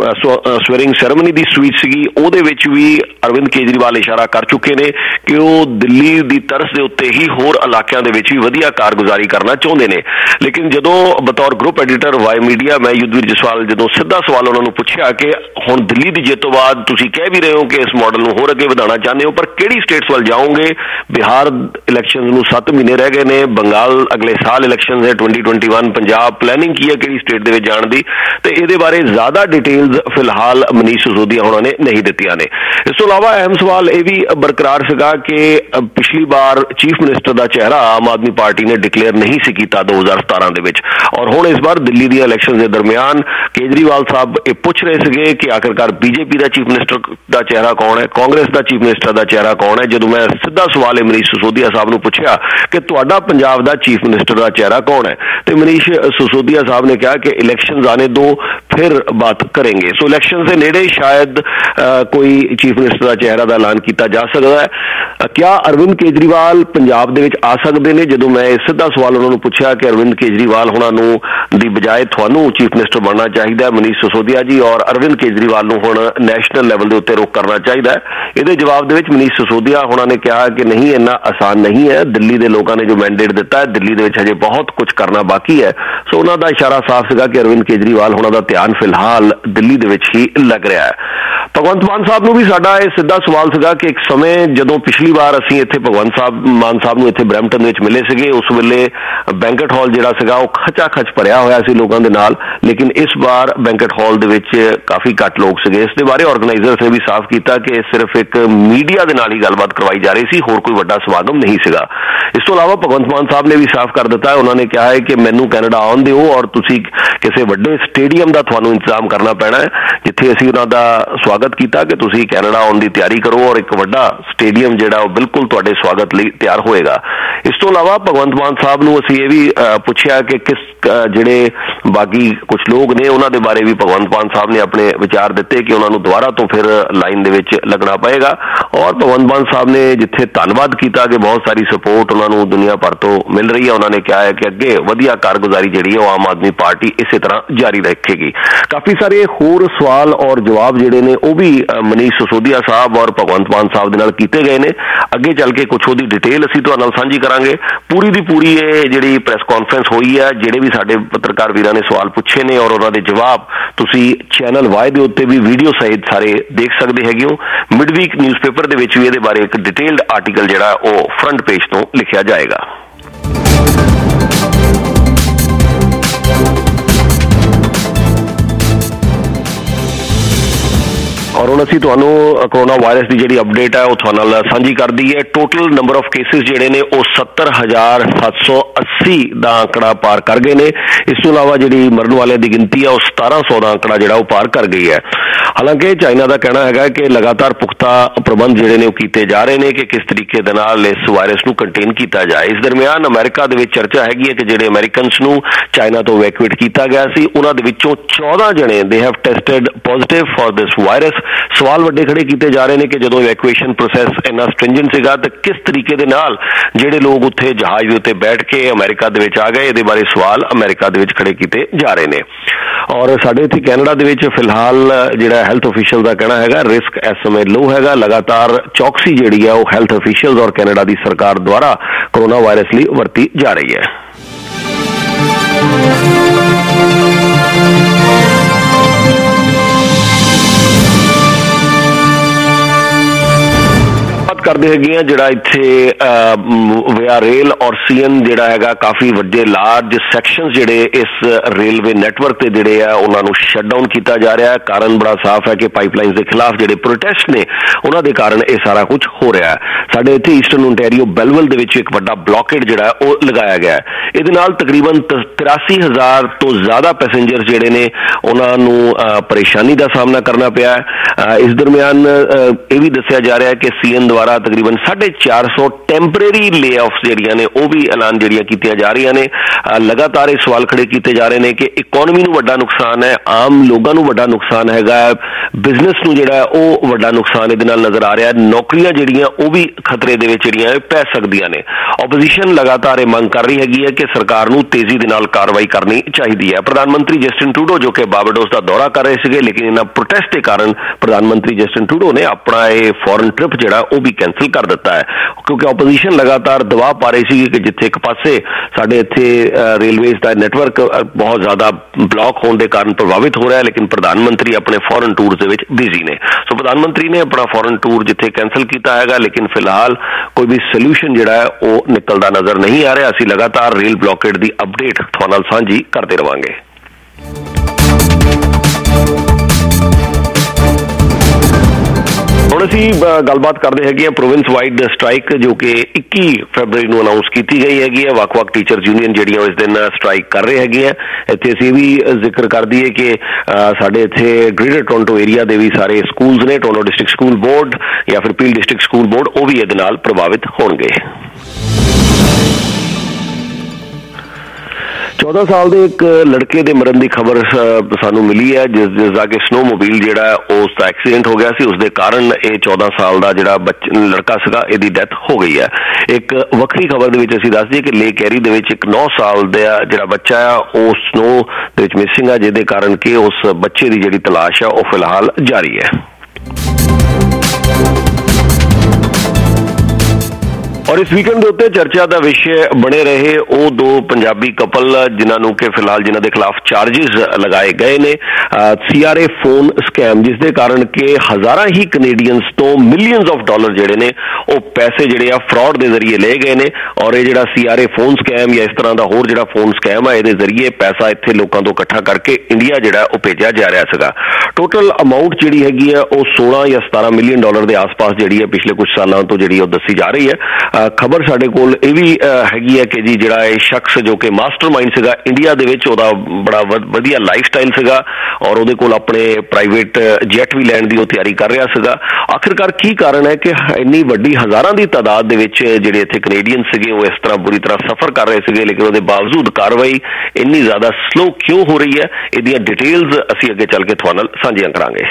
ਸਵੇਰਿੰਗ ਸੈਰੇਮਨੀ ਦੀ ਸਪੀਚ ਸੀਗੀ ਉਹਦੇ ਵਿੱਚ ਵੀ ਅਰਵਿੰਦ ਕੇਜਰੀਵਾਲ ਇਸ਼ਾਰਾ ਕਰ ਚੁੱਕੇ ਨੇ ਕਿ ਉਹ ਦਿੱਲੀ ਦੀ ਤਰਸ ਦੇ ਉੱਤੇ ਹੀ ਹੋਰ ਇਲਾਕਿਆਂ ਦੇ ਵਿੱਚ ਵੀ ਵਧੀਆ ਕਾਰਗੁਜ਼ਾਰੀ ਕਰਨਾ ਚਾਹੁੰਦੇ ਨੇ। ਲੇਕਿਨ ਜਦੋਂ ਬਤੌਰ ਗਰੁੱਪ ਐਡੀਟਰ ਵਾਈ ਮੀਡੀਆ ਮੈਂ ਯੁੱਧਵੀਰ ਜਸਵਾਲ ਜਦੋਂ ਸਿੱਧਾ ਸਵਾਲ ਉਹਨਾਂ ਨੂੰ ਪੁੱਛਿਆ ਕਿ ਹੁਣ ਦਿੱਲੀ ਦੀ ਜਿੱਤ ਤੋਂ ਬਾਅਦ ਤੁਸੀਂ ਕਹਿ ਵੀ ਰਹੇ ਹੋ ਕਿ ਇਸ ਮਾਡਲ ਨੂੰ ਹੋਰ ਅੱਗੇ ਵਧਾਉਣਾ ਚਾਹੁੰਦੇ ਹੋ, ਪਰ ਕਿਹੜੀ ਸਟੇਟਸ ਵੱਲ ਜਾਓਗੇ? ਬਿਹਾਰ ਇਲੈਕਸ਼ਨ ਨੂੰ ਸੱਤ ਮਹੀਨੇ ਰਹਿ ਗਏ ਨੇ, ਬੰਗਾਲ ਅਗਲੇ ਸਾਲ ਇਲੈਕਸ਼ਨ ਹੈ twenty twenty-one, ਪੰਜਾਬ ਪਲੈਨਿੰਗ ਕੀ ਹੈ ਕਿਹੜੀ ਸਟੇਟ ਦੇ ਵਿੱਚ ਜਾਣ ਦੀ, ਤੇ ਇਹਦੇ ਬਾਰੇ ਜ਼ਿਆਦਾ ਡਿਟੇਲਸ ਫਿਲਹਾਲ ਮਨੀਸ਼ ਸਿਸੋਦੀਆ ਹੋਣਾ ਨੇ ਨਹੀਂ ਦਿੱਤੀਆਂ ਨੇ। ਇਸ ਤੋਂ ਇਲਾਵਾ ਅਹਿਮ ਸਵਾਲ ਇਹ ਵੀ ਬਰਕਰਾਰ ਸੀਗਾ ਕਿ ਪਿਛਲੀ ਵਾਰ ਚੀਫ ਮਿਨਿਸਟਰ ਦਾ ਚਿਹਰਾ ਆਮ ਆਦਮੀ ਪਾਰਟੀ ਨੇ ਡਿਕਲੇਅਰ ਨਹੀਂ ਸੀ ਕੀਤਾ ਦੋ ਹਜ਼ਾਰ ਸਤਾਰਾਂ ਦੇ ਵਿੱਚ, ਔਰ ਹੁਣ ਇਸ ਵਾਰ ਦਿੱਲੀ ਦੀਆਂ ਇਲੈਕਸ਼ਨ ਦੇ ਦਰਮਿਆਨ ਕੇਜਰੀਵਾਲ ਸਾਹਿਬ ਇਹ ਪੁੱਛ ਰਹੇ ਸੀਗੇ ਕਿ ਆਖਿਰਕਾਰ ਬੀਜੇਪੀ ਦਾ ਚੀਫ ਮਿਨਿਸਟਰ ਦਾ ਚਿਹਰਾ ਕੌਣ ਹੈ, ਕਾਂਗਰਸ ਦਾ ਚੀਫ ਮਿਨਿਸਟਰ ਦਾ ਚਿਹਰਾ ਕੌਣ ਹੈ। ਜਦੋਂ ਮੈਂ ਸਿੱਧਾ ਸਵਾਲ ਇਹ ਮਨੀਸ਼ ਸਿਸੋਦੀਆ ਸਾਹਿਬ ਨੂੰ ਪੁੱਛਿਆ ਕਿ ਤੁਹਾਡਾ ਪੰਜਾਬ ਦਾ ਚੀਫ ਮਿਨਿਸਟਰ ਦਾ ਚਿਹਰਾ ਕੌਣ ਹੈ, ਤੇ ਮਨੀਸ਼ ਸਿਸੋਦੀਆ ਸਾਹਿਬ ਨੇ ਕਿਹਾ ਕਿ ਇਲੈਕਸ਼ਨਸ ਆने दो फिर बात करेंगे। सो इलेक्शन से नेड़े शायद कोई चीफ मिनिस्टर ਦਾ ਚਿਹਰਾ ਦਾ ਐਲਾਨ ਕੀਤਾ ਜਾ ਸਕਦਾ ਹੈ। क्या ਅਰਵਿੰਦ ਕੇਜਰੀਵਾਲ ਪੰਜਾਬ ਦੇ ਵਿੱਚ ਆ ਸਕਦੇ ਨੇ? ਜਦੋਂ ਮੈਂ ਸਿੱਧਾ ਸਵਾਲ ਉਹਨਾਂ ਨੂੰ ਪੁੱਛਿਆ ਕਿ ਅਰਵਿੰਦ ਕੇਜਰੀਵਾਲ ਹੁਣਾਂ ਨੂੰ ਦੀ ਬਜਾਏ ਤੁਹਾਨੂੰ ਚੀਫ ਮਿਨਿਸਟਰ ਬਣਨਾ ਚਾਹੀਦਾ ਮਨੀਸ਼ ਸਿਸੋਦੀਆ ਜੀ, ਔਰ ਅਰਵਿੰਦ ਕੇਜਰੀਵਾਲ ਨੂੰ ਹੁਣ ਨੈਸ਼ਨਲ ਲੈਵਲ ਦੇ ਉੱਤੇ ਰੁਖ ਕਰਨਾ ਚਾਹੀਦਾ, ਇਹਦੇ ਜਵਾਬ ਦੇ ਵਿੱਚ ਮਨੀਸ਼ ਸਿਸੋਦੀਆ ਹੁਣਾਂ ਨੇ ਕਿਹਾ ਕਿ ਨਹੀਂ, ਇੰਨਾ ਆਸਾਨ ਨਹੀਂ ਹੈ। ਦਿੱਲੀ ਦੇ ਲੋਕਾਂ ਨੇ ਜੋ ਮੈਂਡੇਟ ਦਿੱਤਾ ਹੈ, ਦਿੱਲੀ ਦੇ ਵਿੱਚ ਹਜੇ ਬਹੁਤ ਕੁਝ ਕਰਨਾ ਬਾਕੀ ਹੈ। ਸੋ ਉਹਨਾਂ ਦਾ ਇਸ਼ਾਰਾ ਸਾਫ਼ ਸੀਗਾ ਕਿ ਅਰਵਿੰਦ ਕੇਜਰੀਵਾਲ ਹੁਣਾਂ ਦਾ ਧਿਆਨ ਫਿਲਹਾਲ ਦਿੱਲੀ ਦੇ ਵਿੱਚ ਹੀ ਲੱਗ ਰਿਹਾ ਹੈ। ਭਗਵੰਤ ਮਾਨ ਸਾਹਿਬ ਨੂੰ ਵੀ ਸਾਡਾ ਇਹ ਸਿੱਧਾ ਸਵਾਲ ਸੀਗਾ ਕਿ ਇੱਕ ਸਮੇਂ ਜਦੋਂ ਪਿਛਲੀ ਵਾਰ ਅਸੀਂ ਇੱਥੇ ਭਗਵੰਤ ਸਾਹਿਬ ਮਾਨ ਸਾਹਿਬ ਨੂੰ ਇੱਥੇ ਬਰੈਂਪਟਨ ਦੇ ਵਿੱਚ ਮਿਲੇ ਸੀਗੇ, ਉਸ ਵੇਲੇ ਬੈਂਕਟ ਹਾਲ ਜਿਹੜਾ ਸੀਗਾ ਉਹ ਖਚਾ ਖਚ ਭਰਿਆ ਹੋਇਆ ਸੀ ਲੋਕਾਂ ਦੇ ਨਾਲ, ਲੇਕਿਨ ਇਸ ਵਾਰ ਬੈਂਕਟ ਹਾਲ ਦੇ ਵਿੱਚ ਕਾਫੀ ਘੱਟ ਲੋਕ ਸੀਗੇ। ਇਸ ਦੇ ਬਾਰੇ ਆਰਗੇਨਾਈਜ਼ਰਸ ਨੇ ਵੀ ਸਾਫ਼ ਕੀਤਾ ਕਿ ਸਿਰਫ ਇੱਕ ਮੀਡੀਆ ਦੇ ਨਾਲ ਹੀ ਗੱਲਬਾਤ ਕਰਵਾਈ ਜਾ ਰਹੀ ਸੀ, ਹੋਰ ਕੋਈ ਵੱਡਾ ਸਮਾਗਮ ਨਹੀਂ ਸੀਗਾ। ਇਸ ਤੋਂ ਇਲਾਵਾ ਭਗਵੰਤ ਮਾਨ ਸਾਹਿਬ ਨੇ ਵੀ ਸਾਫ਼ ਕਰ ਦਿੱਤਾ ਹੈ, ਉਹਨਾਂ ਨੇ ਕਿਹਾ ਹੈ ਕਿ ਮੈਨੂੰ ਕੈਨੇਡਾ ਆਉਣ ਦਿਓ ਔਰ ਤੁਸੀਂ ਕਿਸੇ ਵੱਡੇ ਸਟੇਡੀਅਮ ਦਾ ਤੁਹਾਨੂੰ ਇੰਤਜ਼ਾਮ ਕਰਨਾ ਪੈਣਾ ਹੈ, ਜਿੱਥੇ ਅਸੀਂ ਉਹਨਾਂ ਦਾ ਸਵਾਗਤ ਕੀਤਾ ਕਿ ਤੁਸੀਂ ਕੈਨੇਡਾ ਆਉਣ ਦੀ ਤਿਆਰੀ ਕਰੋ ਔਰ ਇੱਕ ਵੱਡਾ ਸਟੇਡੀਅਮ ਜਿਹੜਾ ਉਹ ਬਿਲਕੁਲ ਤੁਹਾਡੇ ਸਵਾਗਤ ਲਈ ਤਿਆਰ ਹੋਏਗਾ। ਇਸ ਤੋਂ ਇਲਾਵਾ ਭਗਵੰਤ ਮਾਨ ਸਾਹਿਬ ਨੂੰ ਅਸੀਂ ਇਹ ਵੀ ਪੁੱਛਿਆ ਕਿ ਕਿਸ ਜਿਹੜੇ ਬਾਕੀ ਕੁਝ ਲੋਕ ਨੇ ਉਹਨਾਂ ਦੇ ਬਾਰੇ ਵੀ ਭਗਵੰਤ ਮਾਨ ਸਾਹਿਬ ਨੇ ਆਪਣੇ ਵਿਚਾਰ ਦਿੱਤੇ ਕਿ ਉਹਨਾਂ ਨੂੰ ਦੁਬਾਰਾ ਤੋਂ ਫਿਰ ਲਾਈਨ ਦੇ ਵਿੱਚ ਲੱਗਣਾ ਪਏਗਾ, ਔਰ ਭਗਵੰਤ ਮਾਨ ਸਾਹਿਬ ਨੇ ਜਿੱਥੇ ਧੰਨਵਾਦ ਕੀਤਾ ਕਿ ਬਹੁਤ ਸਾਰੀ ਸਪੋਰਟ ਉਹਨਾਂ ਨੂੰ ਦੁਨੀਆ ਭਰ ਤੋਂ ਮਿਲ ਰਹੀ ਹੈ, ਉਹਨਾਂ ਨੇ ਕਿਹਾ ਹੈ ਕਿ ਅੱਗੇ ਵਧੀਆ ਕਾਰਗੁਜ਼ਾਰੀ ਜਿਹੜੀ ਹੈ ਉਹ ਆਮ ਆਦਮੀ ਪਾਰਟੀ ਇਸੇ ਤਰ੍ਹਾਂ ਜਾਰੀ ਰੱਖੇਗੀ। ਕਾਫੀ ਸਾਰੇ ਹੋਰ ਸਵਾਲ ਔਰ ਜਵਾਬ ਜਿਹੜੇ ਨੇ ਉਹ ਵੀ ਮਨੀਸ਼ ਸਿਸੋਦੀਆ ਸਾਹਿਬ ਔਰ ਭਗਵੰਤ ਮਾਨ ਸਾਹਿਬ ਦੇ ਨਾਲ ਕੀਤੇ ਗਏ ਨੇ। ਅੱਗੇ ਚੱਲ ਕੇ ਕੁਛ ਉਹਦੀ ਡਿਟੇਲ ਅਸੀਂ ਤੁਹਾਡੇ ਨਾਲ ਸਾਂਝੀ ਕਰਾਂਗੇ। ਪੂਰੀ ਦੀ ਪੂਰੀ ਇਹ ਜਿਹੜੀ ਪ੍ਰੈਸ ਕਾਨਫਰੰਸ ਹੋਈ ਹੈ, ਜਿਹੜੇ ਵੀ ਸਾਡੇ ਪੱਤਰਕਾਰ ਵੀਰਾਂ ਨੇ ਸਵਾਲ ਪੁੱਛੇ ਨੇ ਔਰ ਉਹਨਾਂ ਦੇ ਜਵਾਬ ਤੁਸੀਂ ਚੈਨਲ ਵਾਈ ਦੇ ਉੱਤੇ ਵੀ ਵੀਡੀਓ ਸਹਿਤ ਸਾਰੇ ਦੇਖ ਸਕਦੇ ਹੈਗੇ ਹੋ। ਮਿਡਵੀਕ ਨਿਊਜ਼ਪੇਪਰ ਦੇ ਵਿੱਚ ਵੀ ਇਹਦੇ ਬਾਰੇ ਇੱਕ ਡਿਟੇਲਡ ਆਰਟੀਕਲ ਜਿਹੜਾ ਉਹ ਫਰੰਟ ਪੇਜ ਤੋਂ ਲਿਖਿਆ ਜਾਏਗਾ। ਔਰ ਹੁਣ ਅਸੀਂ ਤੁਹਾਨੂੰ ਕੋਰੋਨਾ ਵਾਇਰਸ ਦੀ ਜਿਹੜੀ ਅਪਡੇਟ ਹੈ ਉਹ ਤੁਹਾਡੇ ਨਾਲ ਸਾਂਝੀ ਕਰ ਦਈਏ। ਟੋਟਲ ਨੰਬਰ ਆਫ ਕੇਸਿਸ ਜਿਹੜੇ ਨੇ ਉਹ ਸੱਤਰ ਹਜ਼ਾਰ ਸੱਤ ਸੌ ਅੱਸੀ ਦਾ ਅੰਕੜਾ ਪਾਰ ਕਰ ਗਏ ਨੇ। ਇਸ ਤੋਂ ਇਲਾਵਾ ਜਿਹੜੀ ਮਰਨ ਵਾਲਿਆਂ ਦੀ ਗਿਣਤੀ ਹੈ ਉਹ ਸਤਾਰਾਂ ਸੌ ਦਾ ਅੰਕੜਾ ਜਿਹੜਾ ਉਹ ਪਾਰ ਕਰ ਗਈ ਹੈ। ਹਾਲਾਂਕਿ ਚਾਈਨਾ ਦਾ ਕਹਿਣਾ ਹੈਗਾ ਕਿ ਲਗਾਤਾਰ ਪੁਖਤਾ ਪ੍ਰਬੰਧ ਜਿਹੜੇ ਨੇ ਉਹ ਕੀਤੇ ਜਾ ਰਹੇ ਨੇ ਕਿ ਕਿਸ ਤਰੀਕੇ ਦੇ ਨਾਲ ਇਸ ਵਾਇਰਸ ਨੂੰ ਕੰਟੇਨ ਕੀਤਾ ਜਾਏ। ਇਸ ਦਰਮਿਆਨ ਅਮਰੀਕਾ ਦੇ ਵਿੱਚ ਚਰਚਾ ਹੈਗੀ ਹੈ ਕਿ ਜਿਹੜੇ ਅਮਰੀਕਨਸ ਨੂੰ ਚਾਈਨਾ ਤੋਂ ਇਵੈਕੂਏਟ ਕੀਤਾ ਗਿਆ ਸੀ ਉਹਨਾਂ ਦੇ ਵਿੱਚੋਂ ਚੌਦਾਂ ਜਣੇ ਦੇ have tested positive for this virus. ਸਵਾਲ ਵੱਡੇ ਖੜੇ ਕੀਤੇ ਜਾ ਰਹੇ ਨੇ ਕਿ ਜਦੋਂ ਇਵੈਕੂਏਸ਼ਨ ਪ੍ਰੋਸੈਸ ਇੰਨਾ ਸਟ੍ਰਿੰਜੈਂਟ ਸੀਗਾ ਤਾਂ ਕਿਸ ਤਰੀਕੇ ਦੇ ਨਾਲ ਜਿਹੜੇ ਲੋਕ ਉੱਥੇ ਜਹਾਜ਼ ਦੇ ਉੱਤੇ ਬੈਠ ਕੇ ਅਮਰੀਕਾ ਦੇ ਵਿੱਚ ਆ ਗਏ, ਇਹਦੇ ਬਾਰੇ ਸਵਾਲ ਅਮਰੀਕਾ ਦੇ ਵਿੱਚ ਖੜੇ ਕੀਤੇ ਜਾ ਰਹੇ ਨੇ। ਔਰ ਸਾਡੇ ਇੱਥੇ ਕੈਨੇਡਾ ਦੇ ਵਿੱਚ ਫਿਲਹਾਲ ਜਿਹੜਾ ਹੈਲਥ ਅਫੀਸ਼ੀਅਲ ਦਾ ਕਹਿਣਾ ਹੈਗਾ ਰਿਸਕ ਇਸ ਸਮੇਂ ਲੋ ਹੈਗਾ। ਲਗਾਤਾਰ ਚੌਕਸੀ ਜਿਹੜੀ ਹੈ ਉਹ ਹੈਲਥ ਅਫੀਸ਼ੀਅਲਸ ਔਰ ਕੈਨੇਡਾ ਦੀ ਸਰਕਾਰ ਦੁਆਰਾ ਕੋਰੋਨਾ ਵਾਇਰਸ ਲਈ ਵਰਤੀ ਜਾ ਰਹੀ ਹੈ। ਕਰਦੇ ਹੈਗੇ ਆ ਜਿਹੜਾ ਇੱਥੇ ਵਿਆ ਰੇਲ ਔਰ ਸੀਐਨ ਜਿਹੜਾ ਹੈਗਾ ਕਾਫੀ ਵੱਡੇ ਲਾਰਜ ਸੈਕਸ਼ਨ ਜਿਹੜੇ ਇਸ ਰੇਲਵੇ ਨੈਟਵਰਕ ਤੇ ਜਿਹੜੇ ਆ ਉਹਨਾਂ ਨੂੰ ਸ਼ਟ ਡਾਊਨ ਕੀਤਾ ਜਾ ਰਿਹਾ ਹੈ। ਕਾਰਨ ਬੜਾ ਸਾਫ਼ ਹੈ ਕਿ ਪਾਈਪਲਾਈਨਸ ਦੇ ਖਿਲਾਫ ਜਿਹੜੇ ਪ੍ਰੋਟੈਸਟ ਨੇ ਉਹਨਾਂ ਦੇ ਕਾਰਨ ਇਹ ਸਾਰਾ ਕੁਝ ਹੋ ਰਿਹਾ ਹੈ। ਸਾਡੇ ਇੱਥੇ ਈਸਟਰਨ ਓਨਟਾਰੀਓ ਬੈਲਵਲ ਦੇ ਵਿੱਚ ਇੱਕ ਵੱਡਾ ਬਲੌਕੇਡ ਜਿਹੜਾ ਉਹ ਲਗਾਇਆ ਗਿਆ ਹੈ। ਇਹਦੇ ਨਾਲ ਤਕਰੀਬਨ ਤਿਰਾਸੀ ਹਜ਼ਾਰ ਤੋਂ ਜ਼ਿਆਦਾ ਪੈਸੇਂਜਰ ਜਿਹੜੇ ਨੇ ਉਹਨਾਂ ਨੂੰ ਪਰੇਸ਼ਾਨੀ ਦਾ ਸਾਹਮਣਾ ਕਰਨਾ ਪਿਆ ਹੈ। ਇਸ ਦਰਮਿਆਨ ਇਹ ਵੀ ਦੱਸਿਆ ਜਾ ਰਿਹਾ ਹੈ ਕਿ ਸੀਐਨ ਦੁਆਰਾ ਤਕਰੀਬਨ ਸਾਢੇ ਚਾਰ ਸੌ ਟੈਂਪਰੇਰੀ ਲੇਆਫਸ ਜਿਹੜੀਆਂ ਨੇ ਉਹ ਵੀ ਐਲਾਨ ਜਿਹੜੀਆਂ ਕੀਤੀਆਂ ਜਾ ਰਹੀਆਂ ਨੇ। ਲਗਾਤਾਰ ਇਹ ਸਵਾਲ ਖੜੇ ਕੀਤੇ ਜਾ ਰਹੇ ਨੇ ਕਿ ਇਕੋਨਮੀ ਨੂੰ ਵੱਡਾ ਨੁਕਸਾਨ ਹੈ, ਆਮ ਲੋਕਾਂ ਨੂੰ ਵੱਡਾ ਨੁਕਸਾਨ ਹੈਗਾ, ਬਿਜ਼ਨਸ ਨੂੰ ਜਿਹੜਾ ਉਹ ਵੱਡਾ ਨੁਕਸਾਨ ਇਹਦੇ ਨਾਲ ਨਜ਼ਰ ਆ ਰਿਹਾ ਹੈ। ਨੌਕਰੀਆਂ ਜਿਹੜੀਆਂ ਉਹ ਵੀ ਖਤਰੇ ਦੇ ਵਿੱਚ ਜਿਹੜੀਆਂ ਪੈ ਸਕਦੀਆਂ ਨੇ। ਆਪੋਜੀਸ਼ਨ ਲਗਾਤਾਰ ਇਹ ਮੰਗ ਕਰ ਰਹੀ ਹੈਗੀ ਹੈ ਕਿ ਸਰਕਾਰ ਨੂੰ ਤੇਜ਼ੀ ਦੇ ਨਾਲ ਕਾਰਵਾਈ ਕਰਨੀ ਚਾਹੀਦੀ ਹੈ। ਪ੍ਰਧਾਨ ਮੰਤਰੀ ਜਸਟਿਨ ਟਰੂਡੋ ਜੋ ਕਿ ਬਾਰਬਾਡੋਸ ਦਾ ਦੌਰਾ ਕਰ ਰਹੇ ਸੀਗੇ, ਲੇਕਿਨ ਇਹਨਾਂ ਪ੍ਰੋਟੈਸਟ ਦੇ ਕਾਰਨ ਪ੍ਰਧਾਨ ਮੰਤਰੀ ਜਸਟਿਨ ਟਰੂਡੋ ਨੇ ਆਪਣਾ ਇਹ ਫੋਰਨ ਟ੍ਰਿਪ ਜਿਹੜਾ ਉਹ ਵੀ ਕੈਂਸਲ ਕਰ ਦਿੱਤਾ ਹੈ ਕਿਉਂਕਿ ਆਪੋਜੀਸ਼ਨ ਲਗਾਤਾਰ ਦਬਾਅ ਪਾ ਰਹੀ ਸੀ ਕਿ ਜਿੱਥੇ ਇੱਕ ਪਾਸੇ ਸਾਡੇ ਇੱਥੇ ਰੇਲਵੇਜ਼ ਦਾ ਨੈਟਵਰਕ ਬਹੁਤ ਜ਼ਿਆਦਾ ਬਲੌਕ ਹੋਣ ਦੇ ਕਾਰਨ ਪ੍ਰਭਾਵਿਤ ਹੋ ਰਿਹਾ ਹੈ, ਲੇਕਿਨ ਪ੍ਰਧਾਨ ਮੰਤਰੀ ਆਪਣੇ ਫੋਰਨ ਟੂਰ ਦੇ ਵਿੱਚ ਬਿਜ਼ੀ ਨੇ। ਸੋ ਪ੍ਰਧਾਨ ਮੰਤਰੀ ਨੇ ਆਪਣਾ ਫੋਰਨ ਟੂਰ ਜਿੱਥੇ ਕੈਂਸਲ ਕੀਤਾ ਹੈਗਾ, ਲੇਕਿਨ ਫਿਲਹਾਲ ਕੋਈ ਵੀ ਸੋਲੂਸ਼ਨ ਜਿਹੜਾ ਹੈ ਉਹ ਨਿਕਲਦਾ ਨਜ਼ਰ ਨਹੀਂ ਆ ਰਿਹਾ। ਅਸੀਂ ਲਗਾਤਾਰ ਰੇਲ ਬਲੌਕੇਡ ਦੀ ਅਪਡੇਟ ਤੁਹਾਡੇ ਨਾਲ ਸਾਂਝੀ ਕਰਦੇ ਰਵਾਂਗੇ। ਹੁਣ ਅਸੀਂ ਗੱਲਬਾਤ ਕਰਦੇ ਹੈਗੇ ਆ ਪ੍ਰੋਵਿੰਸ ਵਾਈਡ ਸਟ੍ਰਾਈਕ ਜੋ ਕਿ ਇੱਕੀ ਫਰਵਰੀ ਨੂੰ ਅਨਾਉਂਸ ਕੀਤੀ ਗਈ ਹੈਗੀ ਹੈ। ਵੱਖ-ਵੱਖ ਟੀਚਰਸ ਯੂਨੀਅਨ ਜਿਹੜੀਆਂ ਇਸ ਦਿਨ ਸਟ੍ਰਾਈਕ ਕਰ ਰਹੇ ਹੈਗੇ ਆ। ਇੱਥੇ ਅਸੀਂ ਵੀ ਜ਼ਿਕਰ ਕਰ ਦਈਏ ਕਿ ਸਾਡੇ ਇੱਥੇ ਗ੍ਰੇਟਰ ਟੋਰਾਂਟੋ ਏਰੀਆ ਦੇ ਵੀ ਸਾਰੇ ਸਕੂਲਸ ਨੇ, ਟੋਰਾਂਟੋ ਡਿਸਟ੍ਰਿਕਟ ਸਕੂਲ ਬੋਰਡ ਜਾਂ ਫਿਰ ਪੀਲ ਡਿਸਟ੍ਰਿਕਟ ਸਕੂਲ ਬੋਰਡ, ਉਹ ਵੀ ਇਹਦੇ ਨਾਲ ਪ੍ਰਭਾਵਿਤ ਹੋਣਗੇ। ਚੌਦਾਂ ਸਾਲ ਦੇ ਇੱਕ ਲੜਕੇ ਦੇ ਮਰਨ ਦੀ ਖਬਰ ਸਾਨੂੰ ਮਿਲੀ ਹੈ ਜਿਸ ਜਿਸ ਦਾ ਕਿ ਸਨੋਮੋਬਾਈਲ ਜਿਹੜਾ ਉਸ ਦਾ ਐਕਸੀਡੈਂਟ ਹੋ ਗਿਆ ਸੀ। ਉਸ ਦੇ ਕਾਰਨ ਇਹ ਚੌਦਾਂ ਸਾਲ ਦਾ ਜਿਹੜਾ ਲੜਕਾ ਸੀਗਾ ਇਹਦੀ ਡੈਥ ਹੋ ਗਈ ਹੈ। ਇੱਕ ਵੱਖਰੀ ਖਬਰ ਦੇ ਵਿੱਚ ਅਸੀਂ ਦੱਸ ਦਈਏ ਕਿ ਲੇਕ ਐਰੀ ਦੇ ਵਿੱਚ ਇੱਕ ਨੌ ਸਾਲ ਦਾ ਜਿਹੜਾ ਬੱਚਾ ਆ ਉਹ ਸਨੋ ਦੇ ਵਿੱਚ ਮਿਸਿੰਗ ਆ, ਜਿਹਦੇ ਕਾਰਨ ਕਿ ਉਸ ਬੱਚੇ ਦੀ ਜਿਹੜੀ ਤਲਾਸ਼ ਆ ਉਹ ਫਿਲਹਾਲ ਜਾਰੀ ਹੈ। ਔਰ ਇਸ ਵੀਕਐਂਡ ਦੇ ਉੱਤੇ ਚਰਚਾ ਦਾ ਵਿਸ਼ੇ ਬਣੇ ਰਹੇ ਉਹ ਦੋ ਪੰਜਾਬੀ ਕਪਲ ਜਿਨ੍ਹਾਂ ਨੂੰ ਕਿ ਫਿਲਹਾਲ ਜਿਨ੍ਹਾਂ ਦੇ ਖਿਲਾਫ ਚਾਰਜਿਸ ਲਗਾਏ ਗਏ ਨੇ ਸੀਆਰਏ ਫੋਨ ਸਕੈਮ, ਜਿਸ ਦੇ ਕਾਰਨ ਕਿ ਹਜ਼ਾਰਾਂ ਹੀ ਕੈਨੇਡੀਅਨਸ ਤੋਂ ਮਿਲੀਅਨਸ ਆਫ ਡਾਲਰ ਜਿਹੜੇ ਨੇ ਉਹ ਪੈਸੇ ਜਿਹੜੇ ਆ ਫਰਾਡ ਦੇ ਜ਼ਰੀਏ ਲਏ ਗਏ ਨੇ। ਔਰ ਇਹ ਜਿਹੜਾ ਸੀਆਰਏ ਫੋਨ ਸਕੈਮ ਜਾਂ ਇਸ ਤਰ੍ਹਾਂ ਦਾ ਹੋਰ ਜਿਹੜਾ ਫੋਨ ਸਕੈਮ ਆ ਇਹਦੇ ਜ਼ਰੀਏ ਪੈਸਾ ਇੱਥੇ ਲੋਕਾਂ ਤੋਂ ਇਕੱਠਾ ਕਰਕੇ ਇੰਡੀਆ ਜਿਹੜਾ ਉਹ ਭੇਜਿਆ ਜਾ ਰਿਹਾ ਸੀਗਾ। ਟੋਟਲ ਅਮਾਊਂਟ ਜਿਹੜੀ ਹੈਗੀ ਆ ਉਹ ਸੋਲਾਂ ਜਾਂ ਸਤਾਰਾਂ ਮਿਲੀਅਨ ਡਾਲਰ ਦੇ ਆਸ-ਪਾਸ ਜਿਹੜੀ ਹੈ ਪਿਛਲੇ ਕੁਝ ਸਾਲਾਂ ਤੋਂ ਜਿਹੜੀ ਉਹ ਦੱਸੀ ਜਾ ਰਹੀ ਹੈ। ਖਬਰ ਸਾਡੇ ਕੋਲ ਇਹ ਵੀ ਹੈਗੀ ਹੈ ਕਿ ਜੀ ਜਿਹੜਾ ਇਹ ਸ਼ਖਸ ਜੋ ਕਿ ਮਾਸਟਰਮਾਈਂਡ ਸੀਗਾ ਇੰਡੀਆ ਦੇ ਵਿੱਚ, ਉਹਦਾ ਬੜਾ ਵਧੀਆ ਲਾਈਫ ਸਟਾਈਲ ਸੀਗਾ ਔਰ ਉਹਦੇ ਕੋਲ ਆਪਣੇ ਪ੍ਰਾਈਵੇਟ ਜੈਟ ਵੀ ਲੈਣ ਦੀ ਉਹ ਤਿਆਰੀ ਕਰ ਰਿਹਾ ਸੀਗਾ। ਆਖਿਰਕਾਰ ਕੀ ਕਾਰਨ ਹੈ ਕਿ ਇੰਨੀ ਵੱਡੀ ਹਜ਼ਾਰਾਂ ਦੀ ਤਾਦਾਦ ਦੇ ਵਿੱਚ ਜਿਹੜੇ ਇੱਥੇ ਕੈਨੇਡੀਅਨ ਸੀਗੇ ਉਹ ਇਸ ਤਰ੍ਹਾਂ ਬੁਰੀ ਤਰ੍ਹਾਂ ਸਫ਼ਰ ਕਰ ਰਹੇ ਸੀਗੇ, ਲੇਕਿਨ ਉਹਦੇ ਬਾਵਜੂਦ ਕਾਰਵਾਈ ਇੰਨੀ ਜ਼ਿਆਦਾ ਸਲੋ ਕਿਉਂ ਹੋ ਰਹੀ ਹੈ? ਇਹਦੀਆਂ ਡਿਟੇਲਸ ਅਸੀਂ ਅੱਗੇ ਚੱਲ ਕੇ ਤੁਹਾਡੇ ਨਾਲ ਸਾਂਝੀਆਂ ਕਰਾਂਗੇ।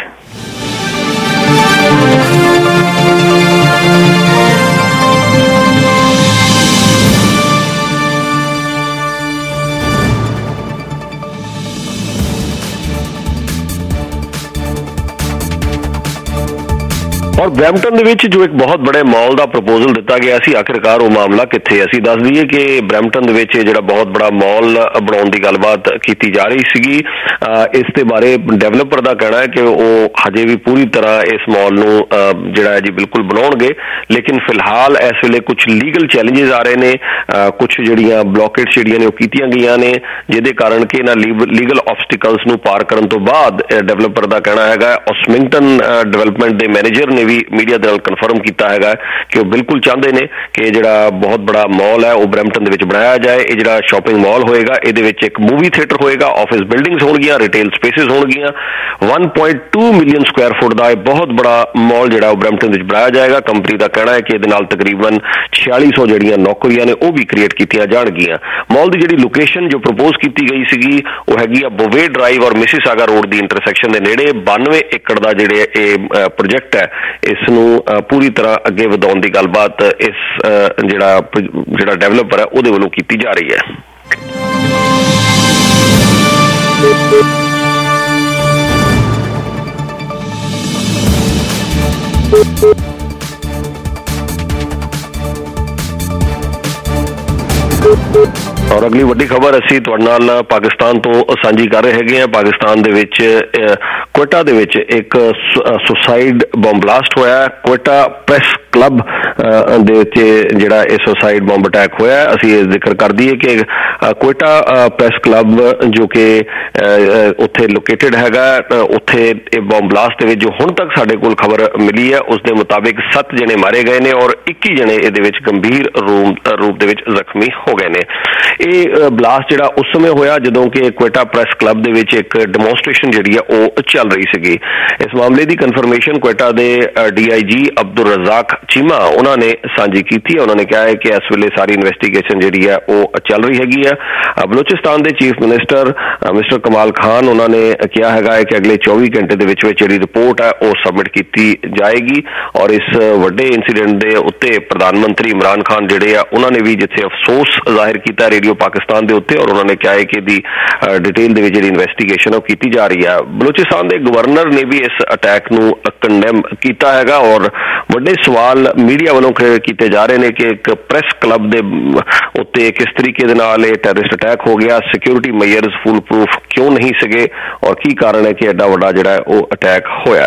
ਔਰ ਬਰੈਂਪਟਨ ਦੇ ਵਿੱਚ ਜੋ ਇੱਕ ਬਹੁਤ ਬੜੇ ਮਾਲ ਦਾ ਪ੍ਰਪੋਜ਼ਲ ਦਿੱਤਾ ਗਿਆ ਸੀ, ਆਖਿਰਕਾਰ ਉਹ ਮਾਮਲਾ ਕਿੱਥੇ? ਅਸੀਂ ਦੱਸ ਦਈਏ ਕਿ ਬਰੈਂਪਟਨ ਦੇ ਵਿੱਚ ਜਿਹੜਾ ਬਹੁਤ ਬੜਾ ਮਾਲ ਬਣਾਉਣ ਦੀ ਗੱਲਬਾਤ ਕੀਤੀ ਜਾ ਰਹੀ ਸੀਗੀ। ਇਸ ਦੇ ਬਾਰੇ ਡਿਵੈਲਪਰ ਦਾ ਕਹਿਣਾ ਹੈ ਕਿ ਉਹ ਹਜੇ ਵੀ ਪੂਰੀ ਤਰ੍ਹਾਂ ਇਸ ਮਾਲ ਨੂੰ ਜਿਹੜਾ ਹੈ ਜੀ ਬਿਲਕੁਲ ਬਣਾਉਣਗੇ, ਲੇਕਿਨ ਫਿਲਹਾਲ ਇਸ ਵੇਲੇ ਕੁਝ ਲੀਗਲ ਚੈਲੰਜਸ ਆ ਰਹੇ ਨੇ, ਕੁਝ ਜਿਹੜੀਆਂ ਬਲੌਕੇਟਸ ਜਿਹੜੀਆਂ ਨੇ ਉਹ ਕੀਤੀਆਂ ਗਈਆਂ ਨੇ, ਜਿਹਦੇ ਕਾਰਨ ਕਿ ਇਹਨਾਂ ਲੀਗਲ ਆਬਸਟੀਕਲਸ ਨੂੰ ਪਾਰ ਕਰਨ ਤੋਂ ਬਾਅਦ ਡਿਵੈਲਪਰ ਦਾ ਕਹਿਣਾ ਹੈਗਾ। ਔਸਮਿੰਗਟਨ ਡਿਵੈਲਪਮੈਂਟ ਦੇ ਮੈਨੇਜਰ ਨੇ ਵੀ ਮੀਡੀਆ ਦੇ ਨਾਲ ਕਨਫਰਮ ਕੀਤਾ ਹੈਗਾ ਕਿ ਉਹ ਬਿਲਕੁਲ ਚਾਹੁੰਦੇ ਨੇ ਕਿ ਜਿਹੜਾ ਬਹੁਤ ਬੜਾ ਮਾਲ ਹੈ ਉਹ ਬਰੈਂਪਟਨ ਦੇ ਵਿੱਚ ਬਣਾਇਆ ਜਾਏ। ਇਹ ਜਿਹੜਾ ਸ਼ਾਪਿੰਗ ਮਾਲ ਹੋਏਗਾ, ਇਹਦੇ ਵਿੱਚ ਇੱਕ ਮੂਵੀ ਥੀਏਟਰ ਹੋਏਗਾ, ਆਫਿਸ ਬਿਲਡਿੰਗਸ ਹੋਣਗੀਆਂ, ਰਿਟੇਲ ਸਪੇਸਿਸ ਹੋਣਗੀਆਂ। one point two million square foot ਦਾ ਇਹ ਬਹੁਤ ਬੜਾ ਮਾਲ ਜਿਹੜਾ ਉਹ ਬਰੈਂਪਟਨ ਵਿੱਚ ਬਣਾਇਆ ਜਾਏਗਾ। ਕੰਪਨੀ ਦਾ ਕਹਿਣਾ ਹੈ ਕਿ ਇਹਦੇ ਨਾਲ ਤਕਰੀਬਨ ਛਿਆਲੀ ਸੌ ਜਿਹੜੀਆਂ ਨੌਕਰੀਆਂ ਨੇ ਉਹ ਵੀ ਕ੍ਰੀਏਟ ਕੀਤੀਆਂ ਜਾਣਗੀਆਂ। ਮਾਲ ਦੀ ਜਿਹੜੀ ਲੋਕੇਸ਼ਨ ਜੋ ਪ੍ਰਪੋਜ਼ ਕੀਤੀ ਗਈ ਸੀਗੀ ਉਹ ਹੈਗੀ ਆ ਬੋਵੇ ਡਰਾਈਵ ਔਰ ਮਿਸੀਸਾਗਾ ਰੋਡ ਦੀ ਇੰਟਰਸੈਕਸ਼ਨ ਦੇ ਨੇੜੇ। ਬਾਨਵੇਂ ਏਕੜ ਦਾ ਜਿਹੜੇ ਇਹ ਪ੍ਰੋਜੈਕਟ ਹੈ, ਇਸ ਨੂੰ ਪੂਰੀ ਤਰ੍ਹਾਂ ਅੱਗੇ ਵਧਾਉਣ ਦੀ ਗੱਲਬਾਤ ਇਸ ਜਿਹੜਾ ਜਿਹੜਾ ਡਿਵੈਲਪਰ ਹੈ ਉਹਦੇ ਵੱਲੋਂ ਕੀਤੀ ਜਾ ਰਹੀ ਹੈ। ਔਰ ਅਗਲੀ ਵੱਡੀ ਖਬਰ ਅਸੀਂ ਤੁਹਾਡੇ ਨਾਲ ਪਾਕਿਸਤਾਨ ਤੋਂ ਸਾਂਝੀ ਕਰ ਰਹੇ ਹੈਗੇ ਹਾਂ। ਪਾਕਿਸਤਾਨ ਦੇ ਵਿੱਚ ਕੁਇਟਾ ਦੇ ਵਿੱਚ ਇੱਕ ਸੁਸਾਈਡ ਬੰਬ ਬਲਾਸਟ ਹੋਇਆ। ਕੁਇਟਾ ਪ੍ਰੈਸ ਕਲੱਬ ਦੇ ਵਿੱਚ ਜਿਹੜਾ ਇਹ ਸੁਸਾਈਡ ਬੰਬ ਅਟੈਕ ਹੋਇਆ। ਅਸੀਂ ਇਹ ਜ਼ਿਕਰ ਕਰ ਦਈਏ ਕਿ ਕੁਇਟਾ ਪ੍ਰੈਸ ਕਲੱਬ ਜੋ ਕਿ ਉੱਥੇ ਲੋਕੇਟਡ ਹੈਗਾ, ਉੱਥੇ ਇਹ ਬੰਬ ਬਲਾਸਟ ਦੇ ਵਿੱਚ ਜੋ ਹੁਣ ਤੱਕ ਸਾਡੇ ਕੋਲ ਖਬਰ ਮਿਲੀ ਹੈ ਉਸ ਦੇ ਮੁਤਾਬਿਕ ਸੱਤ ਜਣੇ ਮਾਰੇ ਗਏ ਨੇ ਔਰ ਇੱਕੀ ਜਣੇ ਇਹਦੇ ਵਿੱਚ ਗੰਭੀਰ ਰੂਪ ਦੇ ਵਿੱਚ ਜ਼ਖਮੀ ਹੋ ਗਏ ਨੇ। ਇਹ ਬਲਾਸਟ ਜਿਹੜਾ ਉਸ ਸਮੇਂ ਹੋਇਆ ਜਦੋਂ ਕਿ ਕੁਇਟਾ ਪ੍ਰੈਸ ਕਲੱਬ ਦੇ ਵਿੱਚ ਇੱਕ ਡੈਮੋਨਸਟ੍ਰੇਸ਼ਨ ਜਿਹੜੀ ਆ ਉਹ ਚੱਲ ਰਹੀ ਸੀਗੀ। ਇਸ ਮਾਮਲੇ ਦੀ ਕਨਫਰਮੇਸ਼ਨ ਕੁਇਟਾ ਦੇ ਡੀ ਆਈ ਜੀ ਅਬਦੁਲ ਰਜ਼ਾਕ ਚੀਮਾ ਉਹਨਾਂ ਨੇ ਸਾਂਝੀ ਕੀਤੀ ਹੈ। ਉਹਨਾਂ ਨੇ ਕਿਹਾ ਹੈ ਕਿ ਇਸ ਵੇਲੇ ਸਾਰੀ ਇਨਵੈਸਟੀਗੇਸ਼ਨ ਜਿਹੜੀ ਹੈ ਉਹ ਚੱਲ ਰਹੀ ਹੈਗੀ ਆ। ਬਲੋਚਿਸਤਾਨ ਦੇ ਚੀਫ ਮਿਨਿਸਟਰ ਮਿਸਟਰ ਕਮਾਲ ਖਾਨ ਉਹਨਾਂ ਨੇ ਕਿਹਾ ਹੈਗਾ ਹੈ ਕਿ ਅਗਲੇ ਚੌਵੀ ਘੰਟੇ ਦੇ ਵਿੱਚ ਵਿੱਚ ਜਿਹੜੀ ਰਿਪੋਰਟ ਹੈ ਉਹ ਸਬਮਿਟ ਕੀਤੀ ਜਾਏਗੀ ਔਰ ਇਸ ਵੱਡੇ ਇਨਸੀਡੈਂਟ ਦੇ ਉੱਤੇ ਪ੍ਰਧਾਨ ਮੰਤਰੀ ਇਮਰਾਨ ਖਾਨ ਜਿਹੜੇ ਆ ਉਹਨਾਂ ਨੇ ਵੀ ਜਿੱਥੇ ਅਫਸੋਸ ਜ਼ਾਹਿਰ ਕੀਤਾ ਰੇਡੀਓ ਪਾਕਿਸਤਾਨ ਦੇ ਉੱਤੇ ਔਰ ਉਹਨਾਂ ਨੇ ਕਿਹਾ ਹੈ ਕਿ ਇਹਦੀ ਡਿਟੇਲ ਦੇ ਵਿੱਚ ਜਿਹੜੀ ਇਨਵੈਸਟੀਗੇਸ਼ਨ ਉਹ ਕੀਤੀ ਜਾ ਰਹੀ ਹੈ। ਬਲੋਚਿਸਤਾਨ ਦੇ ਗਵਰਨਰ ਨੇ ਵੀ ਇਸ ਅਟੈਕ ਨੂੰ ਕੰਡੈਮ ਕੀਤਾ ਹੈਗਾ ਔਰ ਵੱਡੇ ਸਵਾਲ ਮੀਡੀਆ ਵੱਲੋਂ ਕੀਤੇ ਜਾ ਰਹੇ ਨੇ ਕਿ ਇੱਕ ਪ੍ਰੈਸ ਕਲੱਬ ਦੇ ਉੱਤੇ ਕਿਸ ਤਰੀਕੇ ਦੇ ਨਾਲ ਇਹ ਟੈਰਰਿਸਟ ਅਟੈਕ ਹੋ ਗਿਆ, ਸਿਕਿਉਰਿਟੀ ਮੇਜਰਸ ਫੁੱਲ ਪ੍ਰੂਫ ਕਿਉਂ ਨਹੀਂ ਸੀਗੇ ਔਰ ਕੀ ਕਾਰਨ ਹੈ ਕਿ ਐਡਾ ਵੱਡਾ ਜਿਹੜਾ ਉਹ ਅਟੈਕ ਹੋਇਆ।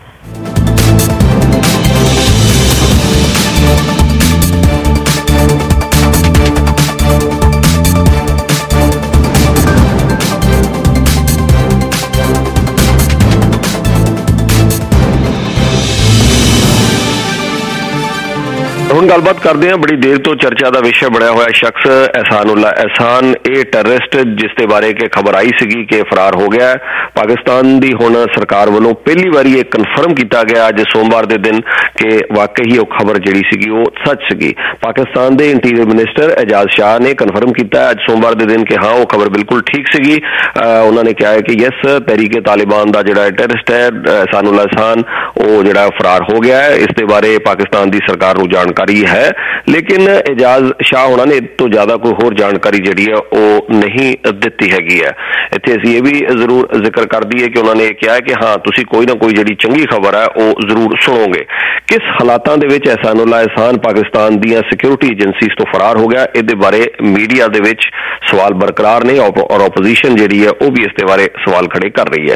ਹੁਣ ਗੱਲਬਾਤ ਕਰਦੇ ਹਾਂ ਬੜੀ ਦੇਰ ਤੋਂ ਚਰਚਾ ਦਾ ਵਿਸ਼ਾ ਬਣਿਆ ਹੋਇਆ ਸ਼ਖਸ ਅਹਿਸਾਨੁੱਲਾ ਅਹਿਸਾਨ। ਇਹ ਟੈਰਰਿਸਟ ਜਿਸ ਦੇ ਬਾਰੇ ਕਿ ਖਬਰ ਆਈ ਸੀਗੀ ਕਿ ਫਰਾਰ ਹੋ ਗਿਆ। ਪਾਕਿਸਤਾਨ ਦੀ ਹੁਣ ਸਰਕਾਰ ਵੱਲੋਂ ਪਹਿਲੀ ਵਾਰੀ ਇਹ ਕਨਫਰਮ ਕੀਤਾ ਗਿਆ ਅੱਜ ਸੋਮਵਾਰ ਦੇ ਦਿਨ ਕਿ ਵਾਕਈ ਉਹ ਖਬਰ ਜਿਹੜੀ ਸੀਗੀ ਉਹ ਸੱਚ ਸੀਗੀ। ਪਾਕਿਸਤਾਨ ਦੇ ਇੰਟੀਰੀਅਰ ਮਿਨਿਸਟਰ ਐਜਾਜ਼ ਸ਼ਾਹ ਨੇ ਕਨਫਰਮ ਕੀਤਾ ਅੱਜ ਸੋਮਵਾਰ ਦੇ ਦਿਨ ਕਿ ਹਾਂ ਉਹ ਖਬਰ ਬਿਲਕੁਲ ਠੀਕ ਸੀਗੀ। ਉਹਨਾਂ ਨੇ ਕਿਹਾ ਹੈ ਕਿ ਯੈਸ ਤਹਿਰੀਕੇ ਤਾਲਿਬਾਨ ਦਾ ਜਿਹੜਾ ਟੈਰਰਿਸਟ ਹੈ ਅਹਿਸਾਨੁੱਲਾ ਅਹਿਸਾਨ ਉਹ ਜਿਹੜਾ ਫਰਾਰ ਹੋ ਗਿਆ ਹੈ। ਇਸ ਦੇ ਬਾਰੇ ਪਾਕਿਸਤਾਨ ਦੀ ਸਰਕਾਰ ਨੂੰ ਜਾਣਕਾਰੀ ਹੈ, ਲੇਕਿਨ ਐਜਾਜ਼ ਸ਼ਾਹ ਉਹਨਾਂ ਨੇ ਤੋਂ ਜ਼ਿਆਦਾ ਕੋਈ ਹੋਰ ਜਾਣਕਾਰੀ ਜਿਹੜੀ ਹੈ ਉਹ ਨਹੀਂ ਦਿੱਤੀ ਹੈਗੀ ਹੈ। ਇੱਥੇ ਅਸੀਂ ਇਹ ਵੀ ਜ਼ਰੂਰ ਜ਼ਿਕਰ ਕਰ ਦਈਏ ਕਿ ਉਹਨਾਂ ਨੇ ਕਿਹਾ ਹੈ ਕਿ ਹਾਂ ਤੁਸੀਂ ਕੋਈ ਨਾ ਕੋਈ ਜਿਹੜੀ ਚੰਗੀ ਖਬਰ ਹੈ ਉਹ ਜ਼ਰੂਰ ਸੁਣੋਗੇ। ਕਿਸ ਹਾਲਾਤਾਂ ਦੇ ਵਿੱਚ ਅਹਿਸਾਨੁੱਲਾ ਅਹਿਸਾਨ ਪਾਕਿਸਤਾਨ ਦੀਆਂ ਸਿਕਿਉਰਿਟੀ ਏਜੰਸੀਜ਼ ਤੋਂ ਫਰਾਰ ਹੋ ਗਿਆ, ਇਹਦੇ ਬਾਰੇ ਮੀਡੀਆ ਦੇ ਵਿੱਚ ਸਵਾਲ ਬਰਕਰਾਰ ਨੇ ਔਰ ਆਪੋਜੀਸ਼ਨ ਜਿਹੜੀ ਹੈ ਉਹ ਵੀ ਇਸ ਦੇ ਬਾਰੇ ਸਵਾਲ ਖੜੇ ਕਰ ਰਹੀ ਹੈ।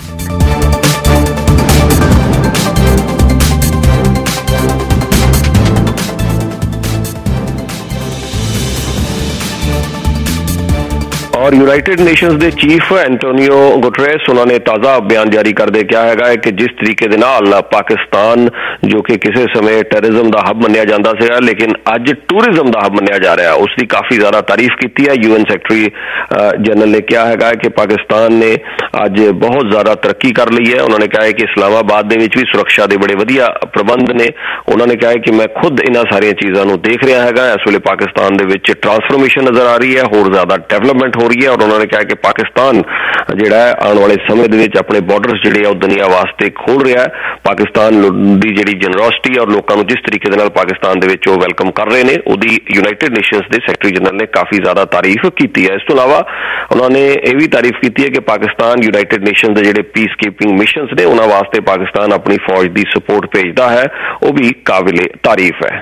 और यूनाइटेड नेशंस ਦੇ ਚੀਫ ਐਂਟੋਨੀਓ ਗੁਟਰੇਸ ਉਹਨਾਂ ਨੇ ਤਾਜ਼ਾ ਬਿਆਨ ਜਾਰੀ ਕਰਦੇ ਕਿਹਾ ਹੈਗਾ ਕਿ ਜਿਸ ਤਰੀਕੇ ਦੇ ਨਾਲ ਪਾਕਿਸਤਾਨ ਜੋ ਕਿ ਕਿਸੇ ਸਮੇਂ ਟੈਰਰਿਜ਼ਮ ਦਾ ਹੱਬ ਮੰਨਿਆ ਜਾਂਦਾ ਸੀਗਾ ਲੇਕਿਨ ਅੱਜ ਟੂਰਿਜ਼ਮ ਦਾ ਹੱਬ ਮੰਨਿਆ ਜਾ ਰਿਹਾ, ਉਸ ਦੀ ਕਾਫੀ ਜ਼ਿਆਦਾ ਤਾਰੀਫ ਕੀਤੀ ਹੈ। ਯੂਐਨ ਸੈਕਟਰੀ ਜਨਰਲ ਨੇ ਕਿਹਾ ਹੈਗਾ ਕਿ ਪਾਕਿਸਤਾਨ ਨੇ ਅੱਜ ਬਹੁਤ ਜ਼ਿਆਦਾ ਤਰੱਕੀ ਕਰ ਲਈ ਹੈ। ਉਹਨਾਂ ਨੇ ਕਿਹਾ ਹੈ ਕਿ ਇਸਲਾਮਾਬਾਦ ਦੇ ਵਿੱਚ ਵੀ ਸੁਰੱਖਿਆ ਦੇ ਬੜੇ ਵਧੀਆ ਪ੍ਰਬੰਧ ਨੇ। ਉਹਨਾਂ ਨੇ ਕਿਹਾ ਹੈ ਕਿ ਮੈਂ ਖੁਦ ਇਹਨਾਂ ਸਾਰੀਆਂ ਚੀਜ਼ਾਂ ਨੂੰ ਦੇਖ ਰਿਹਾ ਹੈਗਾ। ਇਸ ਵੇਲੇ ਪਾਕਿਸਤਾਨ ਦੇ ਵਿੱਚ ਟਰਾਂਸਫਰਮੇਸ਼ਨ ਨਜ਼ਰ ਆ ਰਹੀ ਹੈ, ਹੋਰ ਜ਼ਿਆਦਾ ਡਿਵੈਲਪਮੈਂਟ ਹੋ ਰਹੀ ਹੋਈ है और उन्होंने कहा कि पाकिस्तान जिहड़ा है आने वाले समय दे विच अपने बॉर्डर्स जिहड़े आ दुनिया वास्ते खोल रहा है। पाकिस्तान दी जिहड़ी जनरोसिटी और लोगों को जिस तरीके दे नाल पाकिस्तान दे विच वेलकम कर रहे हैं उहदी यूनाइटेड नेशनस के सैकटरी जनरल ने काफ़ी ज़्यादा तारीफ की है। इस तो इलावा उन्होंने ये भी तारीफ की है कि पाकिस्तान यूनाइटेड नेशनस के जिहड़े पीस कीपिंग मिशनस ने उन्होंने वास्ते पाकिस्तान अपनी फौज की सपोर्ट भेजता है, वो भी काबिले तारीफ है।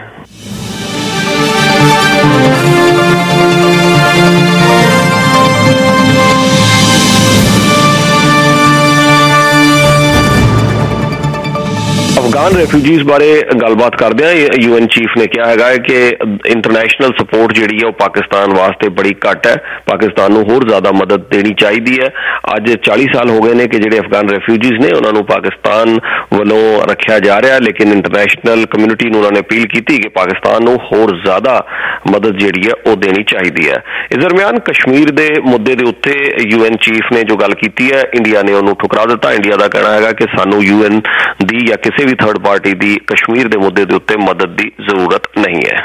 अफगान रेफ्यूजीज बारे गलबात करदे हां यूएन चीफ ने कहा है कि इंटरनेशनल सपोर्ट जिहड़ी है पाकिस्तान वास्ते बड़ी घट है, पाकिस्तान नूं होर ज़्यादा मदद देनी चाहिए है। अज चालीस साल हो गए ने कि जिहड़े अफगान रेफ्यूजीज ने उन्होंने पाकिस्तान वालों रखा जा रहा है, लेकिन इंटरनेशनल कम्यूनिटी नूं उन्होंने अपील की कि पाकिस्तान नूं होर ज़्यादा मदद जिहड़ी है वो देनी चाहिए है। इस दरम्यान कश्मीर के मुद्दे के उत्ते यूएन चीफ ने जो गल की है इंडिया ने उन्होंने ठुकरा दिता। इंडिया का कहना है कि सानू यूएन दी या किसी भी थर्ड पार्टी की कश्मीर के मुद्दे के उत्ते मदद की जरूरत नहीं है।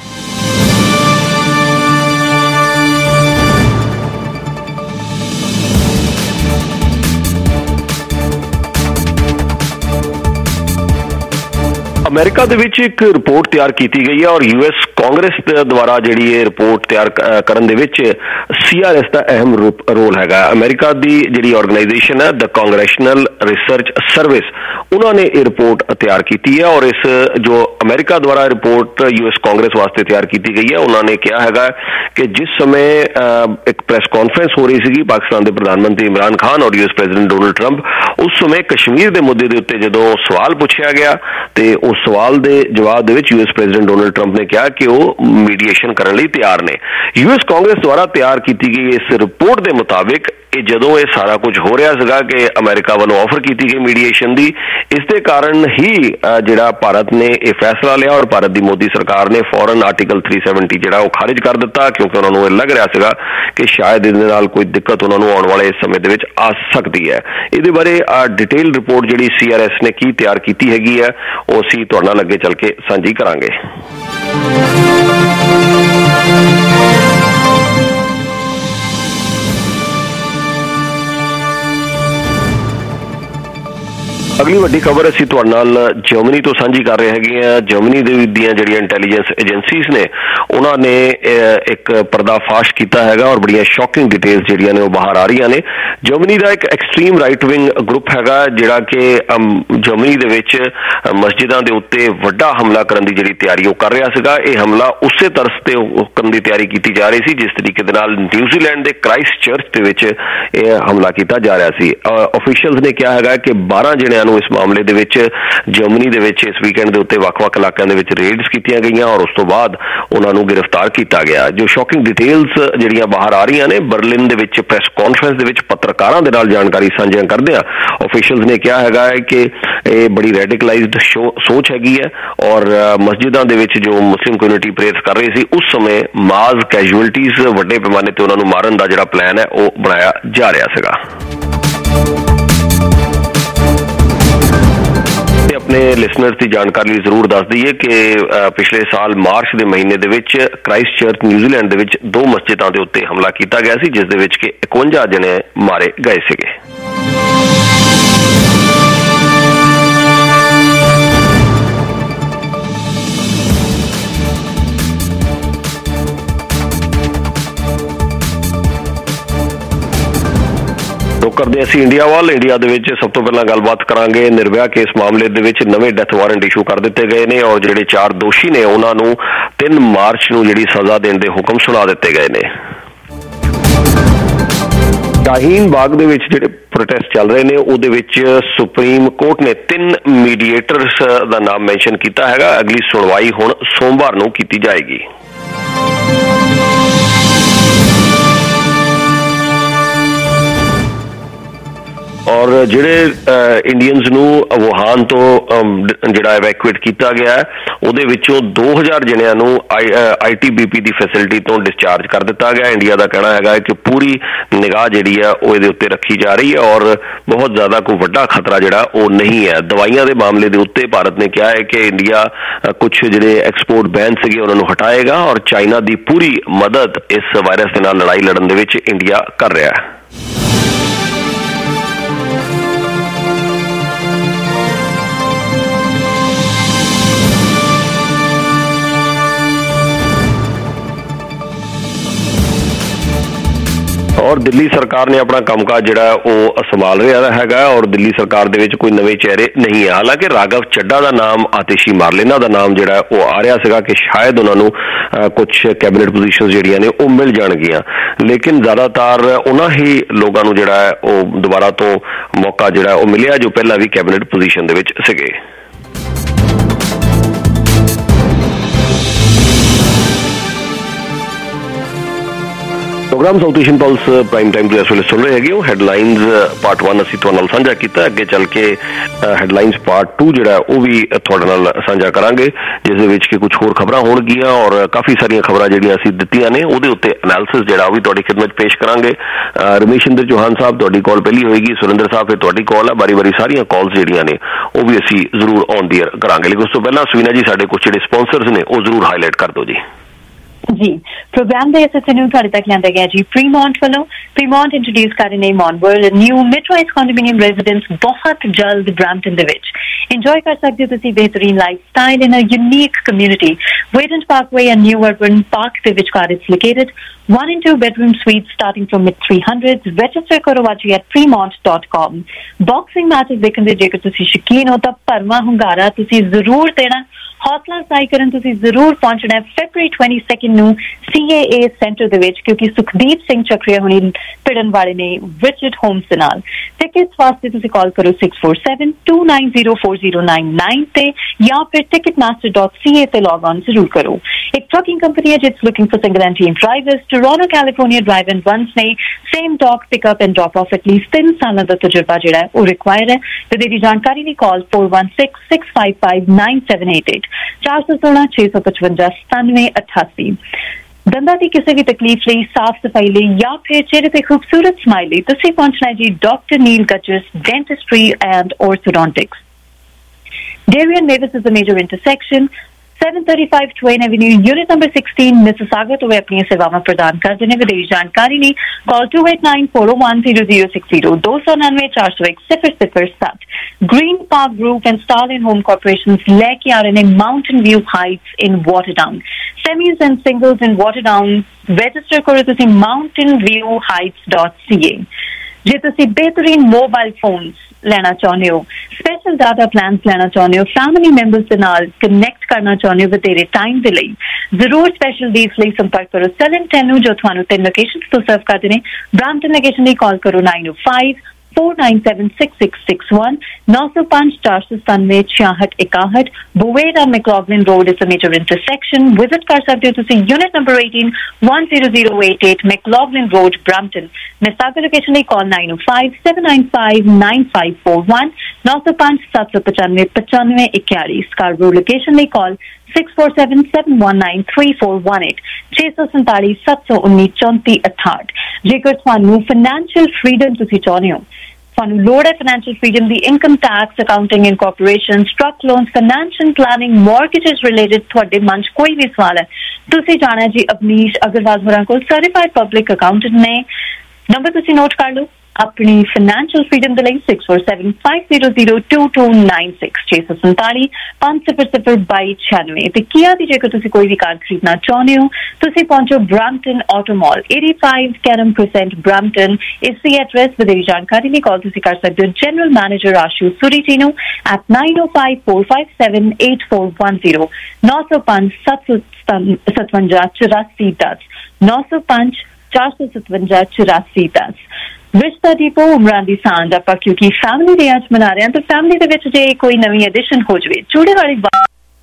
अमेरिका दे विच एक रिपोर्ट तैयार की गई है और यूएस कांग्रेस द्वारा जिहड़ी ये रिपोर्ट तैयार करन दे विच सीआरएस का अहम रोल है। अमेरिका की जिहड़ी ऑर्गेनाइजेशन है द कांग्रेशनल रिसर्च सर्विस उन्होंने ये रिपोर्ट तैयार की है और इस जो अमेरिका द्वारा रिपोर्ट यूएस कांग्रेस वास्ते तैयार की गई है उन्होंने कहा है कि जिस समय एक प्रेस कॉन्फ्रेंस हो रही सी पाकिस्तान के प्रधानमंत्री इमरान खान और यूएस प्रेजिडेंट डोनाल्ड ट्रंप, उस समय कश्मीर के मुद्दे के उत्ते जो सवाल पूछा गया तो उस सवाल के जवाब दे विच यूएस प्रेजिडेंट डोनाल्ड ट्रंप ने कहा कि वो मीडिएशन करने लई तैयार ने। यूएस कांग्रेस द्वारा तैयार की गई इस रिपोर्ट के मुताबिक जदों ये सारा कुछ हो रहा सीगा कि अमेरिका वालों ऑफर की गई मीडिएशन की, इसके कारण ही जिहड़ा भारत ने यह फैसला लिया और भारत की मोदी सरकार ने फौरन आर्टिकल थ्री सैवनटी जिहड़ा वो खारिज कर दिता, क्योंकि उन्होंने लग रहा सीगा कि शायद इस नाल कोई दिक्कत उन्होंने आने वाले समय दे विच आ सकती है। इहदे बारे डिटेल रिपोर्ट जिहड़ी सीआरएस ने की तैयार की हैगी है वो असीं तुहाडे नाल अगे चल के साझी करांगे। अगली वड्डी खबर असीं तुहाडे नाल जर्मनी तो साझी कर रहे हैं। जर्मनी ਦੀਆਂ ਜਿਹੜੀਆਂ इंटैलीजेंस एजेंसीज ने उन्होंने एक पर्दाफाश किया है और बड़ियां शॉकिंग डिटेल्स ਜਿਹੜੀਆਂ ਨੇ ਉਹ बाहर आ रही ने। जर्मनी का एक एक्सट्रीम राइट विंग ग्रुप हैगा ਜਿਹੜਾ कि जर्मनी ਦੇ ਵਿੱਚ मस्जिदां ਦੇ ਉੱਤੇ ਵੱਡਾ हमला करने की ਜਿਹੜੀ ਤਿਆਰੀ ਉਹ कर रहा ਸੀਗਾ। ਇਹ हमला ਉਸੇ ਤਰਸ ਤੇ ਕਰਨ ਦੀ ਤਿਆਰੀ ਕੀਤੀ ਜਾ ਰਹੀ ਸੀ जिस तरीके ਦੇ ਨਾਲ न्यूजीलैंड ਦੇ क्राइस्ट चर्च ਦੇ ਵਿੱਚ ਇਹ हमला ਕੀਤਾ जा रहा ਸੀ। ऑफिशियल्स ने कहा है कि बारह जणियां इस मामले दे विच जर्मनी दे विच इस वीकेंड दे उत्ते वख-वख इलाकों दे विच रेड्स कीतियां गईयां और उस तो बाद उन्हां नूं गिरफ्तार किया गया। जो शॉकिंग डिटेल्स जिहड़ियां बाहर आ रही ने बर्लिन दे विच प्रेस कॉन्फ्रेंस दे विच पत्रकारां दे नाल जानकारी साझी करदे ऑफिशियल्स ने कहा है कि ये बड़ी रेडिकलाइज्ड सोच हैगी है और मस्जिदां दे विच जो मुस्लिम कम्यूनिटी प्रेयर्स कर रही सी उस समय मास कैजुअलिटीज वड्डे पैमाने ते उन्हां नूं मारन दा जिहड़ा प्लान है वो बनाया जा रहा सीगा। अपने लिसनर्स की जानकारी जरूर दस दईए कि पिछले साल मार्च के महीने दे विच क्राइस्ट चर्च न्यूजीलैंड दे विच दो मस्जिदां दे उत्ते हमला किया गया सी जिस दे विच कि इकवंजा जने मारे गए सीगे। करते असीं इंडिया वाल इंडिया दे विच सब तो पहला गलबात करांगे निर्भया केस मामले दे विच नवे डेथ वारंट इशू कर दिते गए ने और जिहड़े चार दोषी ने उन्हां नूं तीन मार्च नूं जिहड़ी सज़ा देण दे हुक्म सुना दिते गए ने। शाहीन बाग दे विच जिहड़े प्रोटेस्ट चल रहे ने उहदे विच सुप्रीम कोर्ट ने तीन मीडिएटर्स दा नाम मैंशन कीता हैगा। अगली सुनवाई हुण सोमवार नूं कीती जाएगी। ਔਰ ਜਿਹੜੇ ਇੰਡੀਅਨਸ ਨੂੰ ਵੁਹਾਨ ਤੋਂ ਜਿਹੜਾ ਇਵੈਕੂਏਟ ਕੀਤਾ ਗਿਆ ਉਹਦੇ ਵਿੱਚੋਂ ਦੋ ਹਜ਼ਾਰ ਜਣਿਆਂ ਨੂੰ ਆਈ ਟੀ ਬੀ ਪੀ ਦੀ ਫੈਸਿਲਿਟੀ ਤੋਂ ਡਿਸਚਾਰਜ ਕਰ ਦਿੱਤਾ ਗਿਆ। ਇੰਡੀਆ ਦਾ ਕਹਿਣਾ ਹੈਗਾ ਕਿ ਪੂਰੀ ਨਿਗਾਹ ਜਿਹੜੀ ਆ ਉਹ ਇਹਦੇ ਉੱਤੇ ਰੱਖੀ ਜਾ ਰਹੀ ਹੈ ਔਰ ਬਹੁਤ ਜ਼ਿਆਦਾ ਕੋਈ ਵੱਡਾ ਖਤਰਾ ਜਿਹੜਾ ਉਹ ਨਹੀਂ ਹੈ। ਦਵਾਈਆਂ ਦੇ ਮਾਮਲੇ ਦੇ ਉੱਤੇ ਭਾਰਤ ਨੇ ਕਿਹਾ ਹੈ ਕਿ ਇੰਡੀਆ ਕੁਛ ਜਿਹੜੇ ਐਕਸਪੋਰਟ ਬੈਨ ਸੀਗੇ ਉਹਨਾਂ ਨੂੰ ਹਟਾਏਗਾ ਔਰ ਚਾਈਨਾ ਦੀ ਪੂਰੀ ਮਦਦ ਇਸ ਵਾਇਰਸ ਦੇ ਨਾਲ ਲੜਾਈ ਲੜਨ ਦੇ ਵਿੱਚ ਇੰਡੀਆ ਕਰ ਰਿਹਾ ਹੈ। ਔਰ ਦਿੱਲੀ ਸਰਕਾਰ ਨੇ ਆਪਣਾ ਕੰਮਕਾਜ ਜਿਹੜਾ ਉਹ ਸੰਭਾਲ ਰਿਹਾ ਹੈਗਾ ਔਰ ਦਿੱਲੀ ਸਰਕਾਰ ਦੇ ਵਿੱਚ ਕੋਈ ਨਵੇਂ ਚਿਹਰੇ ਨਹੀਂ ਹੈ। ਹਾਲਾਂਕਿ ਰਾਘਵ ਚੱਡਾ ਦਾ ਨਾਮ, ਆਤਿਸ਼ੀ ਮਾਰਲੇਨਾ ਦਾ ਨਾਮ ਜਿਹੜਾ ਉਹ ਆ ਰਿਹਾ ਸੀਗਾ ਕਿ ਸ਼ਾਇਦ ਉਹਨਾਂ ਨੂੰ ਕੁਛ ਕੈਬਨਿਟ ਪੋਜੀਸ਼ਨਸ ਜਿਹੜੀਆਂ ਨੇ ਉਹ ਮਿਲ ਜਾਣਗੀਆਂ, ਲੇਕਿਨ ਜ਼ਿਆਦਾਤਰ ਉਹਨਾਂ ਹੀ ਲੋਕਾਂ ਨੂੰ ਜਿਹੜਾ ਉਹ ਦੁਬਾਰਾ ਤੋਂ ਮੌਕਾ ਜਿਹੜਾ ਉਹ ਮਿਲਿਆ ਜੋ ਪਹਿਲਾਂ ਵੀ ਕੈਬਨਿਟ ਪੋਜੀਸ਼ਨ ਦੇ ਵਿੱਚ ਸੀਗੇ। Program South Asian pulse prime time तो इस वे सुन रहे हैं। हैडलाइनस पार्ट वन असीं तुहाडे नाल साझा कीता, अगे चल के हैडलाइनस पार्ट टू जिहड़ा वो भी तुहाडे नाल साझा करांगे जिस दे विच कि कुछ होर खबरां होणगीਆਂ और काफ़ी सारियां खबरां जिहड़ियां असीं दित्तियां ने ਉਹਦੇ ਉੱਤੇ एनालिसिस जिहड़ा वो भी तुहाडी खिदमत पेश करांगे। रमेशिंदर चौहान साहब तुहाडी कॉल पहली होएगी, सुरेंद्र साहब फिर तुहाडी कॉल है, बारी बारी सारियां कॉल्स जिहड़ियां ने वो भी असीं जरूर ऑन दी एयर करांगे। लेकिन उस तो पहला सुवीना जी साडे कुछ जिहड़े स्पॉन्सर्स ने वो जरूर हाईलाइट कर दो जी। जी प्रोग्राम ਦੇ ਇਸ ਨੂੰ ਤੁਹਾਡੇ ਤੱਕ ਲਿਆਂਦਾ ਗਿਆ ਜੀ ਪ੍ਰੀਮੌਂਟ ਵੱਲੋਂ। ਪ੍ਰੀਮੌਂਟ ਇੰਟਰੋਡਿਊਸ ਕਰ ਰਹੇ ਨੇ ਮੌਨਵਰਲਡ ਨਿਊ ਮਿਡਰਾਈਜ਼ ਕੰਡੋਮੀਨੀਅਮ ਰੈਜ਼ੀਡੈਂਸ ਬਹੁਤ ਜਲਦ ਬ੍ਰੈਂਪਟਨ ਦੇ ਵਿੱਚ। ਇੰਜੋਏ ਕਰ ਸਕਦੇ ਹੋ ਤੁਸੀਂ ਬਿਹਤਰੀਨ ਲਾਈਫ ਸਟਾਈਲ in a unique community. Weston parkway and new urban park ਦੇ ਵਿਚਕਾਰ it's located. one and two bedroom suites starting from mid three hundreds. Register ਕਰੋ ਅੱਜ at fremont dot com. Boxing matches ਦੇਖਣ ਦੇ ਜੇਕਰ ਤੁਸੀਂ ਸ਼ੌਕੀਨ ਹੋ ਤਾਂ ਭਰਵਾਂ ਹੁੰਗਾਰਾ ਤੁਸੀਂ ਜ਼ਰੂਰ ਦੇਣਾ। ਹੌਸਲਾ ਅਫਜ਼ਾਈ ਕਰਨ ਤੁਸੀਂ ਜ਼ਰੂਰ ਪਹੁੰਚਣਾ ਫੈਬਰਰੀ twenty-second ਨੂੰ ਸੀ ਏ ਏ ਸੈਂਟਰ ਦੇ ਵਿੱਚ, ਕਿਉਂਕਿ ਸੁਖਦੀਪ ਸਿੰਘ ਚੱਕਰੀਆ ਹੁਣੀ ਭਿੜਨ ਵਾਲੇ ਨੇ ਰਿਚਰਡ ਹੋਮਸ ਦੇ ਨਾਲ। ਟਿਕਟਸ ਵਾਸਤੇ ਤੁਸੀਂ ਕਾਲ ਕਰੋ six four seven two nine zero four zero nine nine ਤੇ ਜਾਂ ਫਿਰ ticketmaster dot c a ਤੇ ਲੌਗ ਆਨ ਜ਼ਰੂਰ ਕਰੋ। ਇੱਕ ਟਰਕਿੰਗ ਕੰਪਨੀ ਹੈ ਜਿਟਸ looking for single and team drivers. Toronto California drive and runs ने same dock pickup and drop off at least तीन साल का तजुर्बा जो है वो रिक्वायर है। तो तेरी जानकारी की call four one six six five five nine seven eight eight चार सौ सोलह छे सौ पचवंजा सतानवे अठासी। दंदा की किसी भी तकलीफ ਲਈ साफ सफाई ਲਈ या फिर चेहरे ਤੇ खूबसूरत स्माइल ਲਈ ਤੁਸੀਂ ਪਹੁੰਚਣਾ ਜੀ डॉक्टर नील गजस dentistry and orthodontics. Darien Mavis is a major intersection। seven thirty-five Twain Avenue, unit number sixteen, Mississauga ਤੋਂ ਆਪਣੀ ਸੇਵਾਵਾਂ ਪ੍ਰਦਾਨ ਕਰਦੇ ਨੇ। ਵਧੇਰੀ ਜਾਣਕਾਰੀ ਲਈ ਕਾਲ two eight nine four oh one zero zero six zero two nine nine four oh one zero zero seven। Green Park Group and Starlin Home Corporations ਲੈ ਕੇ ਆ ਰਹੇ ਨੇ Mountain View Heights in Waterdown। Semis and singles in Waterdown register ਕਰੋ ਤੁਸੀਂ mountain view heights dot c a। ਜੇ ਤੁਸੀਂ ਬਿਹਤਰੀਨ ਮੋਬਾਈਲ ਫੋਨਸ ਲੈਣਾ ਚਾਹੁੰਦੇ ਹੋ, ਸਪੈਸ਼ਲ ਡਾਟਾ ਪਲਾਨਸ ਲੈਣਾ ਚਾਹੁੰਦੇ ਹੋ, ਫੈਮਿਲੀ ਮੈਂਬਰਸ ਦੇ ਨਾਲ ਕਨੈਕਟ ਕਰਨਾ ਚਾਹੁੰਦੇ ਹੋ ਵਧੇਰੇ ਟਾਈਮ ਦੇ ਲਈ, ਜ਼ਰੂਰ ਸਪੈਸ਼ਲ ਡੀਲਸ ਲਈ ਸੰਪਰਕ ਕਰੋ ਸੈਲਨ ਟੈਨ ਨੂੰ ਜੋ ਤੁਹਾਨੂੰ ਤਿੰਨ ਲੋਕੇਸ਼ਨਸ ਤੋਂ ਸਰਵ ਕਰਦੇ ਨੇ। ਬ੍ਰਾਂਪਟਨ ਲੋਕੇਸ਼ਨ ਲਈ ਕਾਲ ਕਰੋ nine oh five four nine seven six six six one nine oh five four seven seven six six one eight। Bouweda McLaughlin Road is a major intersection। Visit कर सकते हो तुसी unit number eighteen one zero zero eight eight McLaughlin Road, Brampton। Mississauga location ਲਈ call nine oh five seven nine five nine five four one nine oh five seven seven five five five one one। Scarborough location ਲਈ call six four seven seven one nine three four one eight six four seven seven one nine four nine four eight eight। ਜੇਕਰ ਤੁਹਾਨੂੰ ਫਾਈਨੈਂਸ਼ੀਅਲ ਫਰੀडम ਤੁਸੀਂ ਚਾਹੁੰਦੇ ਹੋ, ਤੁਹਾਨੂੰ ਲੋੜ ਹੈ ਫਾਈਨੈਂਸ਼ੀਅਲ ਫਰੀडम ਦੀ, income tax, accounting, incorporation, truck loans, financial planning, mortgages related ਤੁਹਾਡੇ ਮਨ 'ਚ ਕੋਈ ਵੀ ਸਵਾਲ ਹੈ, ਤੁਸੀਂ ਜਾਣਾ ਜੀ ਅਵਨੀਸ਼ ਅਗਰਵਾਲ ਹੋਰਾਂ ਕੋਲ। ਸਰਟੀਫਾਈਡ ਪਬਲਿਕ ਅਕਾਊਂਟੈਂਟ ਨੇ। ਨੰਬਰ ਤੁਸੀਂ ਨੋਟ ਕਰ ਲਓ ਆਪਣੀ ਫਾਈਨੈਂਸ਼ੀਅਲ ਫਰੀडम ਦੇ ਲਈ six four seven five zero zero two two nine six six four seven five five zero zero two two nine six। ਤੇ ਕੀਆ ਦੀ ਜੇਕਰ ਤੁਸੀਂ ਕੋਈ ਵੀ ਕਾਰ ਖਰੀਦਣਾ ਚਾਹੁੰਦੇ ਹੋ ਤੁਸੀਂ ਪਹੁੰਚੋ Brampton auto mall eighty-five Caram Crescent Brampton। ਇਸ ਦੀ ਐਡਰੈਸ ਵਧੇਰੀ ਜਾਣਕਾਰੀ ਲਈ ਕਾਲ ਤੁਸੀਂ ਕਰ ਸਕਦੇ ਹੋ ਜਨਰਲ ਮੈਨੇਜਰ ਆਸ਼ੂ ਸੂਰੀ ਜੀ ਨੂੰ at nine oh five four five seven eight four one zero nine oh five seven seven seven four oh dਸ nine oh five four seven seven four oh dਸ। ਰਿਸ਼ਤਾ ਦੀਪੋ ਉਮਰਾਂ ਦੀ ਸਾਂਝ ਆਪਾਂ ਕਿਉਂਕਿ ਫੈਮਿਲੀ ਡੇ ਅੱਜ ਮਨਾ ਰਹੇ ਹਾਂ ਤਾਂ ਫੈਮਿਲੀ ਦੇ ਵਿੱਚ ਜੇ ਕੋਈ ਨਵੀਂ ਐਡੀਸ਼ਨ ਹੋ ਜਾਵੇ, ਚੂੜੇ ਵਾਲੀ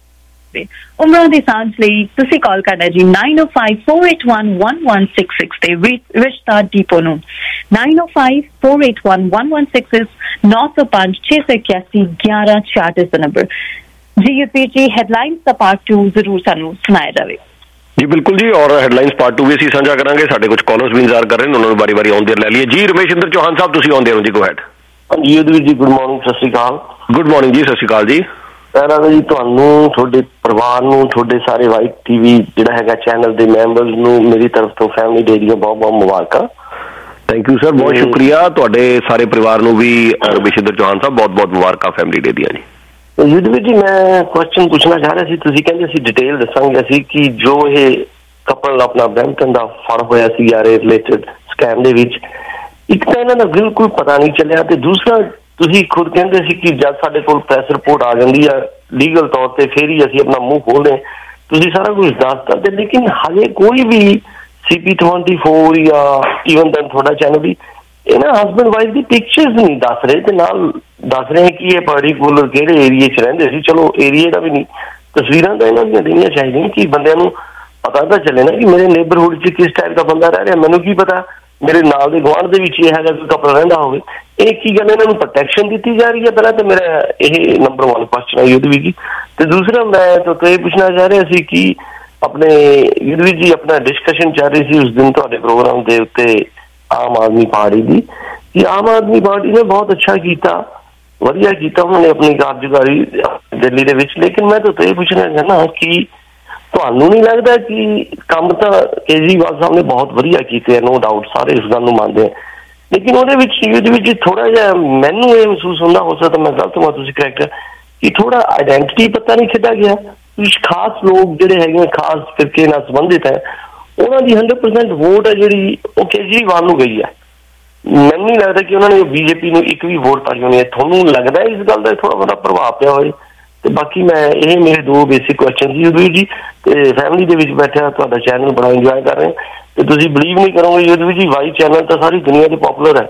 ਵਾਸਤੇ। ਉਮਰਾਂ ਦੀ ਸਾਂਝ ਲਈ ਤੁਸੀਂ ਕਾਲ ਕਰਨਾ ਜੀ nine oh five, four eight one, one one six six ਤੇ ਰਿਸ਼ਤਾ ਡੀਪੋ ਨੂੰ nine oh five, four eight one, one one six six nine oh five, six one one, one one four eight ਦਾ ਨੰਬਰ। ਜੀ ਯੁੱਧਵੀਰ ਜੀ ਹੈਡਲਾਈਨਸ ਦਾ ਪਾਰਟ ਟੂ ਜ਼ਰੂਰ ਸਾਨੂੰ ਸੁਣਾਇਆ ਜਾਵੇ। ਜੀ ਬਿਲਕੁਲ ਜੀ, ਔਰ ਹੈਡਲਾਈਨਸ ਪਾਰਟ ਟੂ ਵੀ ਅਸੀਂ ਸਾਂਝਾ ਕਰਾਂਗੇ। ਸਾਡੇ ਕੁਝ ਕਾਲਰਸ ਵੀ ਇੰਤਜ਼ਾਰ ਕਰ ਰਹੇ ਨੇ, ਉਹਨਾਂ ਨੂੰ ਵਾਰੀ ਵਾਰੀ ਆਨ ਦੇਰ ਲੈ ਲਈਏ। ਜੀ ਰਮੇਸ਼ ਇੰਦਰ ਚੌਹਾਨ ਸਾਹਿਬ, ਤੁਸੀਂ ਆਨ ਦੇਰ ਹੋ ਜੀ, ਗੋ ਹੈਡ। ਹਾਂਜੀ ਯੁੱਧਵੀਰ ਜੀ, ਗੁੱਡ ਮਾਰਨਿੰਗ, ਸਤਿ ਸ਼੍ਰੀ ਅਕਾਲ। ਗੁੱਡ ਮਾਰਨਿੰਗ ਜੀ, ਸਤਿ ਸ਼੍ਰੀ ਅਕਾਲ ਜੀ। ਪਹਿਲਾਂ ਤਾਂ ਜੀ ਤੁਹਾਨੂੰ, ਤੁਹਾਡੇ ਪਰਿਵਾਰ ਨੂੰ, ਤੁਹਾਡੇ ਸਾਰੇ ਵਾਈਟ ਟੀਵੀ ਜਿਹੜਾ ਹੈਗਾ ਚੈਨਲ ਦੇ ਮੈਂਬਰਸ ਨੂੰ ਮੇਰੀ ਤਰਫ ਤੋਂ ਫੈਮਿਲੀ ਡੇ ਦੀਆਂ ਬਹੁਤ ਬਹੁਤ ਮੁਬਾਰਕਾਂ। ਥੈਂਕ ਯੂ ਸਰ, ਬਹੁਤ ਸ਼ੁਕਰੀਆ। ਤੁਹਾਡੇ ਸਾਰੇ ਪਰਿਵਾਰ ਨੂੰ ਵੀ ਰਮੇਸ਼ ਇੰਦਰ ਚੌਹਾਨ ਸਾਹਿਬ ਬਹੁਤ ਬਹੁਤ ਮੁਬਾਰਕਾਂ ਫੈਮਿਲੀ ਡੇ ਦੀਆਂ ਜੀ। ਯੁੱਧਵੀਰ ਜੀ, ਮੈਂ ਕੁਐਸਚਨ ਪੁੱਛਣਾ ਚਾਹ ਰਿਹਾ ਸੀ। ਤੁਸੀਂ ਕਹਿੰਦੇ ਸੀ ਡਿਟੇਲ ਦੱਸਾਂਗੇ ਅਸੀਂ ਕਿ ਜੋ ਇਹ ਕਪਲ ਆਪਣਾ ਬ੍ਰੈਂਪਟਨ ਦਾ ਫੜ ਹੋਇਆ ਸੀ ਯਾਰ ਰਿਲੇਟਡ ਸਕੈਮ ਦੇ ਵਿੱਚ, ਇੱਕ ਤਾਂ ਇਹਨਾਂ ਦਾ ਬਿਲਕੁਲ ਪਤਾ ਨਹੀਂ ਚੱਲਿਆ, ਤੇ ਦੂਸਰਾ ਤੁਸੀਂ ਖੁਦ ਕਹਿੰਦੇ ਸੀ ਕਿ ਜਦ ਸਾਡੇ ਕੋਲ ਪ੍ਰੈਸ ਰਿਪੋਰਟ ਆ ਜਾਂਦੀ ਆ ਲੀਗਲ ਤੌਰ ਤੇ ਫਿਰ ਹੀ ਅਸੀਂ ਆਪਣਾ ਮੂੰਹ ਖੋਲਦੇ। ਤੁਸੀਂ ਸਾਰਾ ਕੁਝ ਦੱਸ ਕਰਦੇ, ਲੇਕਿਨ ਹਾਲੇ ਕੋਈ ਵੀ ਸੀ ਪੀ ਟਵੈਂਟੀ ਫੋਰ ਜਾਂ ਈਵਨ ਦੈਨ ਤੁਹਾਡਾ ਚੈਨਲ ਵੀ ਇਹਨਾਂ ਹਸਬੈਂਡ ਵਾਈਫ ਦੀ ਪਿਕਚਰਸ ਨਹੀਂ ਦੱਸ ਰਹੇ, ਤੇ ਨਾਲ ਦੱਸ ਰਹੇ ਕਿ ਇਹ ਪਾਰਟੀਕੂਲਰ ਕਿਹੜੇ ਏਰੀਏ 'ਚ ਰਹਿੰਦੇ ਸੀ। ਚਲੋ ਏਰੀਏ ਦਾ ਵੀ ਨਹੀਂ, ਤਸਵੀਰਾਂ ਤਾਂ ਇਹਨਾਂ ਦੀਆਂ ਦੇਣੀਆਂ ਚਾਹੀਦੀਆਂ ਕਿ ਬੰਦਿਆਂ ਨੂੰ ਪਤਾ ਤਾਂ ਚੱਲੇ ਨਾ ਕਿ ਮੇਰੇ ਨੇਬਰਹੁੱਡ 'ਚ ਕਿਸ ਟਾਈਪ ਦਾ ਬੰਦਾ ਰਹਿ ਰਿਹਾ। ਮੈਨੂੰ ਕੀ ਪਤਾ ਮੇਰੇ ਨਾਲ ਦੇ ਗੁਆਂਢ ਦੇ ਵਿੱਚ ਇਹ ਹੈਗਾ ਕੋਈ ਕਪਲ ਰਹਿੰਦਾ ਹੋਵੇ। ਇਹ ਕੀ ਗੱਲ, ਇਹਨਾਂ ਨੂੰ ਪ੍ਰੋਟੈਕਸ਼ਨ ਦਿੱਤੀ ਜਾ ਰਹੀ ਹੈ? ਪਹਿਲਾਂ ਤਾਂ ਮੇਰਾ ਇਹ ਨੰਬਰ ਵਨ ਕੁਐਸਚਨ ਹੈ ਯੁੱਧਵੀਰ ਜੀ। ਤੇ ਦੂਸਰਾ ਮੈਂ ਤਾਂ ਇਹ ਪੁੱਛਣਾ ਚਾਹ ਰਿਹਾ ਸੀ ਕਿ ਆਪਣੇ ਯੁੱਧਵੀਰ ਜੀ ਆਪਣਾ ਡਿਸਕਸ਼ਨ ਚੱਲ ਰਹੀ ਸੀ ਉਸ ਦਿਨ ਤੁਹਾਡੇ ਪ੍ਰੋਗਰਾਮ ਦੇ ਉੱਤੇ ਆਮ ਆਦਮੀ ਪਾਰਟੀ ਦੀ, ਕਿ ਆਮ ਆਦਮੀ ਪਾਰਟੀ ਨੇ ਬਹੁਤ ਅੱਛਾ ਕੀਤਾ, ਵਧੀਆ ਕੀਤਾ ਉਹਨਾਂ ਨੇ ਆਪਣੀ ਕਾਰਜਕਾਰੀ ਦਿੱਲੀ ਦੇ ਵਿੱਚ। ਲੇਕਿਨ ਮੈਂ ਤਾਂ ਇਹ ਪੁੱਛਣਾ ਚਾਹੁੰਦਾ ਕਿ ਤੁਹਾਨੂੰ ਨਹੀਂ ਲੱਗਦਾ ਕਿ ਕੰਮ ਤਾਂ ਕੇਜਰੀਵਾਲ ਸਾਹਿਬ ਨੇ ਬਹੁਤ ਵਧੀਆ ਕੀਤੇ, ਨੋ ਡਾਊਟ, ਸਾਰੇ ਇਸ ਗੱਲ ਨੂੰ ਮੰਨਦੇ ਆ, ਲੇਕਿਨ ਉਹਦੇ ਵਿੱਚ ਯੁੱਧ ਵਿੱਚ ਥੋੜਾ ਜਿਹਾ ਮੈਨੂੰ ਇਹ ਮਹਿਸੂਸ ਹੁੰਦਾ, ਹੋ ਸਕਦਾ ਮੈਂ ਗਲਤ ਹਾਂ, ਤੁਸੀਂ ਕਰੈਕਟ, ਕਿ ਥੋੜਾ ਆਈਡੈਂਟਿਟੀ ਪਤਾ ਨਹੀਂ ਖਿੱਦਾ ਗਿਆ। ਕੁਛ ਖਾਸ ਲੋਕ ਜਿਹੜੇ ਹੈਗੇ ਖਾਸ ਫਿਰਕੇ ਨਾਲ ਸੰਬੰਧਿਤ ਹੈ, ਉਹਨਾਂ ਦੀ ਹੰਡਰਡ ਪਰਸੈਂਟ ਵੋਟ ਹੈ ਜਿਹੜੀ ਉਹ ਕੇਜਰੀਵਾਲ ਨੂੰ ਗਈ ਹੈ। ਮੈਨੂੰ ਨਹੀਂ ਲੱਗਦਾ ਕਿ ਉਹਨਾਂ ਨੇ ਬੀਜੇਪੀ ਨੂੰ ਇੱਕ ਵੀ ਵੋਟ ਪਾਈ ਹੋਣੀ ਹੈ। ਤੁਹਾਨੂੰ ਲੱਗਦਾ ਇਸ ਗੱਲ ਦਾ ਥੋੜਾ ਬਹੁਤਾ ਪ੍ਰਭਾਵ ਪਿਆ ਹੋਏ? ਤੇ ਬਾਕੀ ਮੈਂ ਇਹ ਮੇਰੇ ਦੋ ਬੇਸਿਕ ਕੁਐਸਚਨ ਸੀ ਯੁੱਧਵੀਰ ਜੀ। ਤੇ ਫੈਮਿਲੀ ਦੇ ਵਿੱਚ ਬੈਠਿਆ ਤੁਹਾਡਾ ਚੈਨਲ ਬੜਾ ਇੰਜੋਏ ਕਰ ਰਹੇ, ਤੇ ਤੁਸੀਂ ਬਿਲੀਵ ਨਹੀਂ ਕਰੋਗੇ ਯੁੱਧਵੀਰ ਜੀ, ਵਾਈ ਚੈਨਲ ਤਾਂ ਸਾਰੀ ਦੁਨੀਆ 'ਚ ਪੋਪੂਲਰ ਹੈ,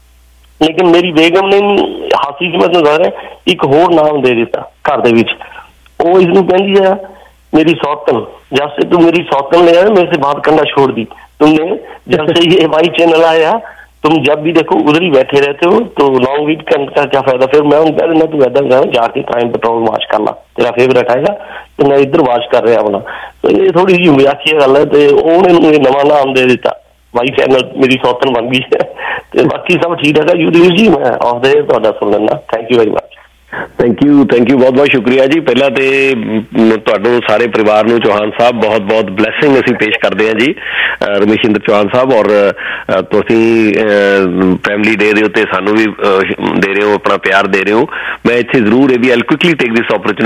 ਲੇਕਿਨ ਮੇਰੀ ਬੇਗਮ ਨੇ ਹਾਸੀ 'ਚ ਮੈਂ ਤੁਹਾਨੂੰ ਦੱਸ ਰਿਹਾ ਇੱਕ ਹੋਰ ਨਾਮ ਦੇ ਦਿੱਤਾ ਘਰ ਦੇ ਵਿੱਚ। ਉਹ ਇਸਨੂੰ ਕਹਿੰਦੀ ਹੈ मेरी सौतन, जब से तुम मेरी सौतन ले आए मेरे से बात करना छोड़ दी तुमने। जब से ये वाई चैनल आया तुम जब भी देखो उधर ही बैठे रहते हो, तो लॉन्ग वीक का क्या फायदा? फिर मैं उनको कहना तू ऐसा कर जाके क्राइम पेट्रोल वॉच कर ला, तेरा फेवरेट आएगा, तो मैं इधर वॉच कर रहा अपना। तो ये थोड़ी जी मजाकी गल है, तो उन्होंने नवा नाम दे दिता, वाई चैनल मेरी सौतन बन गई है। तो बाकी सब ठीक है युद्धवीर जी, मैं ऑफ द एयर तुहाडा सुन लेना। Thank you very much. Thank you thank you ਬਹੁਤ ਬਹੁਤ ਸ਼ੁਕਰੀਆ ਜੀ। ਪਹਿਲਾਂ ਤੇ ਤੁਹਾਨੂੰ ਸਾਰੇ ਪਰਿਵਾਰ ਨੂੰ ਚੌਹਾਨ ਸਾਹਿਬ ਬਹੁਤ ਬਹੁਤ ਬਲੈਸਿੰਗ ਅਸੀਂ ਪੇਸ਼ ਕਰਦੇ ਹਾਂ ਜੀ, ਰਮੇਸ਼ ਇੰਦਰ ਚੌਹਾਨ ਸਾਹਿਬ। ਔਰ ਤੁਸੀਂ ਫੈਮਿਲੀ ਡੇ ਦੇ ਉੱਤੇ ਸਾਨੂੰ ਵੀ ਦੇ ਰਹੇ ਹੋ, ਆਪਣਾ ਪਿਆਰ ਦੇ ਰਹੇ ਹੋ। ਮੈਂ ਇੱਥੇ ਜ਼ਰੂਰ ਇਹ ਵੀ ਆਈ ਕੁਇਕਲੀ ਟੇਕ ਦਿਸ ਓਪਰਚੁਨਿਟੀ